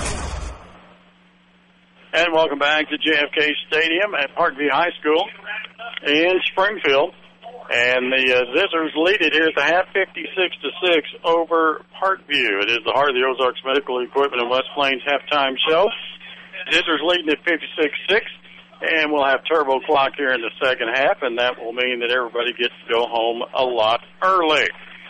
And welcome back to JFK Stadium at Parkview High School in Springfield. And the Zizzers lead it here at the half, 56-6 over Parkview. It is the Heart of the Ozarks Medical Equipment and West Plains halftime show. Zizzers leading at 56-6. And we'll have turbo clock here in the second half, and that will mean that everybody gets to go home a lot early.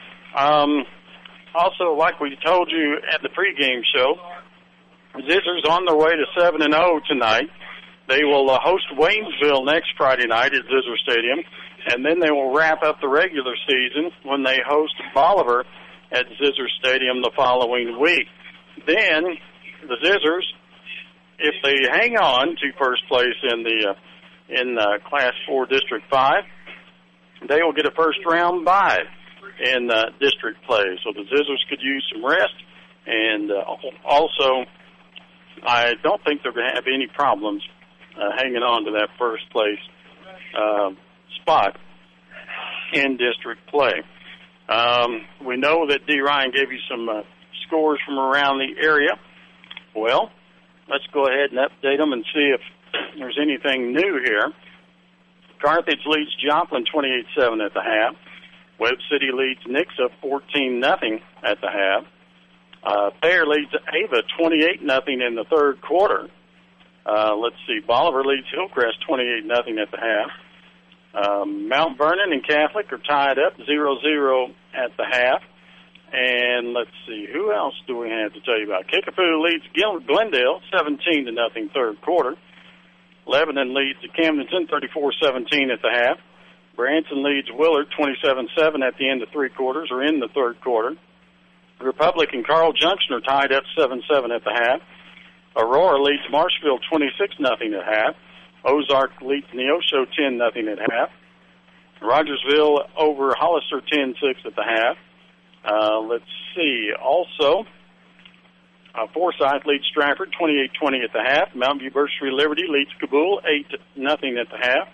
Also, like we told you at the pregame show, Zizzers on their way to 7-0 tonight. They will host Waynesville next Friday night at Zizzer Stadium. And then they will wrap up the regular season when they host Bolivar at Zizzer Stadium the following week. Then the Zizzers, if they hang on to first place in Class 4 District 5, they will get a first-round bye in district play. So the Zizzers could use some rest, and also I don't think they're going to have any problems hanging on to that first place spot in district play. We know that D. Ryan gave you some scores from around the area. Well, let's go ahead and update them and see if there's anything new here. Carthage leads Joplin 28-7 at the half. Webb City leads Nixa 14-0 at the half. Thayer leads Ava 28-0 in the third quarter. Let's see, Bolivar leads Hillcrest 28-0 at the half. Mount Vernon and Catholic are tied up 0-0 at the half. And let's see, who else do we have to tell you about? Kickapoo leads Glendale 17-0 third quarter. Lebanon leads Camdenton 34-17 at the half. Branson leads Willard 27-7 at the end of three quarters, or in the third quarter. Republic and Carl Junction are tied up 7-7 at the half. Aurora leads Marshfield 26-0 at half. Ozark leads Neosho 10-0 at half. Rogersville over Hollister 10-6 at the half. Let's see. Also, Forsyth leads Stratford 28-20 at the half. Mountain View Birch Tree Liberty leads Kabul 8-0 at the half.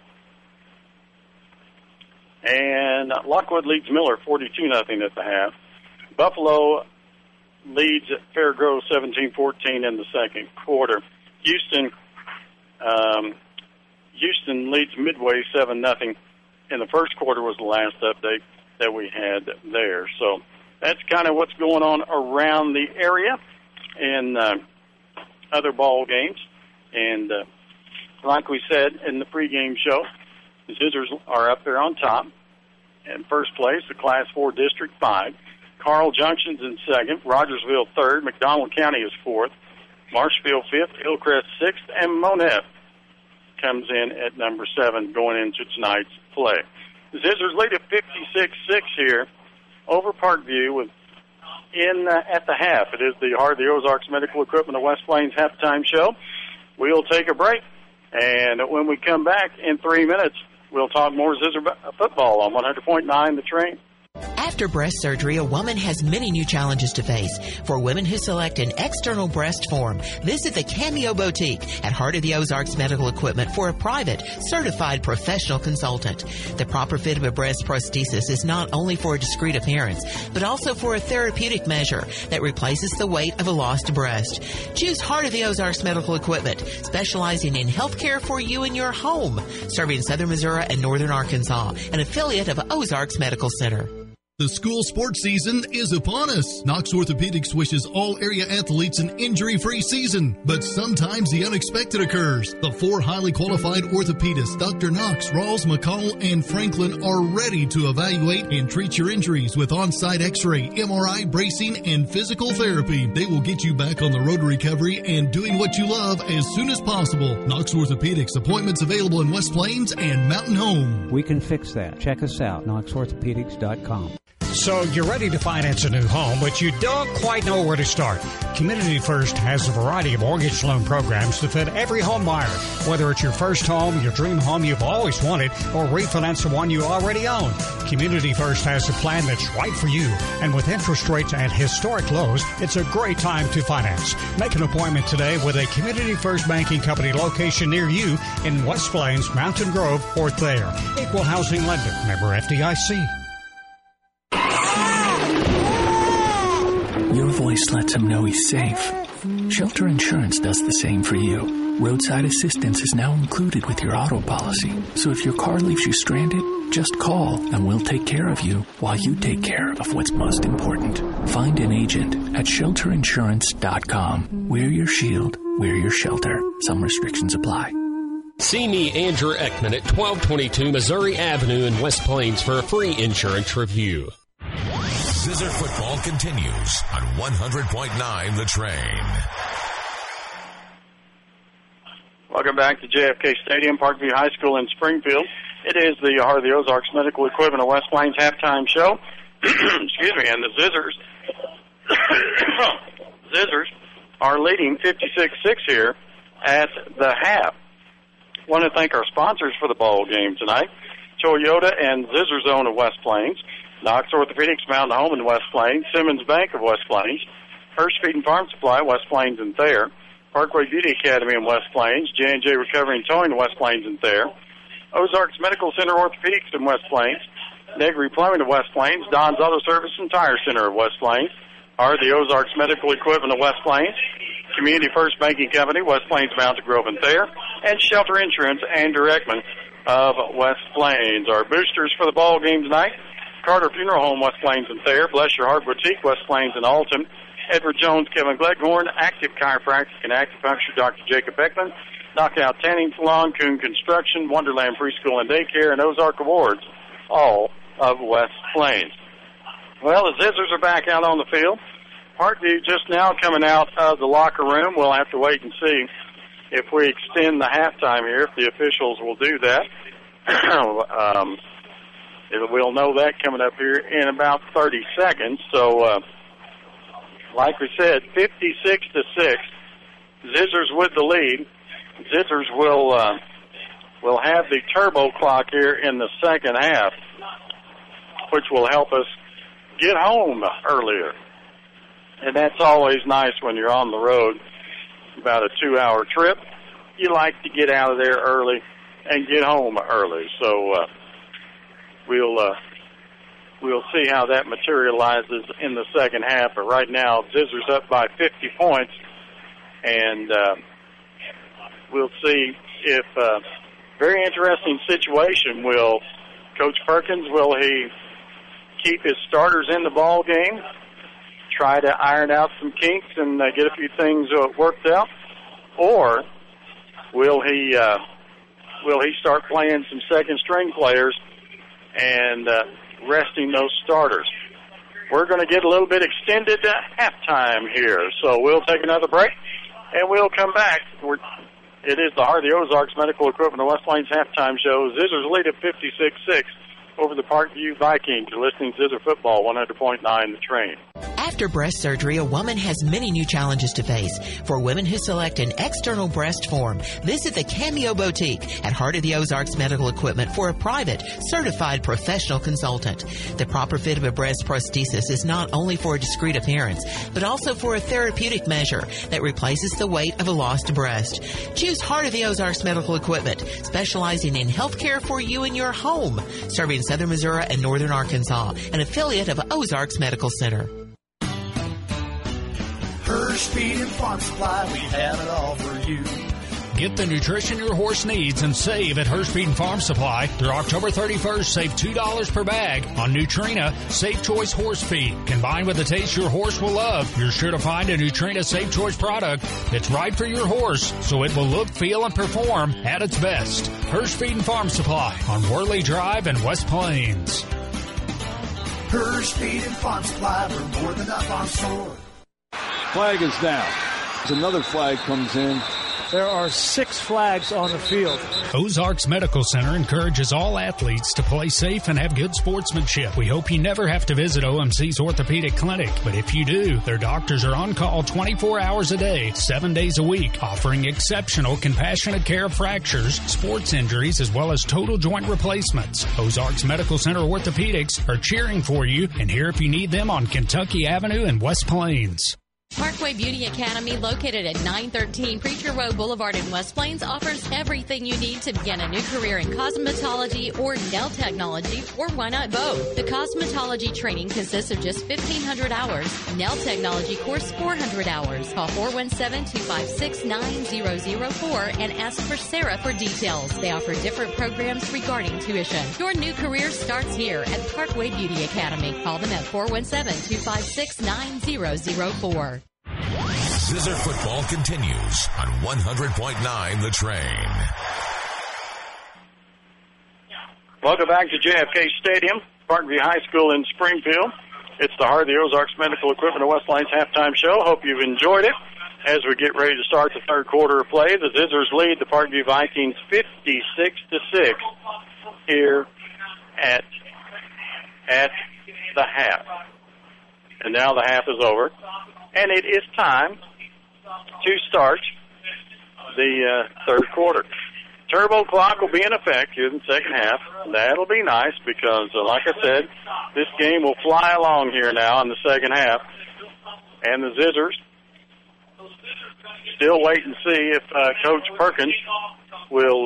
And Lockwood leads Miller 42-0 at the half. Buffalo leads Fairgrove 17-14 in the second quarter. Houston leads Midway 7-0 in the first quarter was the last update that we had there. So that's kind of what's going on around the area in other ball games. And like we said in the pregame show, the Zizzers are up there on top. In first place, the Class 4 District 5. Carl Junction's in second. Rogersville third. McDonald County is fourth. Marshfield fifth. Hillcrest sixth. And Monette comes in at number 7 going into tonight's play. The Zizzers lead at 56-6 here over Parkview at the half. It is the Heart of the Ozarks Medical Equipment of West Plains halftime show. We'll take a break, and when we come back in 3 minutes, we'll talk more Zizzer football on 100.9 The Train. After breast surgery, a woman has many new challenges to face. For women who select an external breast form, visit the Cameo Boutique at Heart of the Ozarks Medical Equipment for a private, certified professional consultant. The proper fit of a breast prosthesis is not only for a discreet appearance, but also for a therapeutic measure that replaces the weight of a lost breast. Choose Heart of the Ozarks Medical Equipment, specializing in health care for you in your home, serving southern Missouri and northern Arkansas, an affiliate of Ozarks Medical Center. The school sports season is upon us. Knox Orthopedics wishes all area athletes an injury-free season, but sometimes the unexpected occurs. The 4 highly qualified orthopedists, Dr. Knox, Rawls, McConnell, and Franklin, are ready to evaluate and treat your injuries with on-site x-ray, MRI, bracing, and physical therapy. They will get you back on the road to recovery and doing what you love as soon as possible. Knox Orthopedics, appointments available in West Plains and Mountain Home. We can fix that. Check us out, knoxorthopedics.com. So you're ready to finance a new home, but you don't quite know where to start. Community First has a variety of mortgage loan programs to fit every home buyer, whether it's your first home, your dream home you've always wanted, or refinance the one you already own. Community First has a plan that's right for you, and with interest rates at historic lows, it's a great time to finance. Make an appointment today with a Community First Banking Company location near you in West Plains, Mountain Grove, or Thayer. Equal housing lender, member FDIC. Your voice lets him know he's safe. Shelter Insurance does the same for you. Roadside assistance is now included with your auto policy. So if your car leaves you stranded, just call and we'll take care of you while you take care of what's most important. Find an agent at shelterinsurance.com. Wear your shield, wear your shelter. Some restrictions apply. See me, Andrew Ekman, at 1222 Missouri Avenue in West Plains for a free insurance review. Zizzer football continues on 100.9 The Train. Welcome back to JFK Stadium, Parkview High School in Springfield. It is the Heart of the Ozarks Medical Equipment of West Plains halftime show. Excuse me, and the Zizzers are leading 56-6 here at the half. I want to thank our sponsors for the ball game tonight, Toyota and Zizzer Zone of West Plains, Knox Orthopedics, Mountain Home in West Plains, Simmons Bank of West Plains, Hurst Feed and Farm Supply, West Plains and Thayer, Parkway Beauty Academy in West Plains, J&J Recovery and Towing in West Plains and Thayer, Ozarks Medical Center Orthopedics in West Plains, Negri Plumbing of West Plains, Don's Auto Service and Tire Center of West Plains, are the Ozarks Medical Equipment of West Plains, Community First Banking Company, West Plains, Mountain Grove and Thayer, and Shelter Insurance, Andrew Ekman of West Plains. Our boosters for the ball game tonight, Carter Funeral Home, West Plains and Thayer, Bless Your Heart Boutique, West Plains and Alton, Edward Jones, Kevin Gleghorn, Active Chiropractic and Acupuncture, Dr. Jacob Beckman, Knockout Tanning Salon, Coon Construction, Wonderland Preschool and Daycare, and Ozark Awards, all of West Plains. Well, the Zizzers are back out on the field. Parkview just now coming out of the locker room. We'll have to wait and see if we extend the halftime here, if the officials will do that. We'll know that coming up here in about 30 seconds. So, like we said, 56-6. Zizzers with the lead. Zizzers will have the turbo clock here in the second half, which will help us get home earlier. And that's always nice when you're on the road, about a 2-hour trip. You like to get out of there early and get home early. So we'll see how that materializes in the second half. But right now, Zizzers up by 50 points, and we'll see if very interesting situation. Will Coach Perkins, will he keep his starters in the ball game, try to iron out some kinks and get a few things worked out, or will he start playing some second string players and resting those starters? We're going to get a little bit extended halftime here, so we'll take another break and we'll come back. It is the Heart of the Ozarks Medical Equipment of West Plains halftime show. Zizzers lead at 56-6 over the Parkview Vikings. You're listening to Zizzer Football, 100.9 The Train. After breast surgery, a woman has many new challenges to face. For women who select an external breast form, visit the Cameo Boutique at Heart of the Ozarks Medical Equipment for a private, certified professional consultant. The proper fit of a breast prosthesis is not only for a discreet appearance, but also for a therapeutic measure that replaces the weight of a lost breast. Choose Heart of the Ozarks Medical Equipment, specializing in health care for you in your home, serving Southern Missouri and Northern Arkansas, an affiliate of Ozarks Medical Center. Hurst Feed and Farm Supply, we have it all for you. Get the nutrition your horse needs and save at Hurst Feed and Farm Supply. Through October 31st, save $2 per bag on Nutrina Safe Choice Horse Feed. Combined with the taste your horse will love, you're sure to find a Nutrina Safe Choice product that's right for your horse, so it will look, feel, and perform at its best. Hurst Feed and Farm Supply on Worley Drive in West Plains. Hurst Feed and Farm Supply, we're more than up on store. Flag is down. Another flag comes in. There are 6 flags on the field. Ozarks Medical Center encourages all athletes to play safe and have good sportsmanship. We hope you never have to visit OMC's Orthopedic Clinic, but if you do, their doctors are on call 24 hours a day, 7 days a week, offering exceptional compassionate care of fractures, sports injuries, as well as total joint replacements. Ozarks Medical Center Orthopedics are cheering for you and here if you need them on Kentucky Avenue in West Plains. Parkway Beauty Academy, located at 913 Preacher Road Boulevard in West Plains, offers everything you need to begin a new career in cosmetology or nail technology, or why not both? The cosmetology training consists of just 1,500 hours. Nail technology course, 400 hours. Call 417-256-9004 and ask for Sarah for details. They offer different programs regarding tuition. Your new career starts here at Parkway Beauty Academy. Call them at 417-256-9004. Zizzer Football continues on 100.9 The Train. Welcome back to JFK Stadium, Parkview High School in Springfield. It's the Heart of the Ozarks Medical Equipment of West Plains halftime show. Hope you've enjoyed it. As we get ready to start the third quarter of play, the Zizzers lead the Parkview Vikings 56-6. here at the half. And now the half is over. And it is time to start the third quarter. Turbo clock will be in effect here in the second half. That'll be nice because, like I said, this game will fly along here now in the second half. And the Zizzers still wait and see if Coach Perkins will.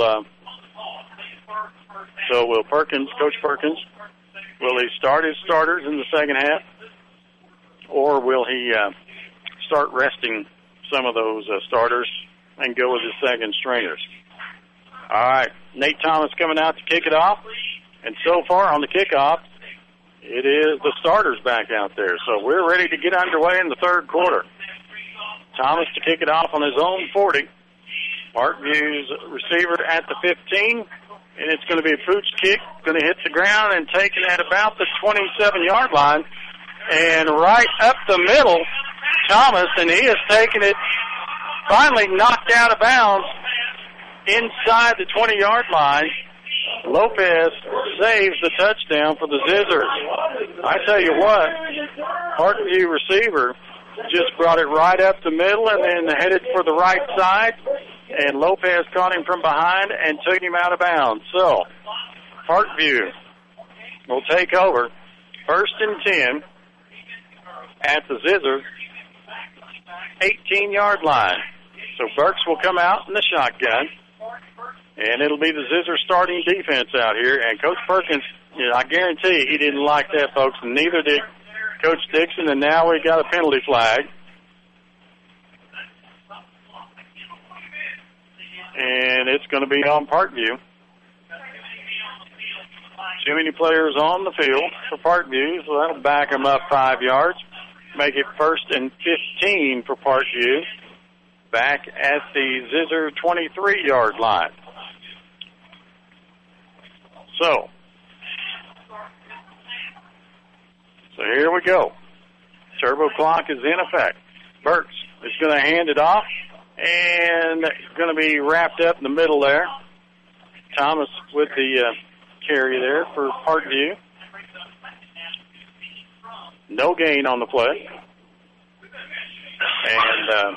Coach Perkins, will he start his starters in the second half, or will he start resting some of those starters and go with his second stringers? All right, Nate Thomas coming out to kick it off, and so far on the kickoff, it is the starters back out there. So we're ready to get underway in the third quarter. Thomas to kick it off on his own 40. Parkview's receiver at the 15, and it's going to be a pooch kick, going to hit the ground and taken at about the 27-yard line, and right up the middle, Thomas, and he has taken it, finally knocked out of bounds inside the 20-yard line. Lopez saves the touchdown for the Zizzers. I tell you what, Parkview receiver just brought it right up the middle and then headed for the right side, and Lopez caught him from behind and took him out of bounds. So, Parkview will take over 1st and 10 at the Zizzers 18-yard line. So Burks will come out in the shotgun, and it'll be the Zizzer starting defense out here. And Coach Perkins, I guarantee he didn't like that, folks, and neither did Coach Dixon, and now we got a penalty flag. And it's going to be on Parkview. Too many players on the field for Parkview, so that'll back them up 5 yards. Make it 1st and 15 for Parkview. Back at the Zizzer 23-yard line. So here we go. Turbo clock is in effect. Burks is going to hand it off, and going to be wrapped up in the middle there. Thomas with the carry there for Parkview. No gain on the play. And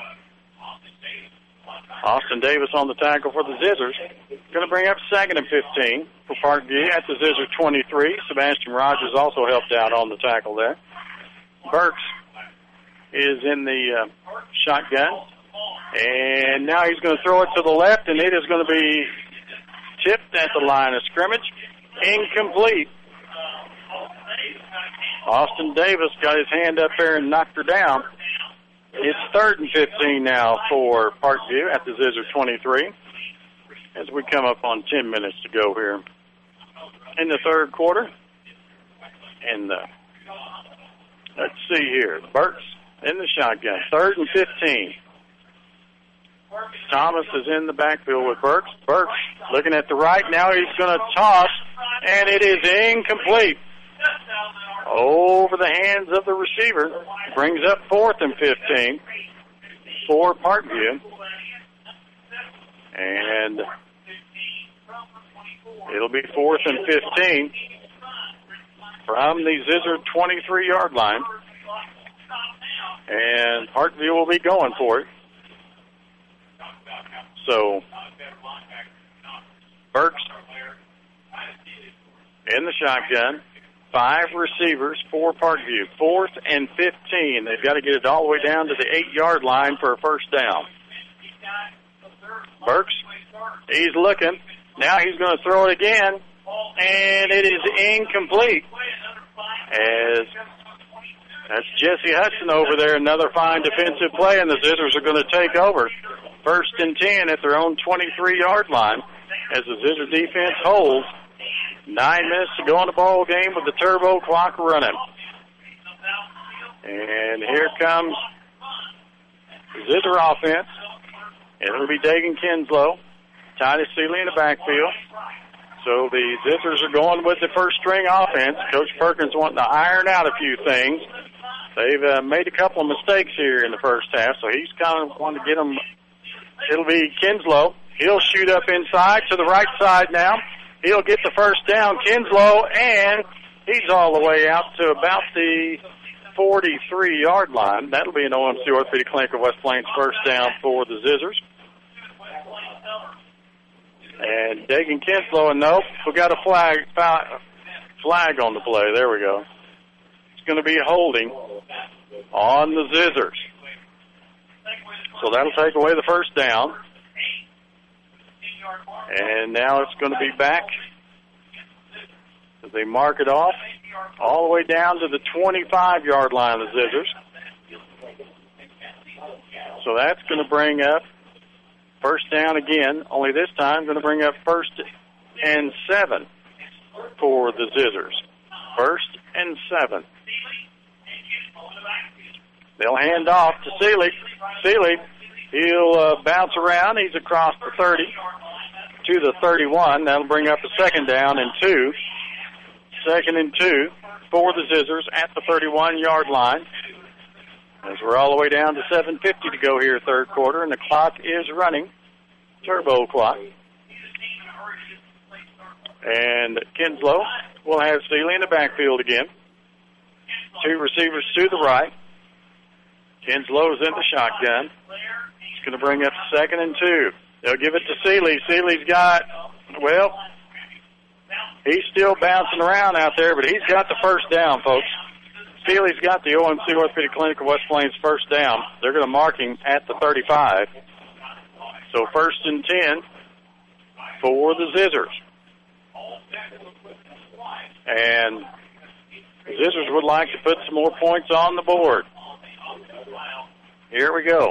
Austin Davis on the tackle for the Zizzers. Going to bring up 2nd and 15 for Parkview at the Zizzer 23. Sebastian Rogers also helped out on the tackle there. Burks is in the shotgun. And now he's going to throw it to the left, and it is going to be tipped at the line of scrimmage. Incomplete. Austin Davis got his hand up there and knocked her down. It's 3rd and 15 now for Parkview at the Zizzer 23 as we come up on 10 minutes to go here in the third quarter. And let's see here. Burks in the shotgun. 3rd and 15. Thomas is in the backfield with Burks. Burks looking at the right. Now he's going to toss, and it is incomplete. Over the hands of the receiver. Brings up 4th and 15 for Parkview. And it'll be 4th and 15 from the Zizzer 23-yard line. And Parkview will be going for it. So, Burks in the shotgun. 5 receivers for Parkview. 4th and 15. They've got to get it all the way down to the 8-yard line for a first down. Burks, he's looking. Now he's going to throw it again, and it is incomplete. As that's Jesse Hudson over there, another fine defensive play, and the Zizzers are going to take over. 1st and 10 at their own 23-yard line as the Zizzer defense holds. 9 minutes to go in the ball game with the turbo clock running. And here comes the Zizzer offense. It'll be Dagan Kinslow, Titus Seeley in the backfield. So the Zizzers are going with the first string offense. Coach Perkins wanting to iron out a few things. They've made a couple of mistakes here in the first half, so he's kind of wanting to get them. It'll be Kinslow. He'll shoot up inside to the right side now. He'll get the first down, Kinslow, and he's all the way out to about the 43-yard line. That'll be an OMC Orthopedic Clinic of West Plains first down for the Zizzers. And Dagan Kinslow, and nope, we got a flag on the play. There we go. It's going to be holding on the Zizzers. So that'll take away the first down. And now it's going to be back as they mark it off all the way down to the 25-yard line of the Zizzers. So that's going to bring up first down again, only this time going to bring up 1st and 7 for the Zizzers. 1st and 7. They'll hand off to Seeley. Seeley, he'll bounce around. He's across the 30 to the 31. That'll bring up a 2nd down and 2. 2nd and 2 for the Zizzers at the 31-yard line. As we're all the way down to 7:50 to go here, third quarter, and the clock is running, turbo clock. And Kinslow will have Seeley in the backfield again. 2 receivers to the right. Kinslow's in the shotgun. It's going to bring up 2nd and 2. They'll give it to Seeley. Seeley's got, well, he's still bouncing around out there, but he's got the first down, folks. Seeley's got the OMC Orthopedic Clinic of West Plains first down. They're going to mark him at the 35. So 1st and 10 for the Zizzers. And the Zizzers would like to put some more points on the board. Here we go.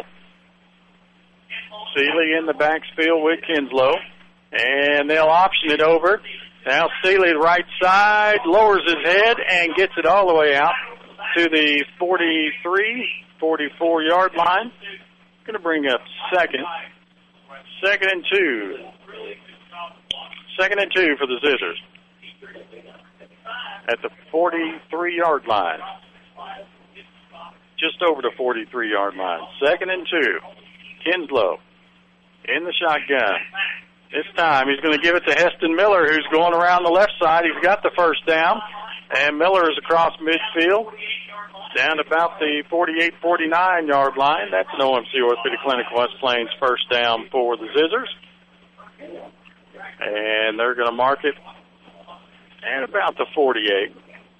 Seeley in the backfield with Kinslow. And they'll option it over. Now Seeley, right side, lowers his head and gets it all the way out to the 43, 44-yard line. Going to bring up 2nd. 2nd and 2. 2nd and 2 for the Zizzers. At the 43-yard line. Just over the 43-yard line. 2nd and 2. Kinslow in the shotgun. This time he's going to give it to Heston Miller, who's going around the left side. He's got the first down. And Miller is across midfield, down about the 48, 49-yard line. That's an OMC Orthopedic Clinic West Plains first down for the Zizzers. And they're going to mark it at about the 48.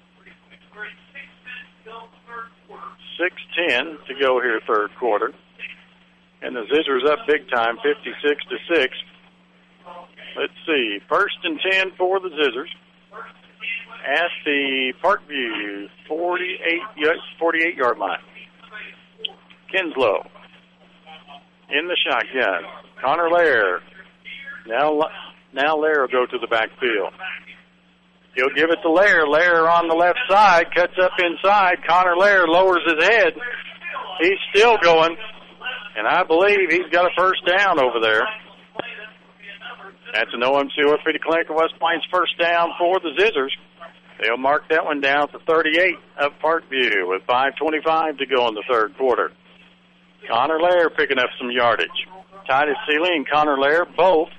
6:10 to go here, third quarter. And the Zizzers up big time, 56-6. Let's see, 1st and 10 for the Zizzers at the Parkview 48-yard line. Kinslow in the shotgun. Connor Lair. Now Lair will go to the backfield. He'll give it to Lair. Lair on the left side, cuts up inside. Connor Lair lowers his head. He's still going, and I believe he's got a first down over there. That's an OMC Orthopedic Clinic of West Plains first down for the Zizzers. They'll mark that one down to 38 of Parkview with 5:25 to go in the third quarter. Connor Lair picking up some yardage. Titus Seeley and Connor Lair both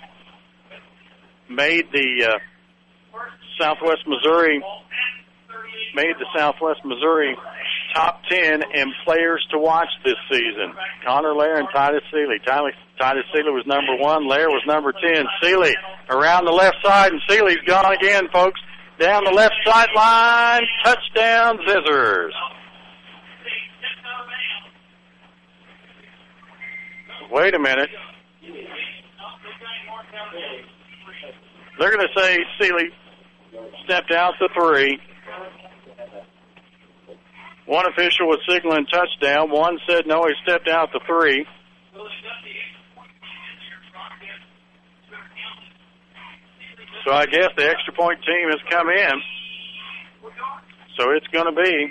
made the Southwest Missouri top 10 in players to watch this season. Connor Lair and Titus Seeley. Titus Seeley was number 1. Lair was number 10. Seeley around the left side, and Seeley's gone again, folks. Down the left sideline. Touchdown, Zizzers. Wait a minute. They're going to say Seeley stepped out to 3. One official was signaling touchdown. One said no, he stepped out to 3. So I guess the extra point team has come in. So it's going to be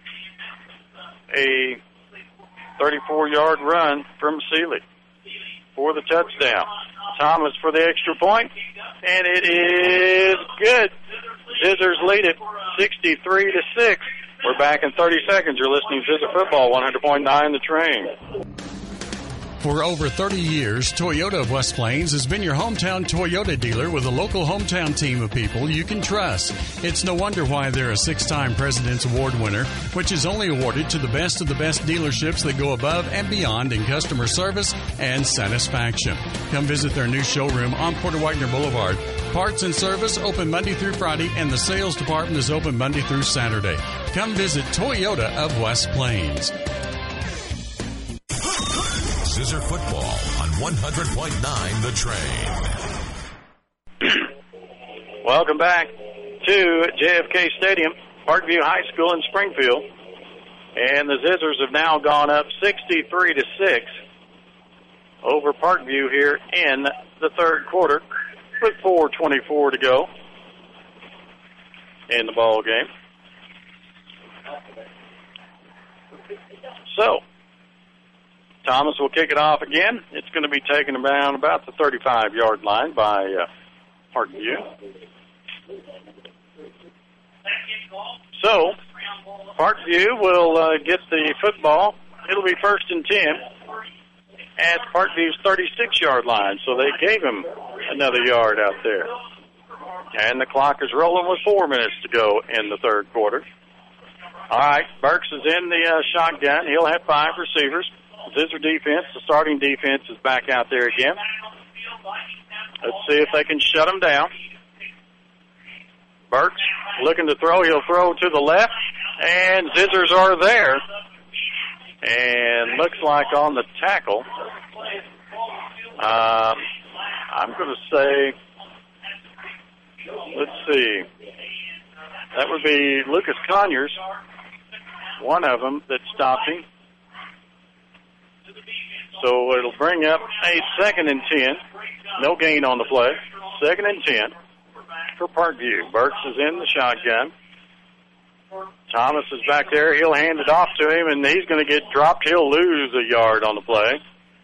a 34-yard run from Seeley for the touchdown. Thomas for the extra point, and it is good. Zizzers lead it 63-6. We're back in 30 seconds. You're listening to Zizzer Football, 100.9 The Train. For over 30 years, Toyota of West Plains has been your hometown Toyota dealer with a local hometown team of people you can trust. It's no wonder why they're a 6-time President's Award winner, which is only awarded to the best of the best dealerships that go above and beyond in customer service and satisfaction. Come visit their new showroom on Porter Wagoner Boulevard. Parts and service open Monday through Friday, and the sales department is open Monday through Saturday. Come visit Toyota of West Plains. Scissor Football on 100.9 The Train. Welcome back to JFK Stadium, Parkview High School in Springfield. And the Scissors have now gone up 63-6 over Parkview here in the third quarter with 4:24 to go in the ball game. So, Thomas will kick it off again. It's going to be taken around about the 35-yard line by Parkview. So, Parkview will get the football. It'll be 1st and 10 at Parkview's 36-yard line. So they gave him another yard out there. And the clock is rolling with 4 minutes to go in the third quarter. All right, Burks is in the shotgun. He'll have 5 receivers. Scissor defense, the starting defense, is back out there again. Let's see if they can shut him down. Burks looking to throw. He'll throw to the left, and Scissors are there. And looks like on the tackle, I'm going to say, let's see, that would be Lucas Conyers, one of them that stopped him. So it'll bring up a 2nd and 10. No gain on the play. 2nd and 10 for Parkview. Burks is in the shotgun. Thomas is back there. He'll hand it off to him, and he's going to get dropped. He'll lose a yard on the play.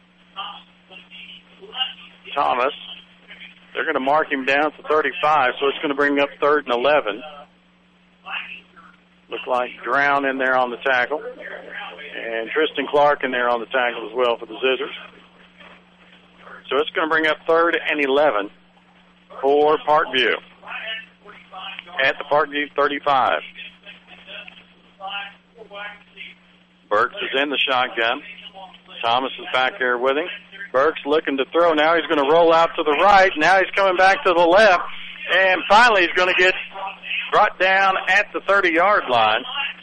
Thomas, they're going to mark him down to 35, so it's going to bring up 3rd and 11. Look like Drown in there on the tackle. And Tristan Clark in there on the tackle as well for the Scissors. So it's going to bring up 3rd and 11 for Parkview at the Parkview 35. Burks is in the shotgun. Thomas is back there with him. Burks looking to throw. Now he's going to roll out to the right. Now he's coming back to the left. And finally he's going to get brought down at the 30-yard line.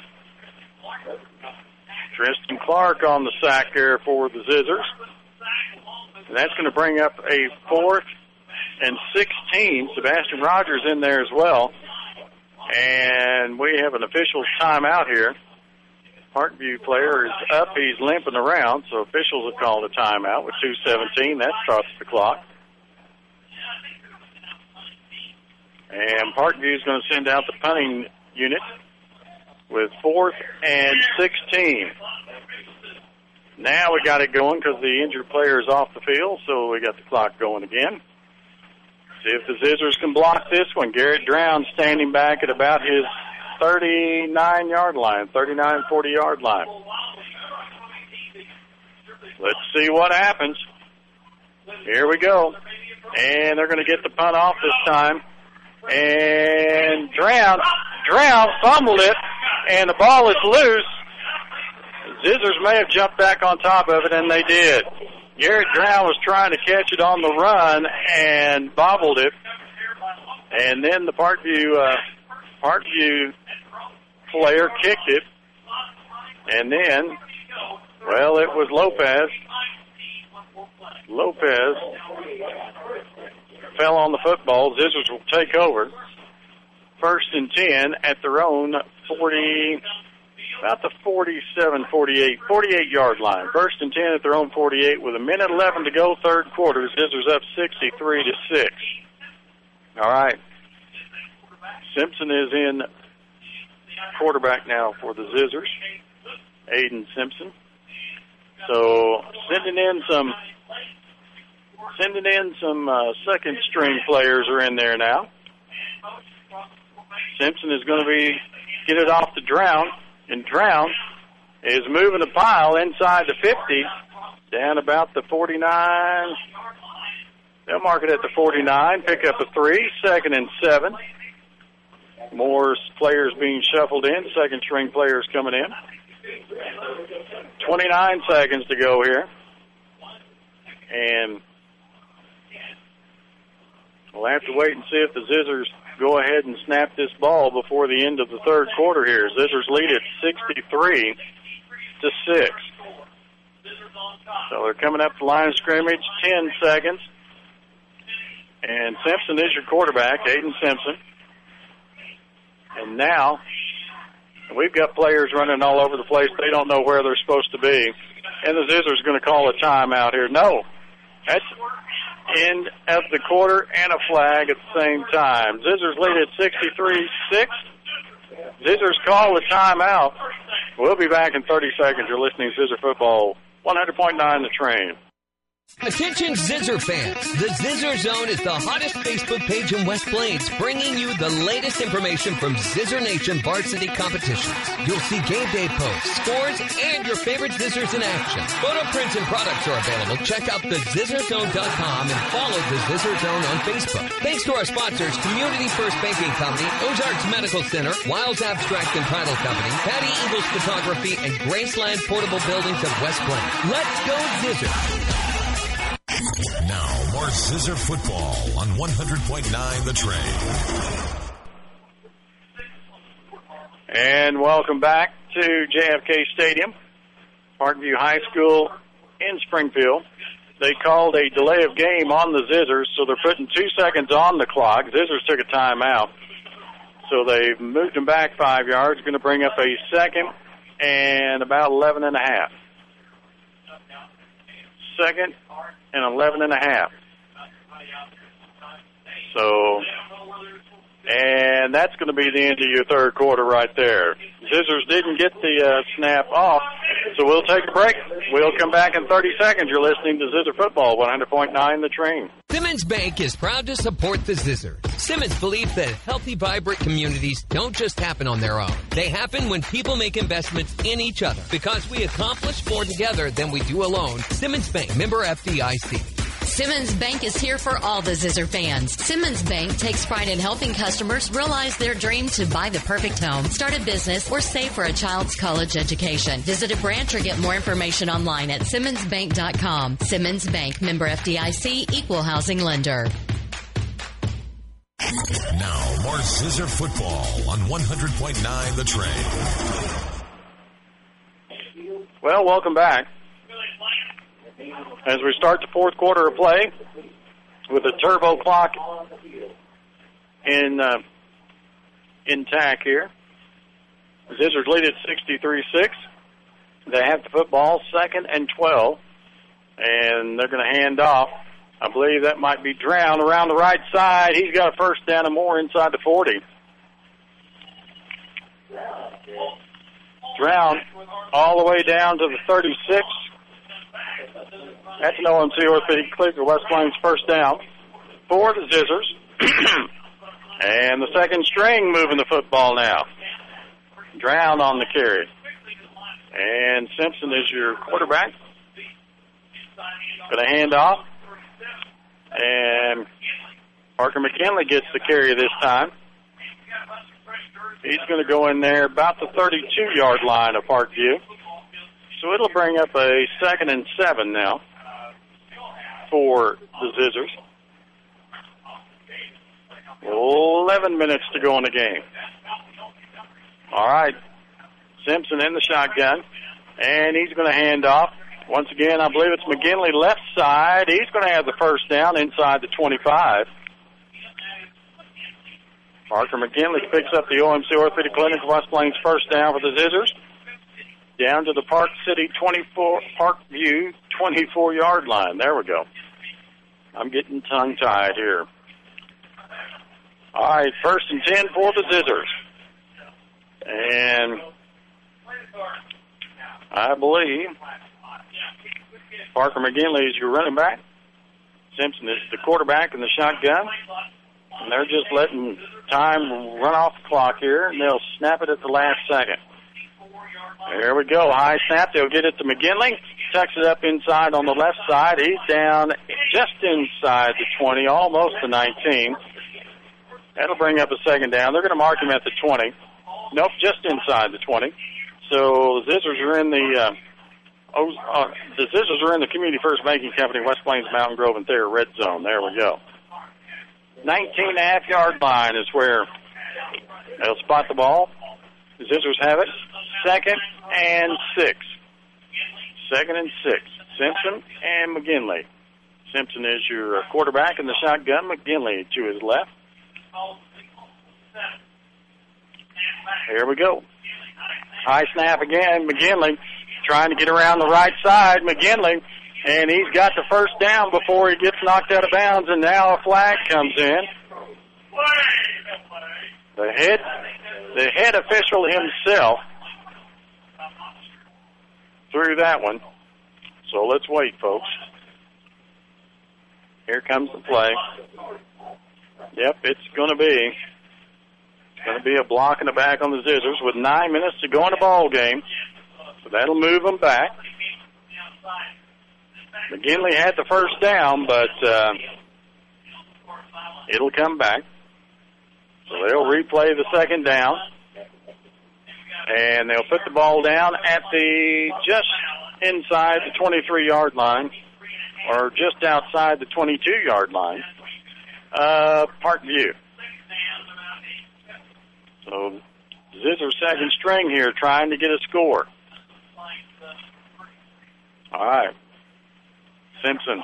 Tristan Clark on the sack there for the Scissors. And that's going to bring up a 4th and 16. Sebastian Rogers in there as well. And we have an official timeout here. Parkview player is up. He's limping around, so officials have called a timeout with 2:17. That starts the clock. And Parkview is going to send out the punting unit with 4th and 16. Now we got it going because the injured player is off the field, so we got the clock going again. See if the Scissors can block this one. Garrett Drown standing back at about his 39-yard line, 40-yard line. Let's see what happens. Here we go. And they're going to get the punt off this time. And Drown fumbled it, and the ball is loose. Scissors may have jumped back on top of it, and they did. Garrett Drown was trying to catch it on the run and bobbled it. And then the Parkview player kicked it. And then, well, it was Lopez. Lopez fell on the football. Scissors will take over. 1st and 10 at their own 40, about the 48-yard line. 1st and 10 at their own 48 with 1:11 to go, third quarter. Scissors up 63-6. All right. Simpson is in quarterback now for the Scissors. Aiden Simpson. So sending in some second string players are in there now. Simpson is going to get it off to Drown, and Drown is moving the pile inside the 50 Down about the 49. They'll mark it at the 49. Pick up a 3. 2nd and 7. More players being shuffled in. Second string players coming in. 29 seconds to go here. And we'll have to wait and see if the Zizzers go ahead and snap this ball before the end of the third quarter here. Zizzers lead at 63-6. So they're coming up the line of scrimmage, 10 seconds. And Simpson is your quarterback, Aiden Simpson. And now we've got players running all over the place. They don't know where they're supposed to be. And the Zizzers going to call a timeout here. No, that's end of the quarter and a flag at the same time. Zizzers lead at 63-6. Zizzers call a timeout. We'll be back in 30 seconds. You're listening to Zizzer Football, 100.9 The Train. Attention Zizzer fans, the Zizzer Zone is the hottest Facebook page in West Plains, bringing you the latest information from Zizzer Nation varsity competitions. You'll see game day posts, scores, and your favorite Zizzers in action. Photo prints and products are available. Check out thezizzerzone.com and follow the Zizzer Zone on Facebook. Thanks to our sponsors, Community First Banking Company, Ozarks Medical Center, Wiles Abstract and Title Company, Patty Eagles Photography, and Graceland Portable Buildings of West Plains. Let's go Zizzer! Now, more Zizzer football on 100.9 The Train. And welcome back to JFK Stadium, Parkview High School in Springfield. They called a delay of game on the Zizzers, so they're putting 2 seconds on the clock. Zizzers took a timeout, so they've moved them back 5 yards. Going to bring up a second and about 11 and a half. Second and 11 and a half. So, and that's going to be the end of your third quarter right there. Zizzers didn't get the snap off, so we'll take a break. We'll come back in 30 seconds. You're listening to Zizzer Football, 100.9 The Train. Simmons Bank is proud to support the Zizzers. Simmons believes that healthy, vibrant communities don't just happen on their own. They happen when people make investments in each other. Because we accomplish more together than we do alone. Simmons Bank, member FDIC. Simmons Bank is here for all the Zizzer fans. Simmons Bank takes pride in helping customers realize their dream to buy the perfect home, start a business, or save for a child's college education. Visit a branch or get more information online at SimmonsBank.com. Simmons Bank, member FDIC, equal housing lender. Now, more Zizzer football on 100.9 The Train. Well, welcome back. As we start the fourth quarter of play with a turbo clock intact here. Zizzers lead at 63-6. They have the football, 2nd and 12, and they're going to hand off. I believe that might be Drown around the right side. He's got a first down and more inside the 40. Drown all the way down to the 36. That's an OMC Orthopedic Clinic, West Plains first down for the Zizzers. And the second string moving the football now. Drown on the carry. And Simpson is your quarterback. Going to hand off. And Parker McKinley gets the carry this time. He's going to go in there about the 32-yard line of Parkview. So it'll bring up a 2nd and 7 now for the Zizzers. 11 minutes to go in the game. All right. Simpson in the shotgun, and he's going to hand off. Once again, I believe it's McGinley left side. He's going to have the first down inside the 25. Parker McGinley picks up the OMC Orthopedic Clinic West Plains first down for the Zizzers. Down to the Parkview 24-yard line. There we go. I'm getting tongue-tied here. All right, 1st and 10 for the Zizzers. And I believe Parker McGinley is your running back. Simpson is the quarterback in the shotgun. And they're just letting time run off the clock here, and they'll snap it at the last second. There we go. High snap. They'll get it to McGinley. tucks it up inside on the left side. He's down just inside the 20, almost the 19. That'll bring up a second down. They're going to mark him at the 20. Nope, just inside the 20. So the Zizzers are in the Community First Banking Company, West Plains, Mountain Grove, and Thayer red zone. There we go. 19.5-yard line is where they'll spot the ball. The Zizzers have it. 2nd and 6. 2nd and 6. Simpson and McGinley. Simpson is your quarterback in the shotgun. McGinley to his left. Here we go. High snap again. McGinley trying to get around the right side. McGinley, and he's got the first down before he gets knocked out of bounds, and now a flag comes in. The head official himself threw that one. So let's wait, folks. Here comes the play. Yep, it's going to be a block in the back on the Zizzers with 9 minutes to go in the ball game. So that'll move them back. McGinley had the first down, but it'll come back. So they'll replay the second down. And they'll put the ball down at just inside the 23-yard line, or just outside the 22-yard line. Parkview. So Zizzers second string here trying to get a score. All right. Simpson.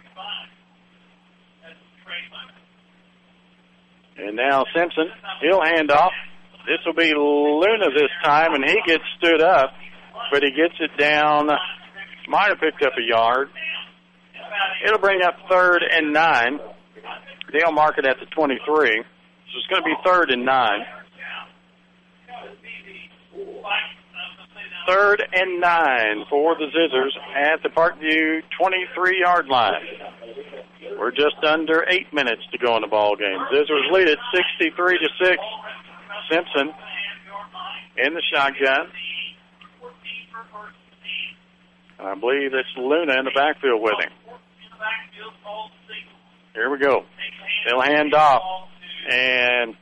And now Simpson, he'll hand off. This will be Luna this time, and he gets stood up, but he gets it down. Might have picked up a yard. It'll bring up 3rd and 9. They'll mark it at the 23. So it's going to be 3rd and 9. 3rd and 9 for the Zizzers at the Parkview 23-yard line. We're just under 8 minutes to go in the ball game. Zizzers lead it 63-6. Simpson in the shotgun. I believe it's Luna in the backfield with him. Here we go. They'll hand off. And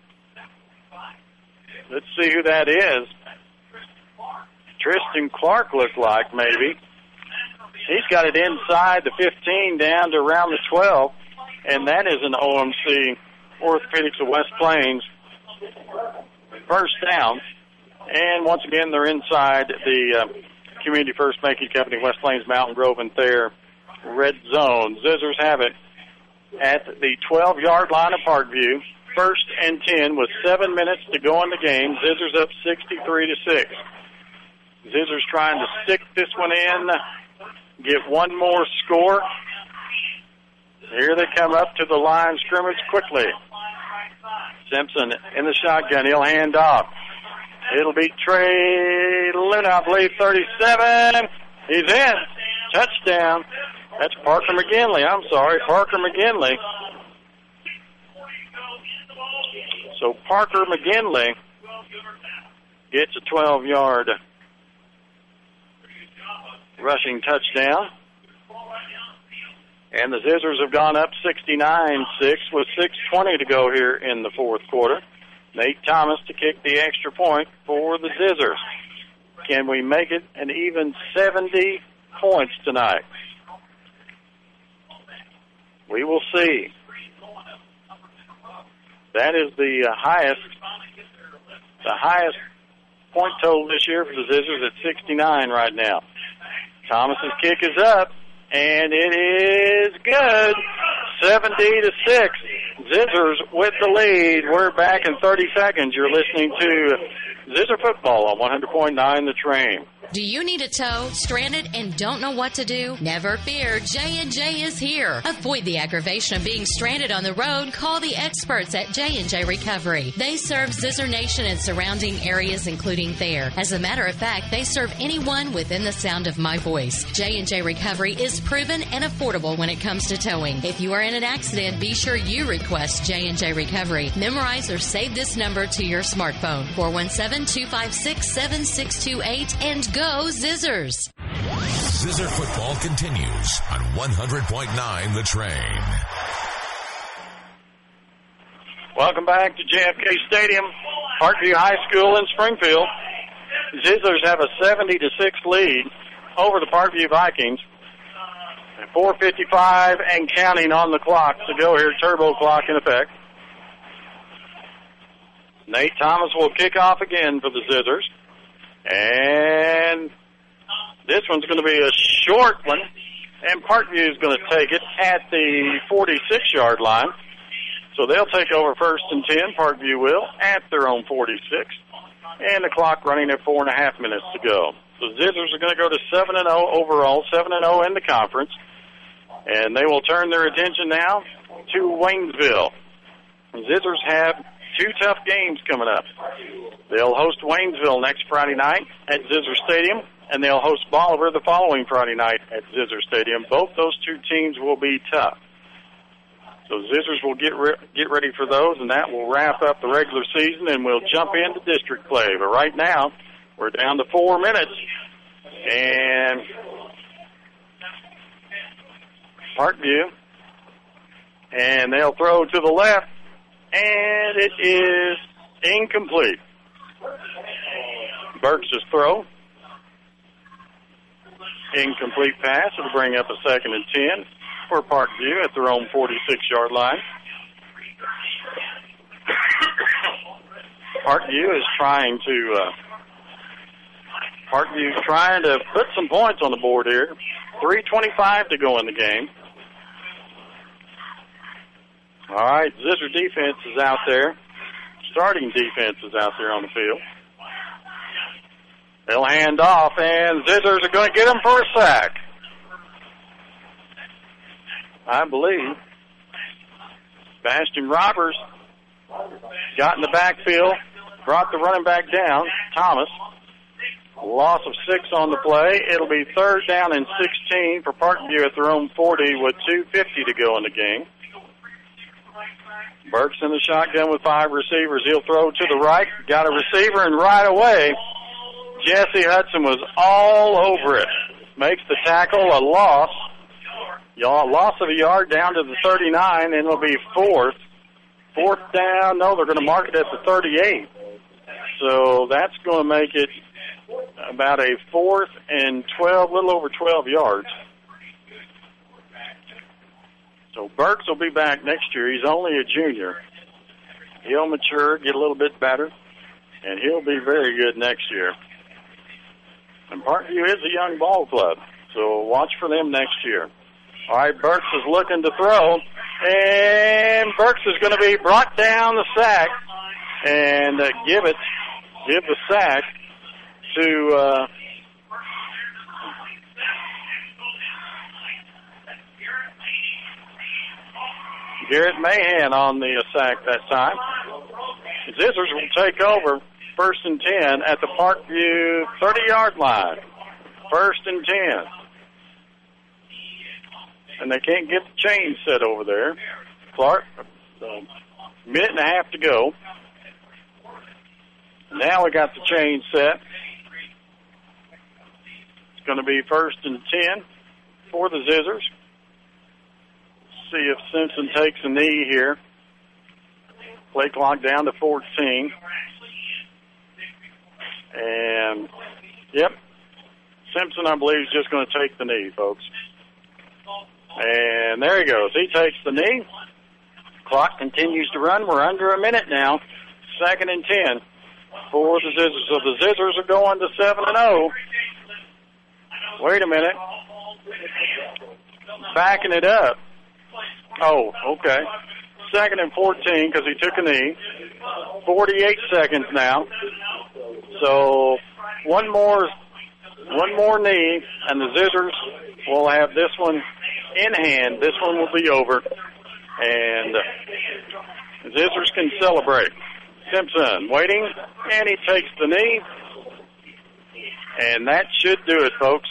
let's see who that is. Tristan Clark looked like, maybe. He's got it inside the 15 down to around the 12. And that is an OMC Orthopedics of West Plains first down. And once again, they're inside the Community First Banking Company, West Plains, Mountain Grove, and Thayer red zone. Zizzers have it at the 12-yard line of Parkview. 1st and 10 with 7 minutes to go in the game. Zizzers up 63-6. Zizzers trying to stick this one in, get one more score. Here they come up to the line scrimmage quickly. Simpson in the shotgun. He'll hand off. It'll be Trey Luna, I believe, 37. He's in. Touchdown. That's Parker McGinley. I'm sorry, Parker McGinley. So Parker McGinley gets a 12-yard rushing touchdown. And the Zizzers have gone up 69-6 with 6:20 to go here in the fourth quarter. Nate Thomas to kick the extra point for the Zizzers. Can we make it an even 70 points tonight? We will see. That is the highest point total this year for the Zizzers at 69 right now. Thomas's kick is up, and it is good. 70-6. Zizzers with the lead. We're back in 30 seconds. You're listening to Zizzer Football on 100.9 The Train. Do you need a tow, stranded, and don't know what to do? Never fear, J&J is here. Avoid the aggravation of being stranded on the road. Call the experts at J&J Recovery. They serve Zizzer Nation and surrounding areas, including Thayer. As a matter of fact, they serve anyone within the sound of my voice. J&J Recovery is proven and affordable when it comes to towing. If you are in an accident, be sure you request J&J Recovery. Memorize or save this number to your smartphone, 417-256-7628, and go Zizzers! Zizzer football continues on 100.9 The Train. Welcome back to JFK Stadium, Parkview High School in Springfield. Zizzers have a 70-6 lead over the Parkview Vikings. 4:55 and counting on the clock to go here. Turbo clock in effect. Nate Thomas will kick off again for the Zizzers. And this one's going to be a short one. And Parkview is going to take it at the 46-yard line. So they'll take over 1st and 10. Parkview will at their own 46. And the clock running at 4.5 minutes to go. So Zizzers are going to go to 7-0 overall, 7-0 in the conference. And they will turn their attention now to Waynesville. Zizzers have 2 tough games coming up. They'll host Waynesville next Friday night at Zizzer Stadium, and they'll host Bolivar the following Friday night at Zizzer Stadium. Both those 2 teams will be tough. So Zizzers will get ready for those, and that will wrap up the regular season, and we'll jump into district play. But right now, we're down to 4 minutes, and Parkview, and they'll throw to the left, and it is incomplete. Burks' throw. Incomplete pass. It'll bring up a 2nd and 10 for Parkview at their own 46-yard line. Parkview is trying to put some points on the board here. 3:25 to go in the game. All right, Zizzer defense is out there. Starting defense is out there on the field. They'll hand off, and Zizzers are going to get him for a sack. I believe Bastion Roberts got in the backfield, brought the running back down, Thomas. Loss of 6 on the play. It'll be 3rd down and 16 for Parkview at their own 40 with 2:50 to go in the game. Burks in the shotgun with 5 receivers. He'll throw to the right. Got a receiver, and right away, Jesse Hudson was all over it. Makes the tackle, a loss. Loss of a yard down to the 39, and it'll be 4th. 4th down. No, they're going to mark it at the 38. So that's going to make it about a 4th and 12, a little over 12 yards. So Burks will be back next year. He's only a junior. He'll mature, get a little bit better, and he'll be very good next year. And Parkview is a young ball club, so watch for them next year. All right, Burks is looking to throw, and Burks is going to be brought down the sack and give the sack to Garrett Mahan on the sack that time. Zizzers will take over 1st and 10 at the Parkview 30-yard line. 1st and 10. And they can't get the chain set over there. Clark, a minute and a half to go. Now we got the chain set. It's going to be 1st and 10 for the Zizzers. See if Simpson takes a knee here. Play clock down to 14. And, yep, Simpson, I believe, is just going to take the knee, folks. And there he goes. He takes the knee. Clock continues to run. We're under a minute now. 2nd and 10 for the Zizzers. So the Zizzers are going to 7-0. Wait a minute. Backing it up. Oh, okay. 2nd and 14 because he took a knee. 48 seconds now. So one more knee, and the Zizzers will have this one in hand. This one will be over, and Zizzers can celebrate. Simpson waiting, and he takes the knee, and that should do it, folks.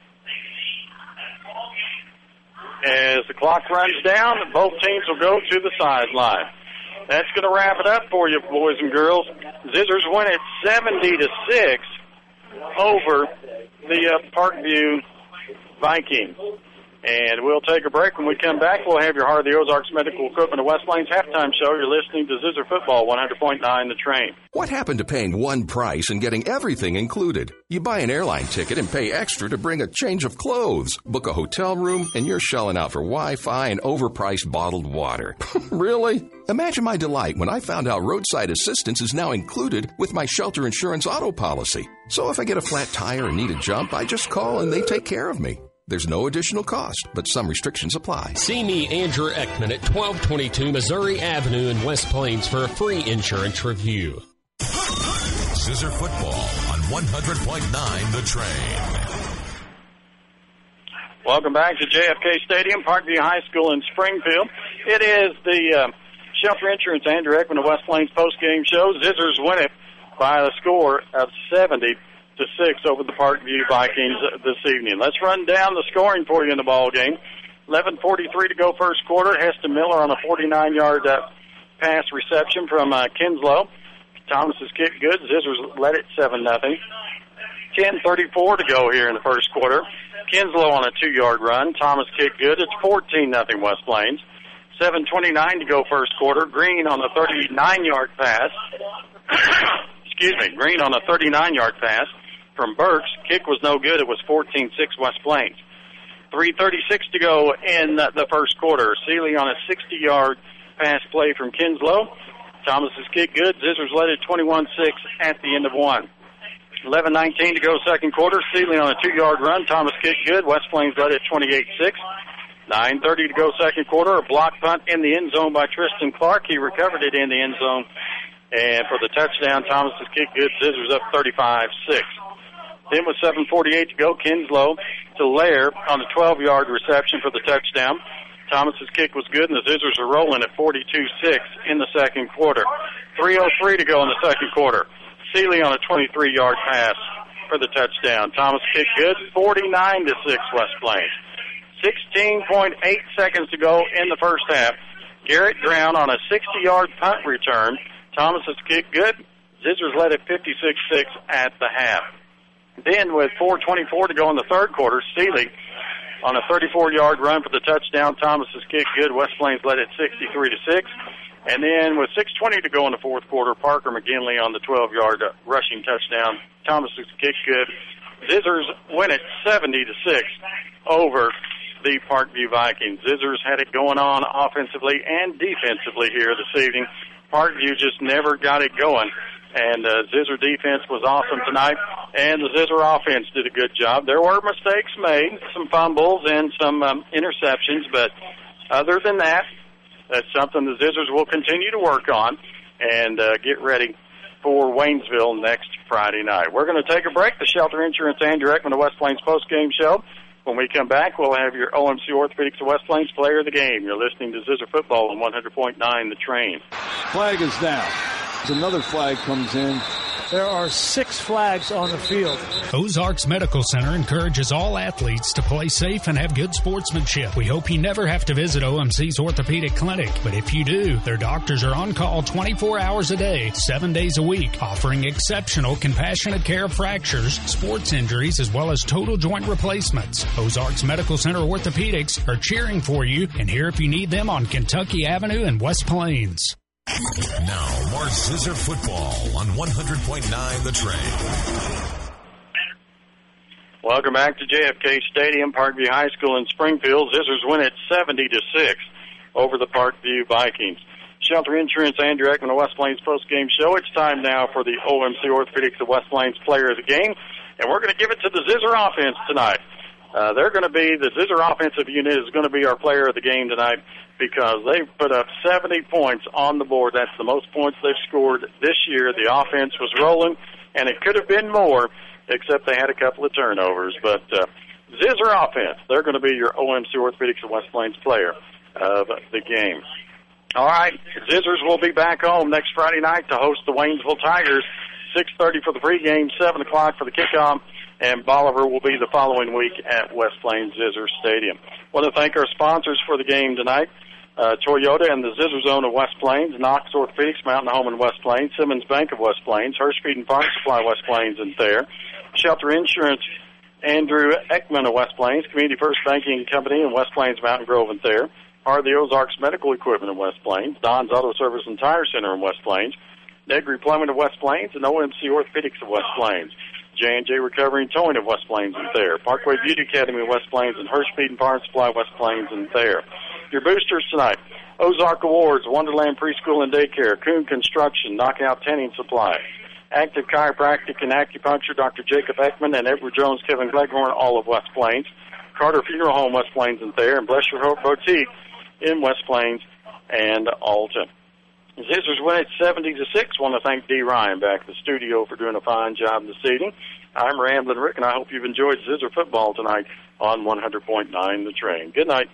As the clock runs down, both teams will go to the sideline. That's going to wrap it up for you, boys and girls. Zizzers win it 70-6 over the Parkview Vikings. And we'll take a break. When we come back, we'll have your Heart of the Ozarks Medical Equipment of West Plains halftime show. You're listening to Zizzer Football, 100.9 The Train. What happened to paying one price and getting everything included? You buy an airline ticket and pay extra to bring a change of clothes, book a hotel room, and you're shelling out for Wi-Fi and overpriced bottled water. Really? Imagine my delight when I found out roadside assistance is now included with my Shelter Insurance auto policy. So if I get a flat tire and need a jump, I just call and they take care of me. There's no additional cost, but some restrictions apply. See me, Andrew Ekman, at 1222 Missouri Avenue in West Plains for a free insurance review. Zizzer Football on 100.9 The Train. Welcome back to JFK Stadium, Parkview High School in Springfield. It is the Shelter Insurance Andrew Ekman of West Plains postgame show. Zizzers win it by a score of 70-6 over the Parkview Vikings this evening. Let's run down the scoring for you in the ball game. 11:43 to go first quarter. Heston Miller on a 49-yard pass reception from Kinslow. Thomas's kick good. Zizzers led it 7-0. 10:34 to go here in the first quarter. Kinslow on a 2-yard run. Thomas kick good. It's 14-0 West Plains. 7:29 to go first quarter. Green on a 39-yard pass. Green on a 39-yard pass from Burks. Kick was no good. It was 14-6 West Plains. 3:36 to go in the first quarter. Seeley on a 60-yard pass play from Kinslow. Thomas's kick good. Zizzers led it 21-6 at the end of one. 11:19 to go second quarter. Seeley on a 2-yard run. Thomas kick good. West Plains led it 28-6. 9:30 to go second quarter. A block punt in the end zone by Tristan Clark. He recovered it in the end zone. And for the touchdown, Thomas's kick good. Zizzers up 35-6. Then with 7:48 to go, Kinslow to Lair on a 12-yard reception for the touchdown. Thomas's kick was good, and the Zizzers are rolling at 42-6 in the second quarter. 3:03 to go in the second quarter. Seeley on a 23-yard pass for the touchdown. Thomas kick good, 49-6 West Plains. 16.8 seconds to go in the first half. Garrett Brown on a 60-yard punt return. Thomas's kick good. Zizzers led at 56-6 at the half. Then with 4:24 to go in the third quarter, Seeley on a 34-yard run for the touchdown. Thomas's kick good. West Plains led at 63-6. And then with 6:20 to go in the fourth quarter, Parker McGinley on the 12-yard rushing touchdown. Thomas's kick good. Zizzers win it 70-6 over the Parkview Vikings. Zizzers had it going on offensively and defensively here this evening. Parkview just never got it going. And Zizzer defense was awesome tonight, and the Zizzer offense did a good job. There were mistakes made, some fumbles and some interceptions, but other than that, that's something the Zizzers will continue to work on and get ready for Waynesville next Friday night. We're going to take a break. The Shelter Insurance Andrew Ekman of West Plains postgame show. When we come back, we'll have your OMC Orthopedics of West Plains player of the game. You're listening to Zizzer Football on 100.9 The Train. Flag is down. Another flag comes in. There are 6 flags on the field. Ozarks Medical Center encourages all athletes to play safe and have good sportsmanship. We hope you never have to visit OMC's Orthopedic Clinic, but if you do, their doctors are on call 24 hours a day, 7 days a week, offering exceptional compassionate care of fractures, sports injuries, as well as total joint replacements. Ozarks Medical Center Orthopedics are cheering for you and here if you need them on Kentucky Avenue in West Plains. Now, more Zizzer Football on 100.9 The Train. Welcome back to JFK Stadium, Parkview High School in Springfield. Zizzers win it 70-6 over the Parkview Vikings. Shelter Insurance, Andrew Ekman of West Plains postgame show. It's time now for the OMC Orthopedics of West Plains player of the game, and we're going to give it to the Zizzer offense tonight. They're going to be, the Zizzer offensive unit is going to be our player of the game tonight because they've put up 70 points on the board. That's the most points they've scored this year. The offense was rolling, and it could have been more, except they had a couple of turnovers. But Zizzer offense, they're going to be your OMC Orthopedics of West Plains player of the game. All right, Zizzers will be back home next Friday night to host the Waynesville Tigers. 6:30 for the pregame, 7 o'clock for the kickoff. And Bolivar will be the following week at West Plains Zizzer Stadium. I want to thank our sponsors for the game tonight. Toyota and the Zizzer Zone of West Plains, Knox Orthopedics, Mountain Home in West Plains, Simmons Bank of West Plains, Hirsch Feed and Farm Supply West Plains and Thayer, Shelter Insurance Andrew Ekman of West Plains, Community First Banking Company in West Plains, Mountain Grove, and Thayer. Heart of the Ozarks Medical Equipment in West Plains. Don's Auto Service and Tire Center in West Plains. Negri Plumbing of West Plains and OMC Orthopedics of West Plains. J&J Recovery and Towing of West Plains and Thayer. Parkway Beauty Academy of West Plains and Hirsch Feed and Farm Supply of West Plains and Thayer. Your boosters tonight: Ozark Awards, Wonderland Preschool and Daycare, Coon Construction, Knockout Tanning Supply, Active Chiropractic and Acupuncture, Dr. Jacob Ekman and Edward Jones, Kevin Gleghorn, all of West Plains. Carter Funeral Home, West Plains and Thayer, and Bless Your Hope Boutique in West Plains and Alton. The Scissors win at 70-6. Want to thank Dee Ryan back at the studio for doing a fine job this evening. I'm Ramblin' Rick, and I hope you've enjoyed Scissor football tonight on 100.9 The Train. Good night.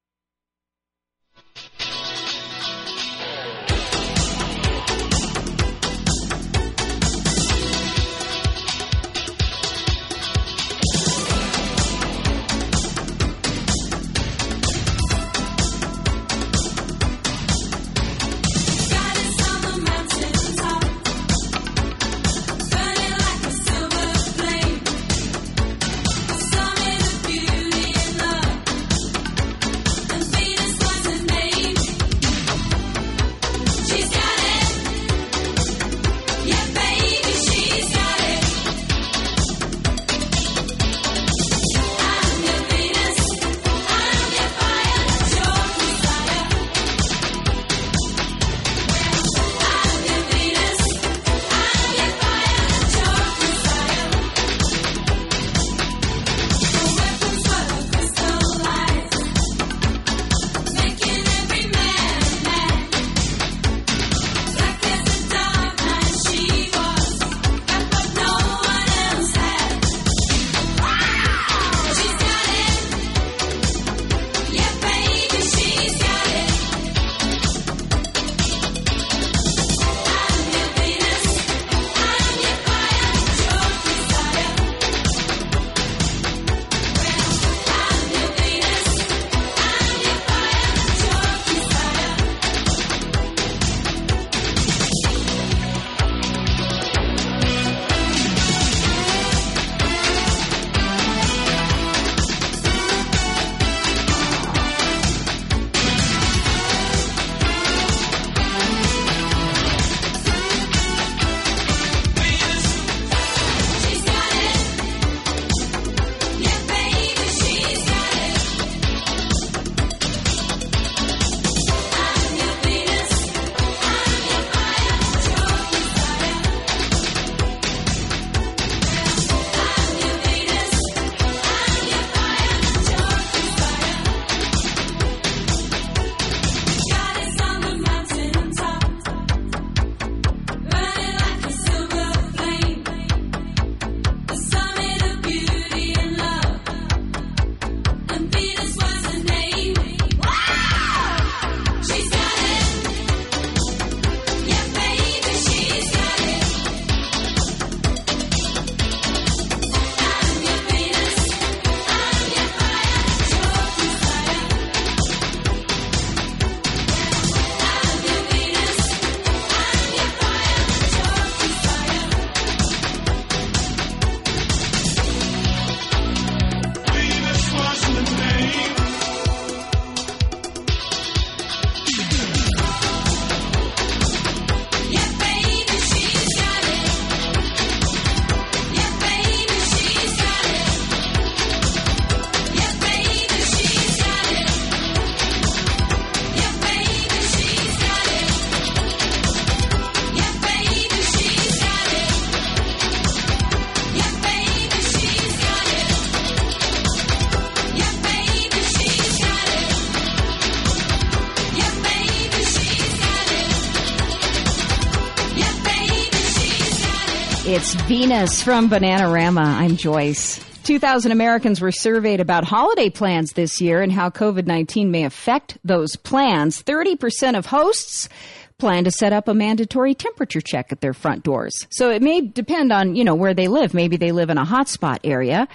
It's Venus from Bananarama. I'm Joyce. 2,000 Americans were surveyed about holiday plans this year and how COVID-19 may affect those plans. 30% of hosts plan to set up a mandatory temperature check at their front doors. So it may depend on, where they live. Maybe they live in a hotspot area.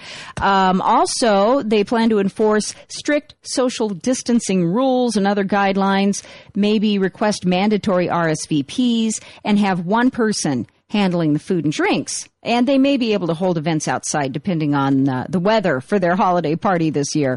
Also, they plan to enforce strict social distancing rules and other guidelines, maybe request mandatory RSVPs, and have one person handling the food and drinks. And they may be able to hold events outside depending on the weather for their holiday party this year.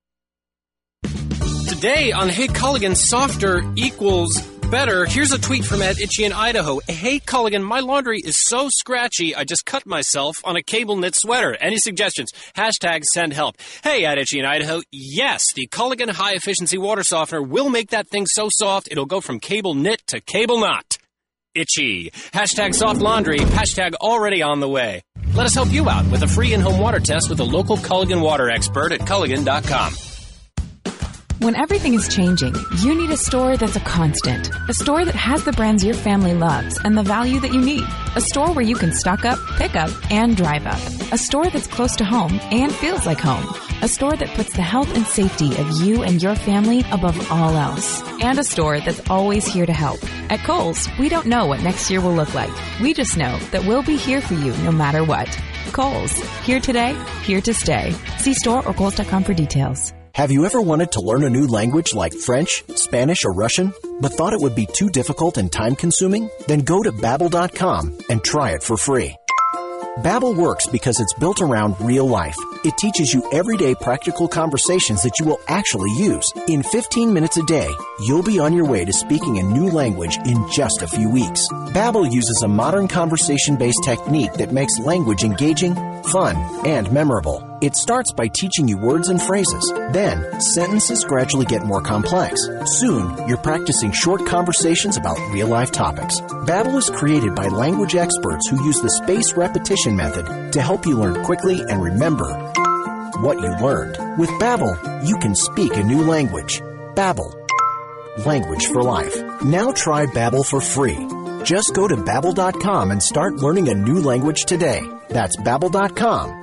Today on Hey Culligan, softer equals better. Here's a tweet from @Itchy in Idaho. Hey Culligan, my laundry is so scratchy I just cut myself on a cable knit sweater. Any suggestions? #send help. Hey @Itchy in Idaho. Yes, the Culligan high efficiency water softener will make that thing so soft it'll go from cable knit to cable knot. Itchy. #soft laundry. #already on the way. Let us help you out with a free in-home water test with a local Culligan water expert at Culligan.com. When everything is changing, you need a store that's a constant. A store that has the brands your family loves and the value that you need. A store where you can stock up, pick up, and drive up. A store that's close to home and feels like home. A store that puts the health and safety of you and your family above all else. And a store that's always here to help. At Kohl's, we don't know what next year will look like. We just know that we'll be here for you no matter what. Kohl's. Here today, here to stay. See store or Kohls.com for details. Have you ever wanted to learn a new language like French, Spanish, or Russian, but thought it would be too difficult and time-consuming? Then go to Babbel.com and try it for free. Babbel works because it's built around real life. It teaches you everyday practical conversations that you will actually use. In 15 minutes a day, you'll be on your way to speaking a new language in just a few weeks. Babbel uses a modern conversation-based technique that makes language engaging, fun, and memorable. It starts by teaching you words and phrases. Then, sentences gradually get more complex. Soon, you're practicing short conversations about real-life topics. Babbel is created by language experts who use the spaced repetition method to help you learn quickly and remember what you learned. With Babbel, you can speak a new language. Babbel. Language for life. Now try Babbel for free. Just go to Babbel.com and start learning a new language today. That's Babbel.com.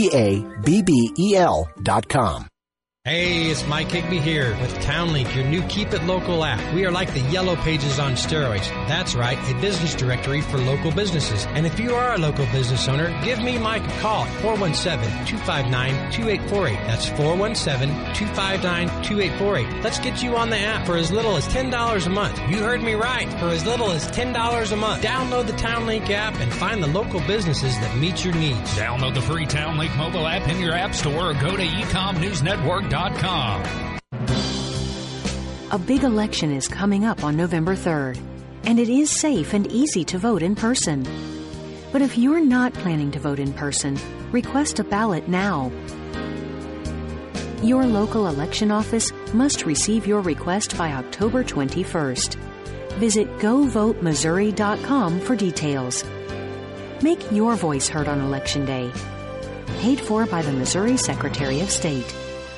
Babbel.com. Hey, it's Mike Higby here with TownLink, your new Keep It Local app. We are like the Yellow Pages on steroids. That's right, a business directory for local businesses. And if you are a local business owner, give me Mike a call at 417-259-2848. That's 417-259-2848. Let's get you on the app for as little as $10 a month. You heard me right, for as little as $10 a month. Download the TownLink app and find the local businesses that meet your needs. Download the free TownLink mobile app in your app store or go to ecomnewsnetwork.com. A big election is coming up on November 3rd, and it is safe and easy to vote in person. But if you're not planning to vote in person, request a ballot now. Your local election office must receive your request by October 21st. Visit GoVoteMissouri.com for details. Make your voice heard on Election Day. Paid for by the Missouri Secretary of State.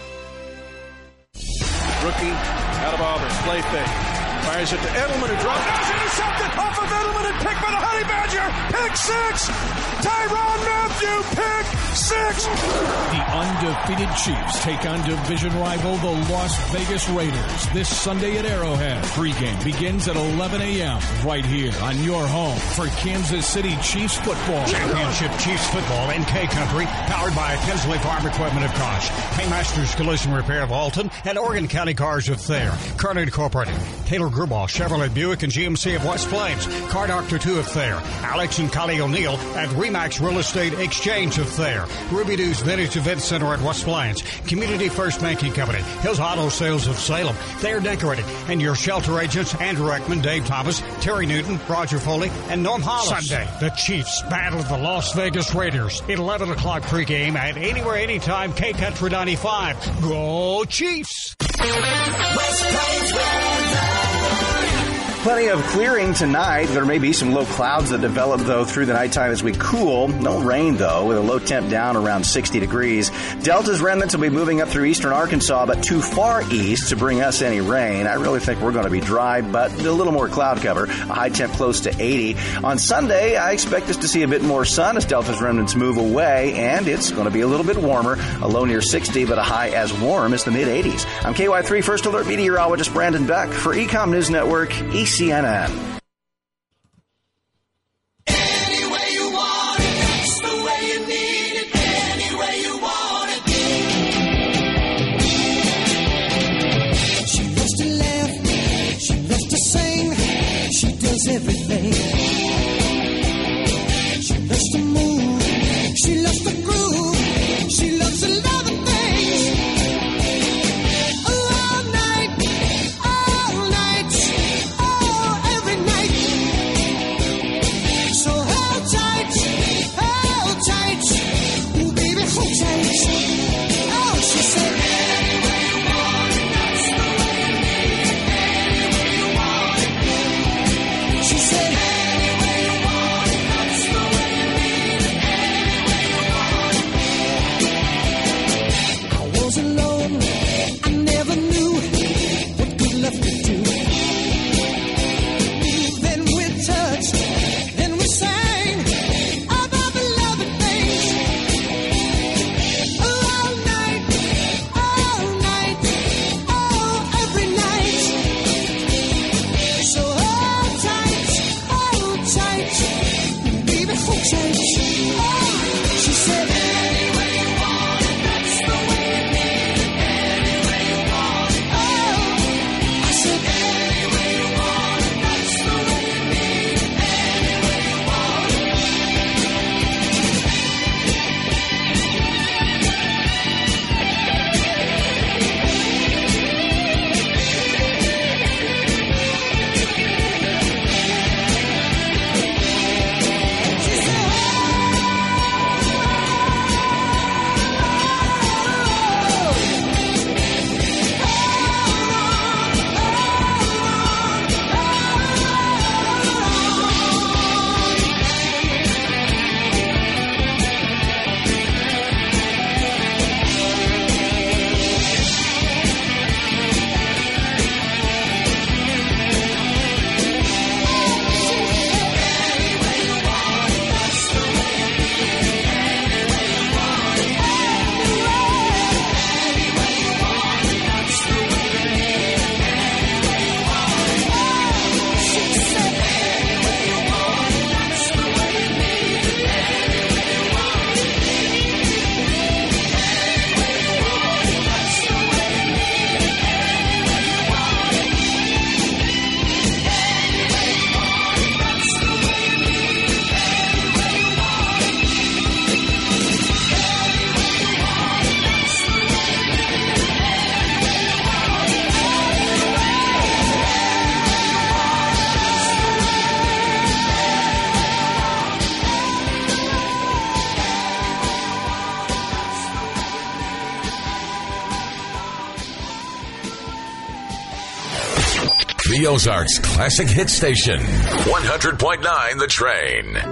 Rookie out of Auburn, play fake. Fires it to Edelman, who drops. That's intercepted off of Edelman and picked by the Honey Badger. Pick six. Tyrann Mathieu, pick six. The undefeated Chiefs take on division rival the Las Vegas Raiders this Sunday at Arrowhead. Pre-game begins at 11 a.m. right here on your home for Kansas City Chiefs football. Championship Chiefs football in K-Country, powered by Tinsley Farm Equipment of Kosh, Paymasters Collision Repair of Alton, and Oregon County Cars of Thayer, Carter Incorporated, Taylor Grubauer, Chevrolet Buick and GMC of West Plains, Car Doctor 2 of Thayer, Alex and Kylie O'Neill at Remax Real Estate Exchange of Thayer, Ruby Doo's Vintage Event Center at West Plains, Community First Banking Company, Hills Auto Sales of Salem, Thayer Decorated, and your shelter agents, Andrew Ekman, Dave Thomas, Terry Newton, Roger Foley, and Norm Hollis. Sunday, the Chiefs battle the Las Vegas Raiders. 11 o'clock pregame at Anywhere, Anytime, K-Country 95. Go Chiefs! West Plains Plenty of clearing tonight. There may be some low clouds that develop, though, through the nighttime as we cool. No rain, though, with a low temp down around 60 degrees. Delta's remnants will be moving up through eastern Arkansas, but too far east to bring us any rain. I really think we're going to be dry, but a little more cloud cover. A high temp close to 80. On Sunday, I expect us to see a bit more sun as Delta's remnants move away, and it's going to be a little bit warmer. A low near 60, but a high as warm as the mid-80s. I'm KY3 First Alert meteorologist Brandon Beck for Ecom News Network, ECNN. Everything. The Ozarks Classic Hit Station. 100.9 The Train.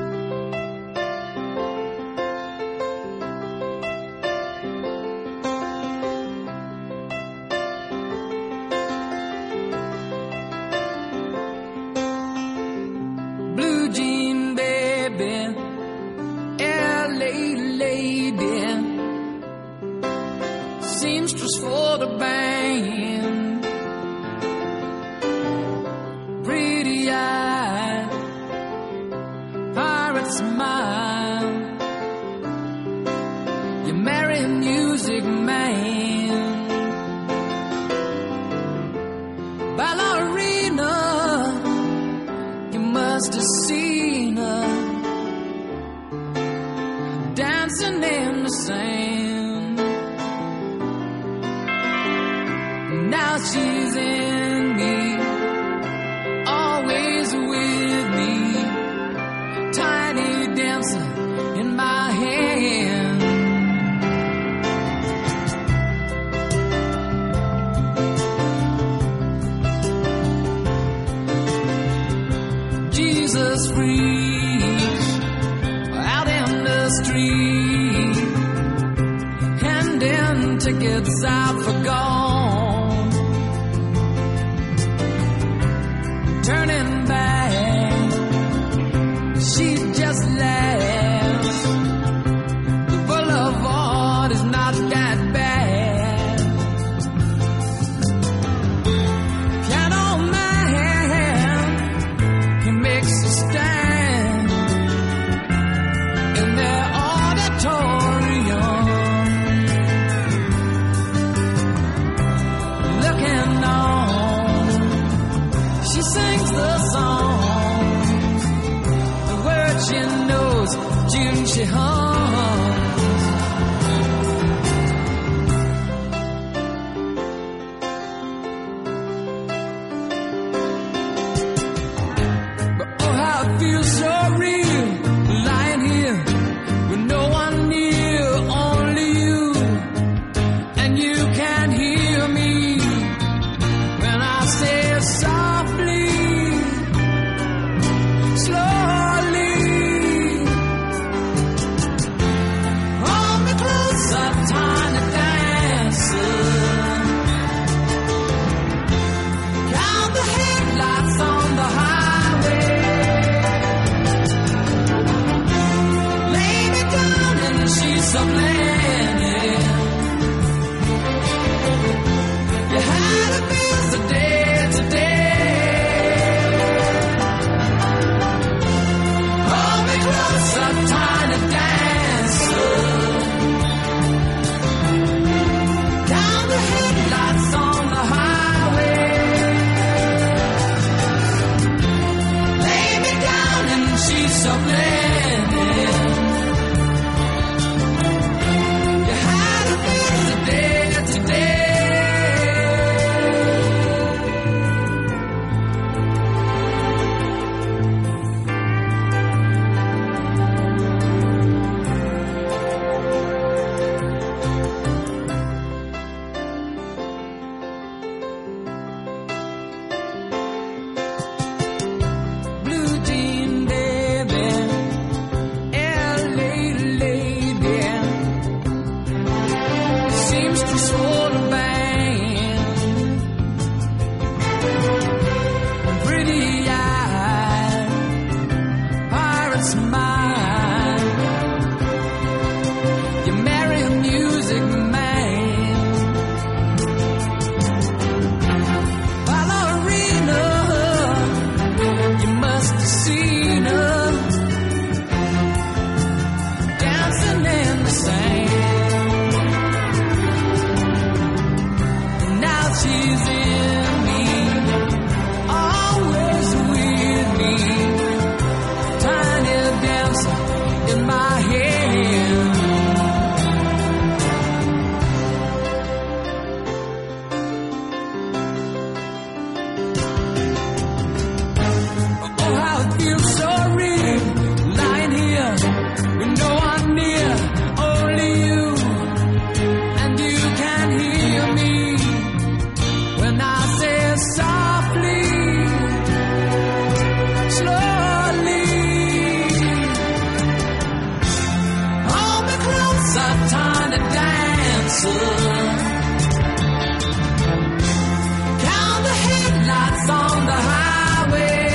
Count the headlights on the highway.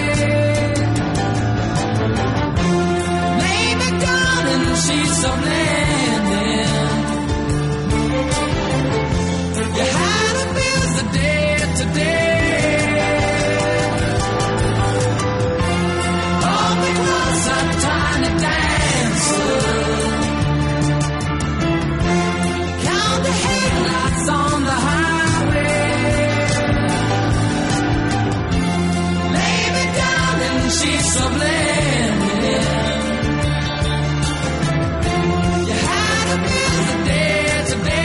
Lay me down in the sheets of landing. You had a busy day today. All because I'm tiny dancer. Count the headlights on the highway. Lay me down in the sheets of landing. You had a busy day today.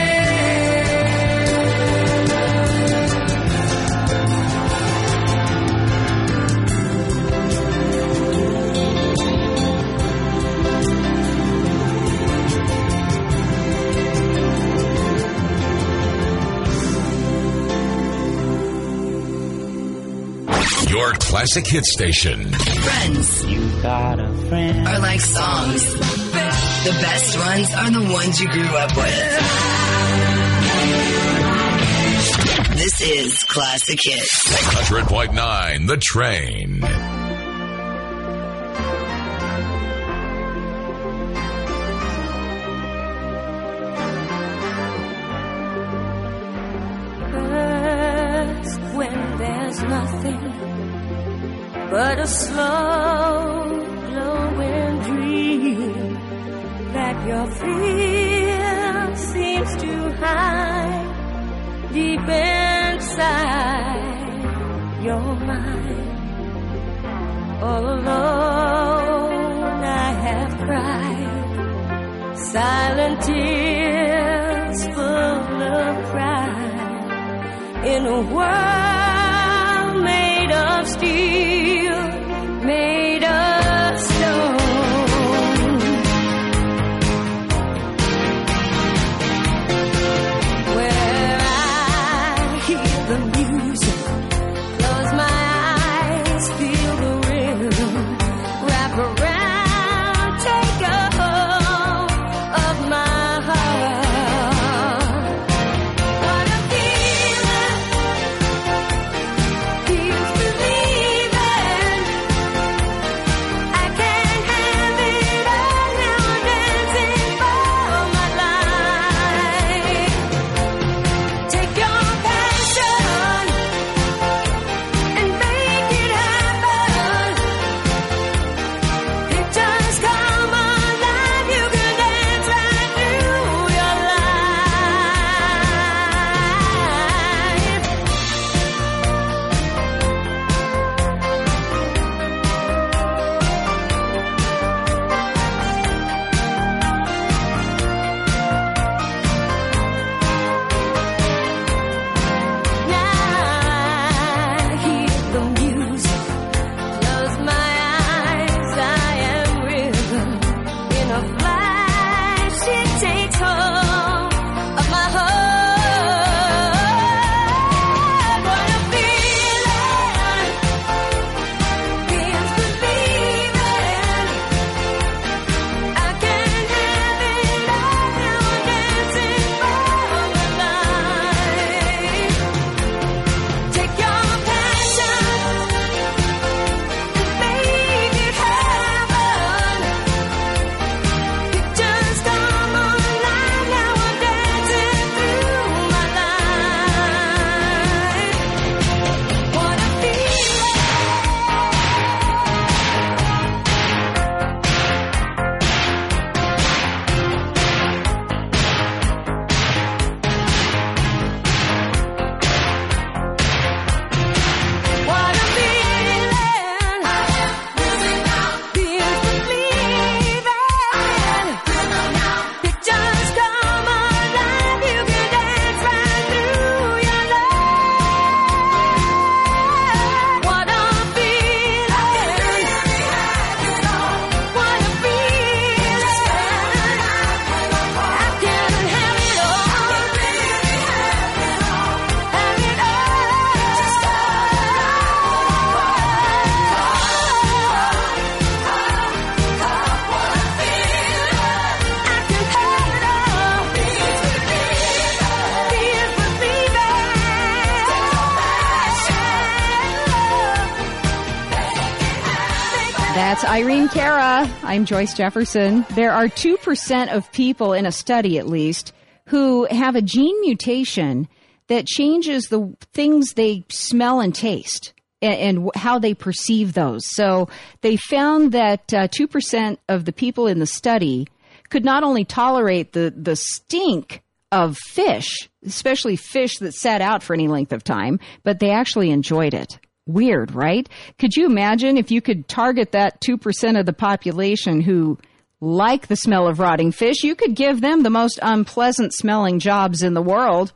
Your classic hit station. Friends. You got a friend. Are like songs. The best ones are the ones you grew up with. This is Classic Hits. 100.9 The Train. First, when there's nothing but a slow glowing dream that your fear seems to hide deep inside your mind. All alone I have cried silent tears full of pride in a world made of steel, made of stone. Where I hear the music, close my eyes, feel the rhythm, wrap around, take a hold of my heart. What a feeling, That's Irene Cara. I'm Joyce Jefferson. There are 2% of people in a study, at least, who have a gene mutation that changes the things they smell and taste and how they perceive those. So they found that 2% of the people in the study could not only tolerate the stink of fish, especially fish that sat out for any length of time, but they actually enjoyed it. Weird, right? Could you imagine if you could target that 2% of the population who like the smell of rotting fish? You could give them the most unpleasant smelling jobs in the world.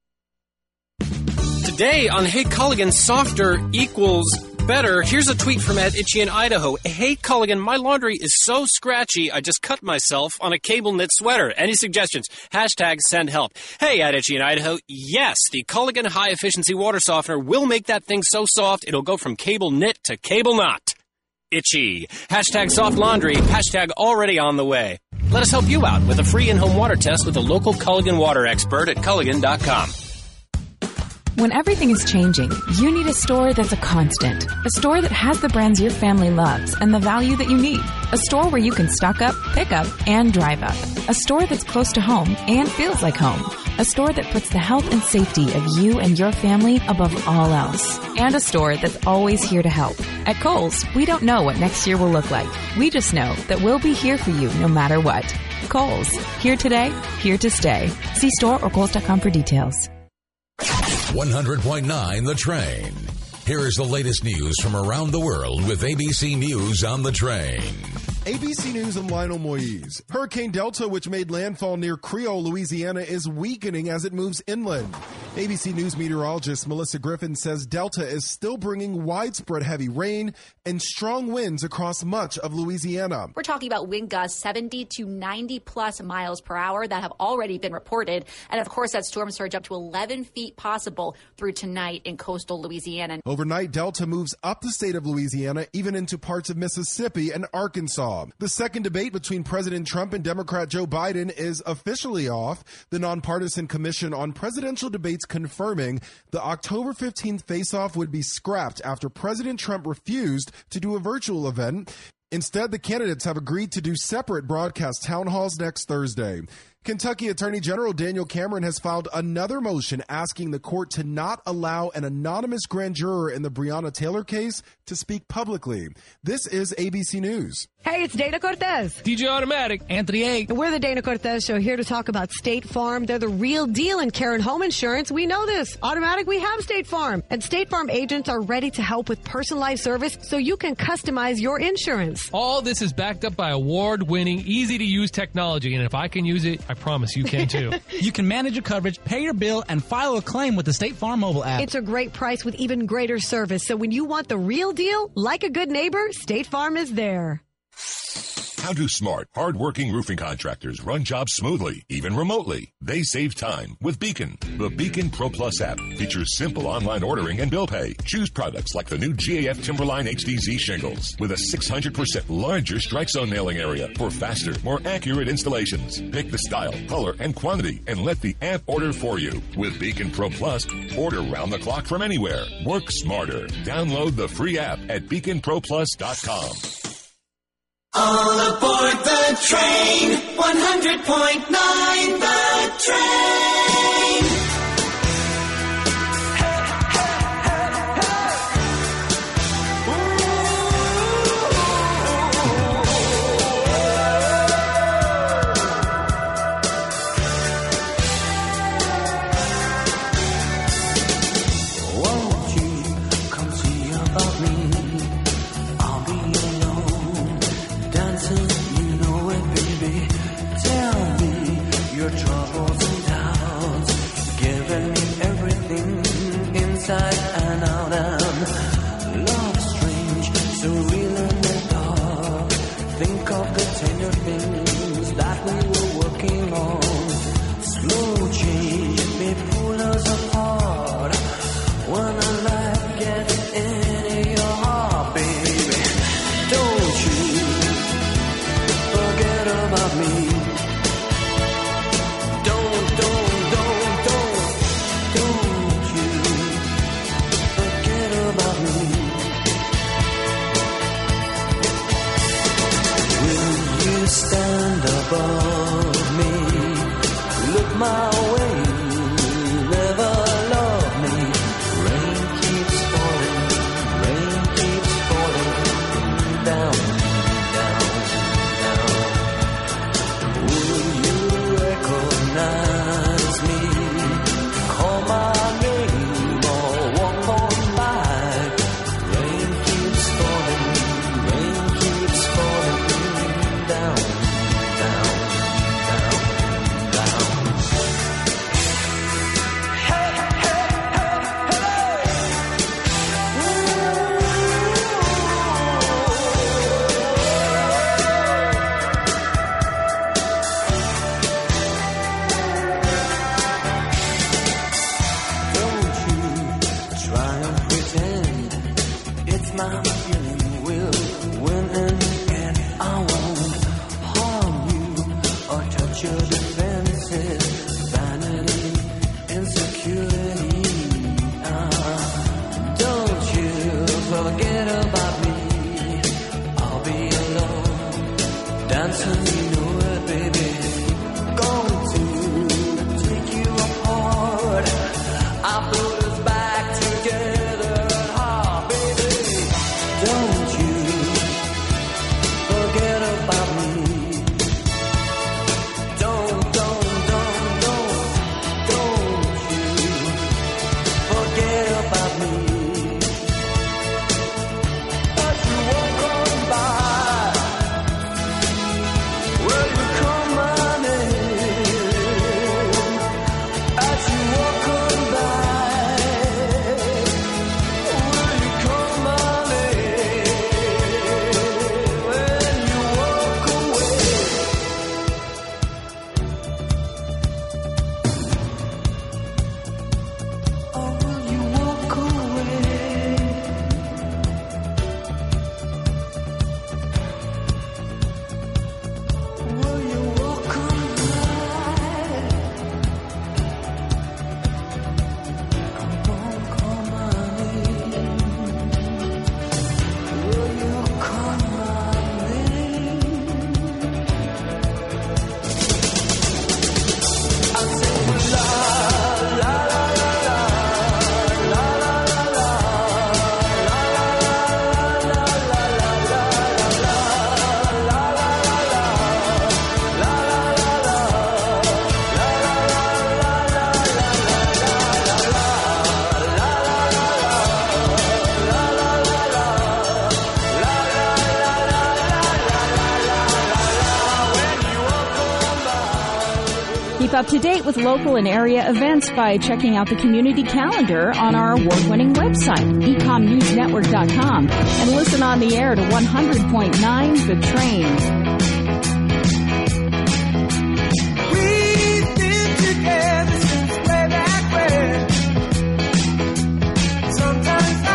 Today on Hey Culligan, softer equals better. Here's a tweet from Ed Itchy in Idaho. Hey Culligan, my laundry is so scratchy I just cut myself on a cable knit sweater. Any suggestions? Hashtag send help. Hey Ed Itchy in Idaho. Yes, the Culligan high efficiency water softener will make that thing so soft it'll go from cable knit to cable knot. Itchy. Hashtag soft laundry. Hashtag already on the way. Let us help you out with a free in-home water test with a local Culligan water expert at Culligan.com. When everything is changing, you need a store that's a constant. A store that has the brands your family loves and the value that you need. A store where you can stock up, pick up, and drive up. A store that's close to home and feels like home. A store that puts the health and safety of you and your family above all else. And a store that's always here to help. At Kohl's, we don't know what next year will look like. We just know that we'll be here for you no matter what. Kohl's. Here today, here to stay. See store or Kohls.com for details. 100.9 The Train. Here is the latest news from around the world with ABC News on the Train. ABC News and Lionel Moise. Hurricane Delta, which made landfall near Creole, Louisiana, is weakening as it moves inland. ABC News meteorologist Melissa Griffin says Delta is still bringing widespread heavy rain and strong winds across much of Louisiana. We're talking about wind gusts 70 to 90 plus miles per hour that have already been reported. And of course, that storm surge up to 11 feet possible through tonight in coastal Louisiana. Overnight, Delta moves up the state of Louisiana, even into parts of Mississippi and Arkansas. The second debate between President Trump and Democrat Joe Biden is officially off. The Nonpartisan Commission on Presidential Debates confirming the October 15th face-off would be scrapped after President Trump refused to do a virtual event. Instead, the candidates have agreed to do separate broadcast town halls next Thursday. Kentucky Attorney General Daniel Cameron has filed another motion asking the court to not allow an anonymous grand juror in the Breonna Taylor case to speak publicly. This is ABC News. Hey, it's Dana Cortez. DJ Automatic. Anthony A. And we're the Dana Cortez Show, here to talk about State Farm. They're the real deal in care and home insurance. We know this. Automatic, we have State Farm. And State Farm agents are ready to help with personalized service so you can customize your insurance. All this is backed up by award-winning, easy-to-use technology. And if I can use it, I promise you can too. You can manage your coverage, pay your bill, and file a claim with the State Farm mobile app. It's a great price with even greater service. So when you want the real deal, like a good neighbor, State Farm is there. How do smart, hard-working roofing contractors run jobs smoothly, even remotely? They save time with Beacon. The Beacon Pro Plus app features simple online ordering and bill pay. Choose products like the new GAF Timberline HDZ shingles with a 600% larger strike zone nailing area for faster, more accurate installations. Pick the style, color, and quantity and let the app order for you. With Beacon Pro Plus, order round the clock from anywhere. Work smarter. Download the free app at beaconproplus.com. All aboard the train, 100.9 The Train. Won't you come see about me? I'll be alone, dancing, you know it, baby. Tell me your troubles and doubts, giving me everything inside and out. And love strange, so real in the dark. Think of the tender things that we were working on. Slow change may pull us apart when a life gets into your heart, baby. Don't you forget about me. Don't you forget about me. look my way, never love me. Rain keeps falling down, down, down. Will you recognize me? Call my name or walk on by. Rain keeps falling down, down, down, down. Hey, hey, hey, hey. Don't you try and pretend it's my feeling will win in the end. I won't harm you or touch your defenses, vanity, insecurity. Don't you forget about me. I'll be alone, dancing, you know it, baby. Going to take you apart. I put us back together, baby. Don't you forget about me. Don't you forget about me. As you walk on by, will you call my name? As you walk on by, will you call my name? When you walk away. Or will you walk away? Will you walk on by? Come on, call my name. Will you call my name? I say la la la la la la la la Keep up to date with local and area events by checking out the community calendar on our award-winning website, ecomnewsnetwork.com, and listen on the air to 100.9 The Train. We've been together since way back when. Sometimes I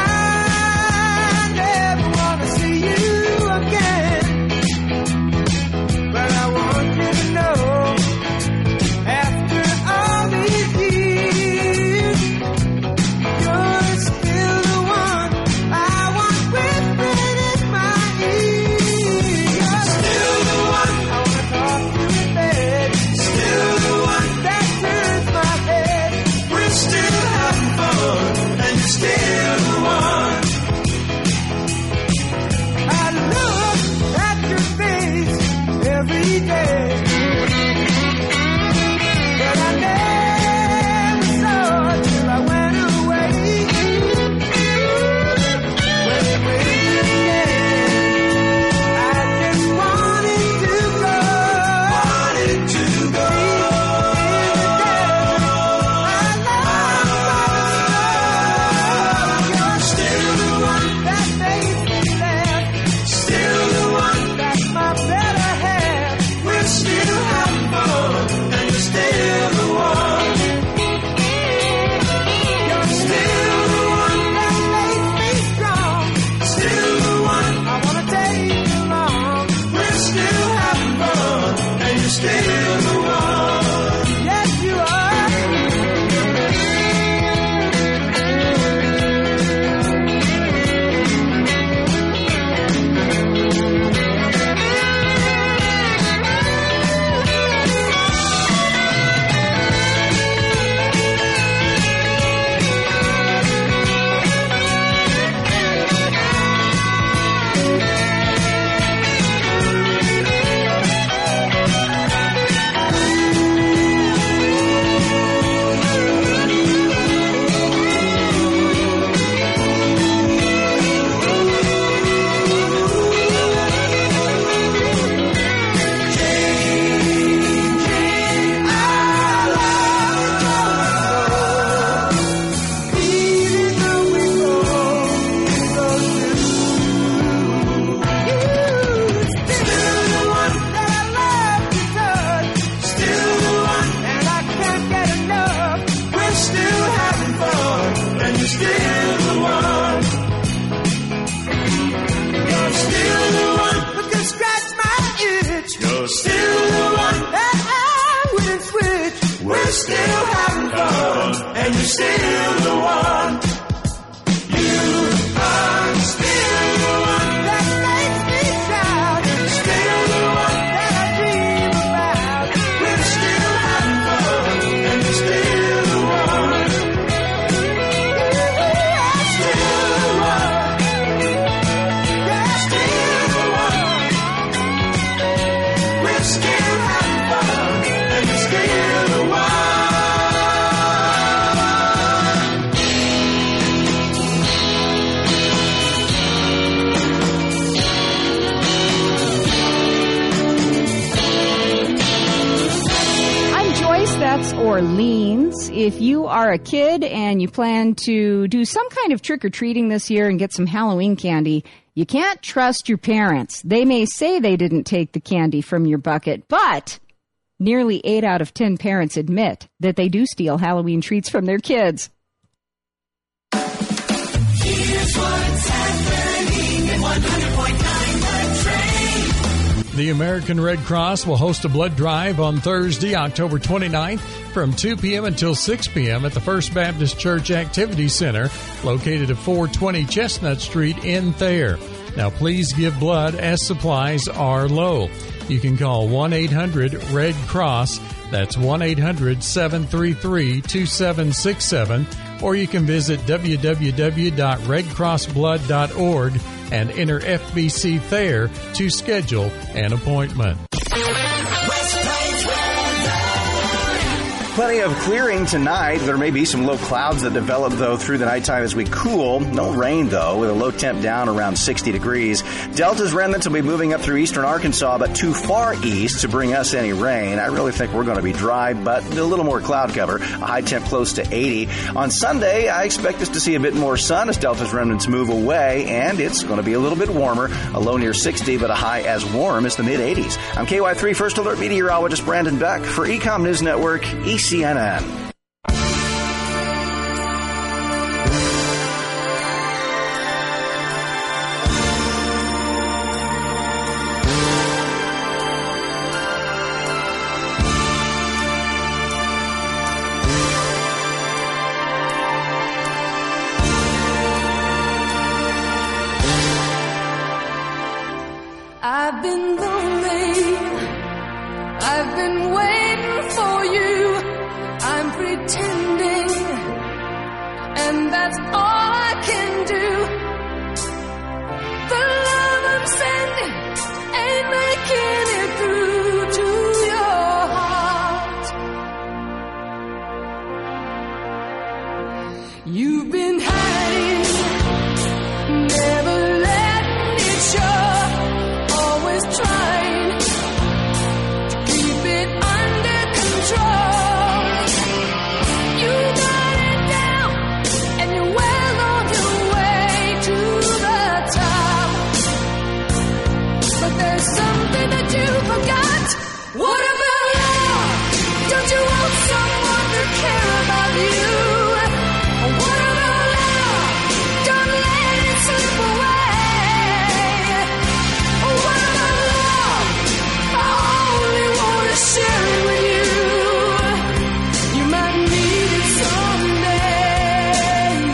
never want to see you again, but I want you to know, after all these years, you're still the one I want whispering in my ear. You're still the We're still having fun, and you're still the one. You are still the one that makes me shout. Still the one that I dream about. We're still having fun, and you're still the one. Still the one. Yeah, still the one. We're still having fun, and you're still the one. That's Orleans. If you are a kid and you plan to do some kind of trick-or-treating this year and get some Halloween candy, you can't trust your parents. They may say they didn't take the candy from your bucket, but nearly 8 out of 10 parents admit that they do steal Halloween treats from their kids. Here's what's happening at 100.9 The Train. The American Red Cross will host a blood drive on Thursday, October 29th from 2 p.m. until 6 p.m. at the First Baptist Church Activity Center located at 420 Chestnut Street in Thayer. Now, please give blood as supplies are low. You can call 1-800-RED-CROSS. That's 1-800-733-2767. Or you can visit www.redcrossblood.org and enter FBC Thayer to schedule an appointment. Plenty of clearing tonight. There may be some low clouds that develop, though, through the nighttime as we cool. No rain, though, with a low temp down around 60 degrees. Delta's remnants will be moving up through eastern Arkansas, but too far east to bring us any rain. I really think we're going to be dry, but a little more cloud cover. A high temp close to 80. On Sunday, I expect us to see a bit more sun as Delta's remnants move away, and it's going to be a little bit warmer. A low near 60, but a high as warm as the mid-80s. I'm KY3 First Alert meteorologist Brandon Beck for Ecom News Network, ECNN. I've been lonely. I've been waiting for you. I'm pretending, and that's all I can do. The love I'm sending ain't making it through to your heart. You've been hiding, never letting it show. Always trying to keep it under control. You got it down, and you're well on your way to the top. But there's something that you forgot. What about love? Don't you want someone to care about you? What about love? Don't let it slip away. What about love? I only want to share it with you. You might need it someday.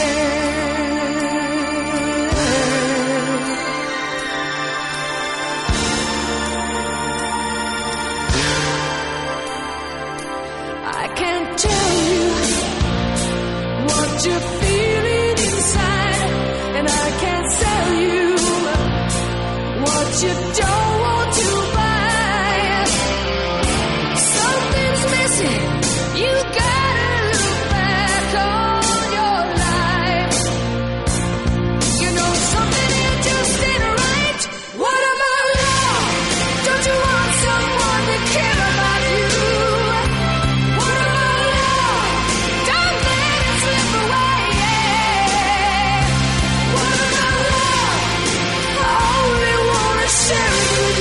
I can't tell you what you're feeling inside, and I can't sell you what you don't want to buy. Something's missing. You gotta look back on your life. You know something ain't just ain't right. What about love? Don't you want someone to care about you? What about love? Don't let it slip away. What about love? I only wanna share it with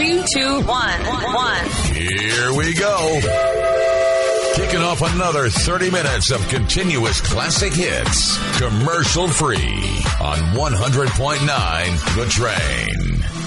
3, 2, 1. Here we go. Kicking off another 30 minutes of continuous classic hits, commercial free on 100.9 The Train.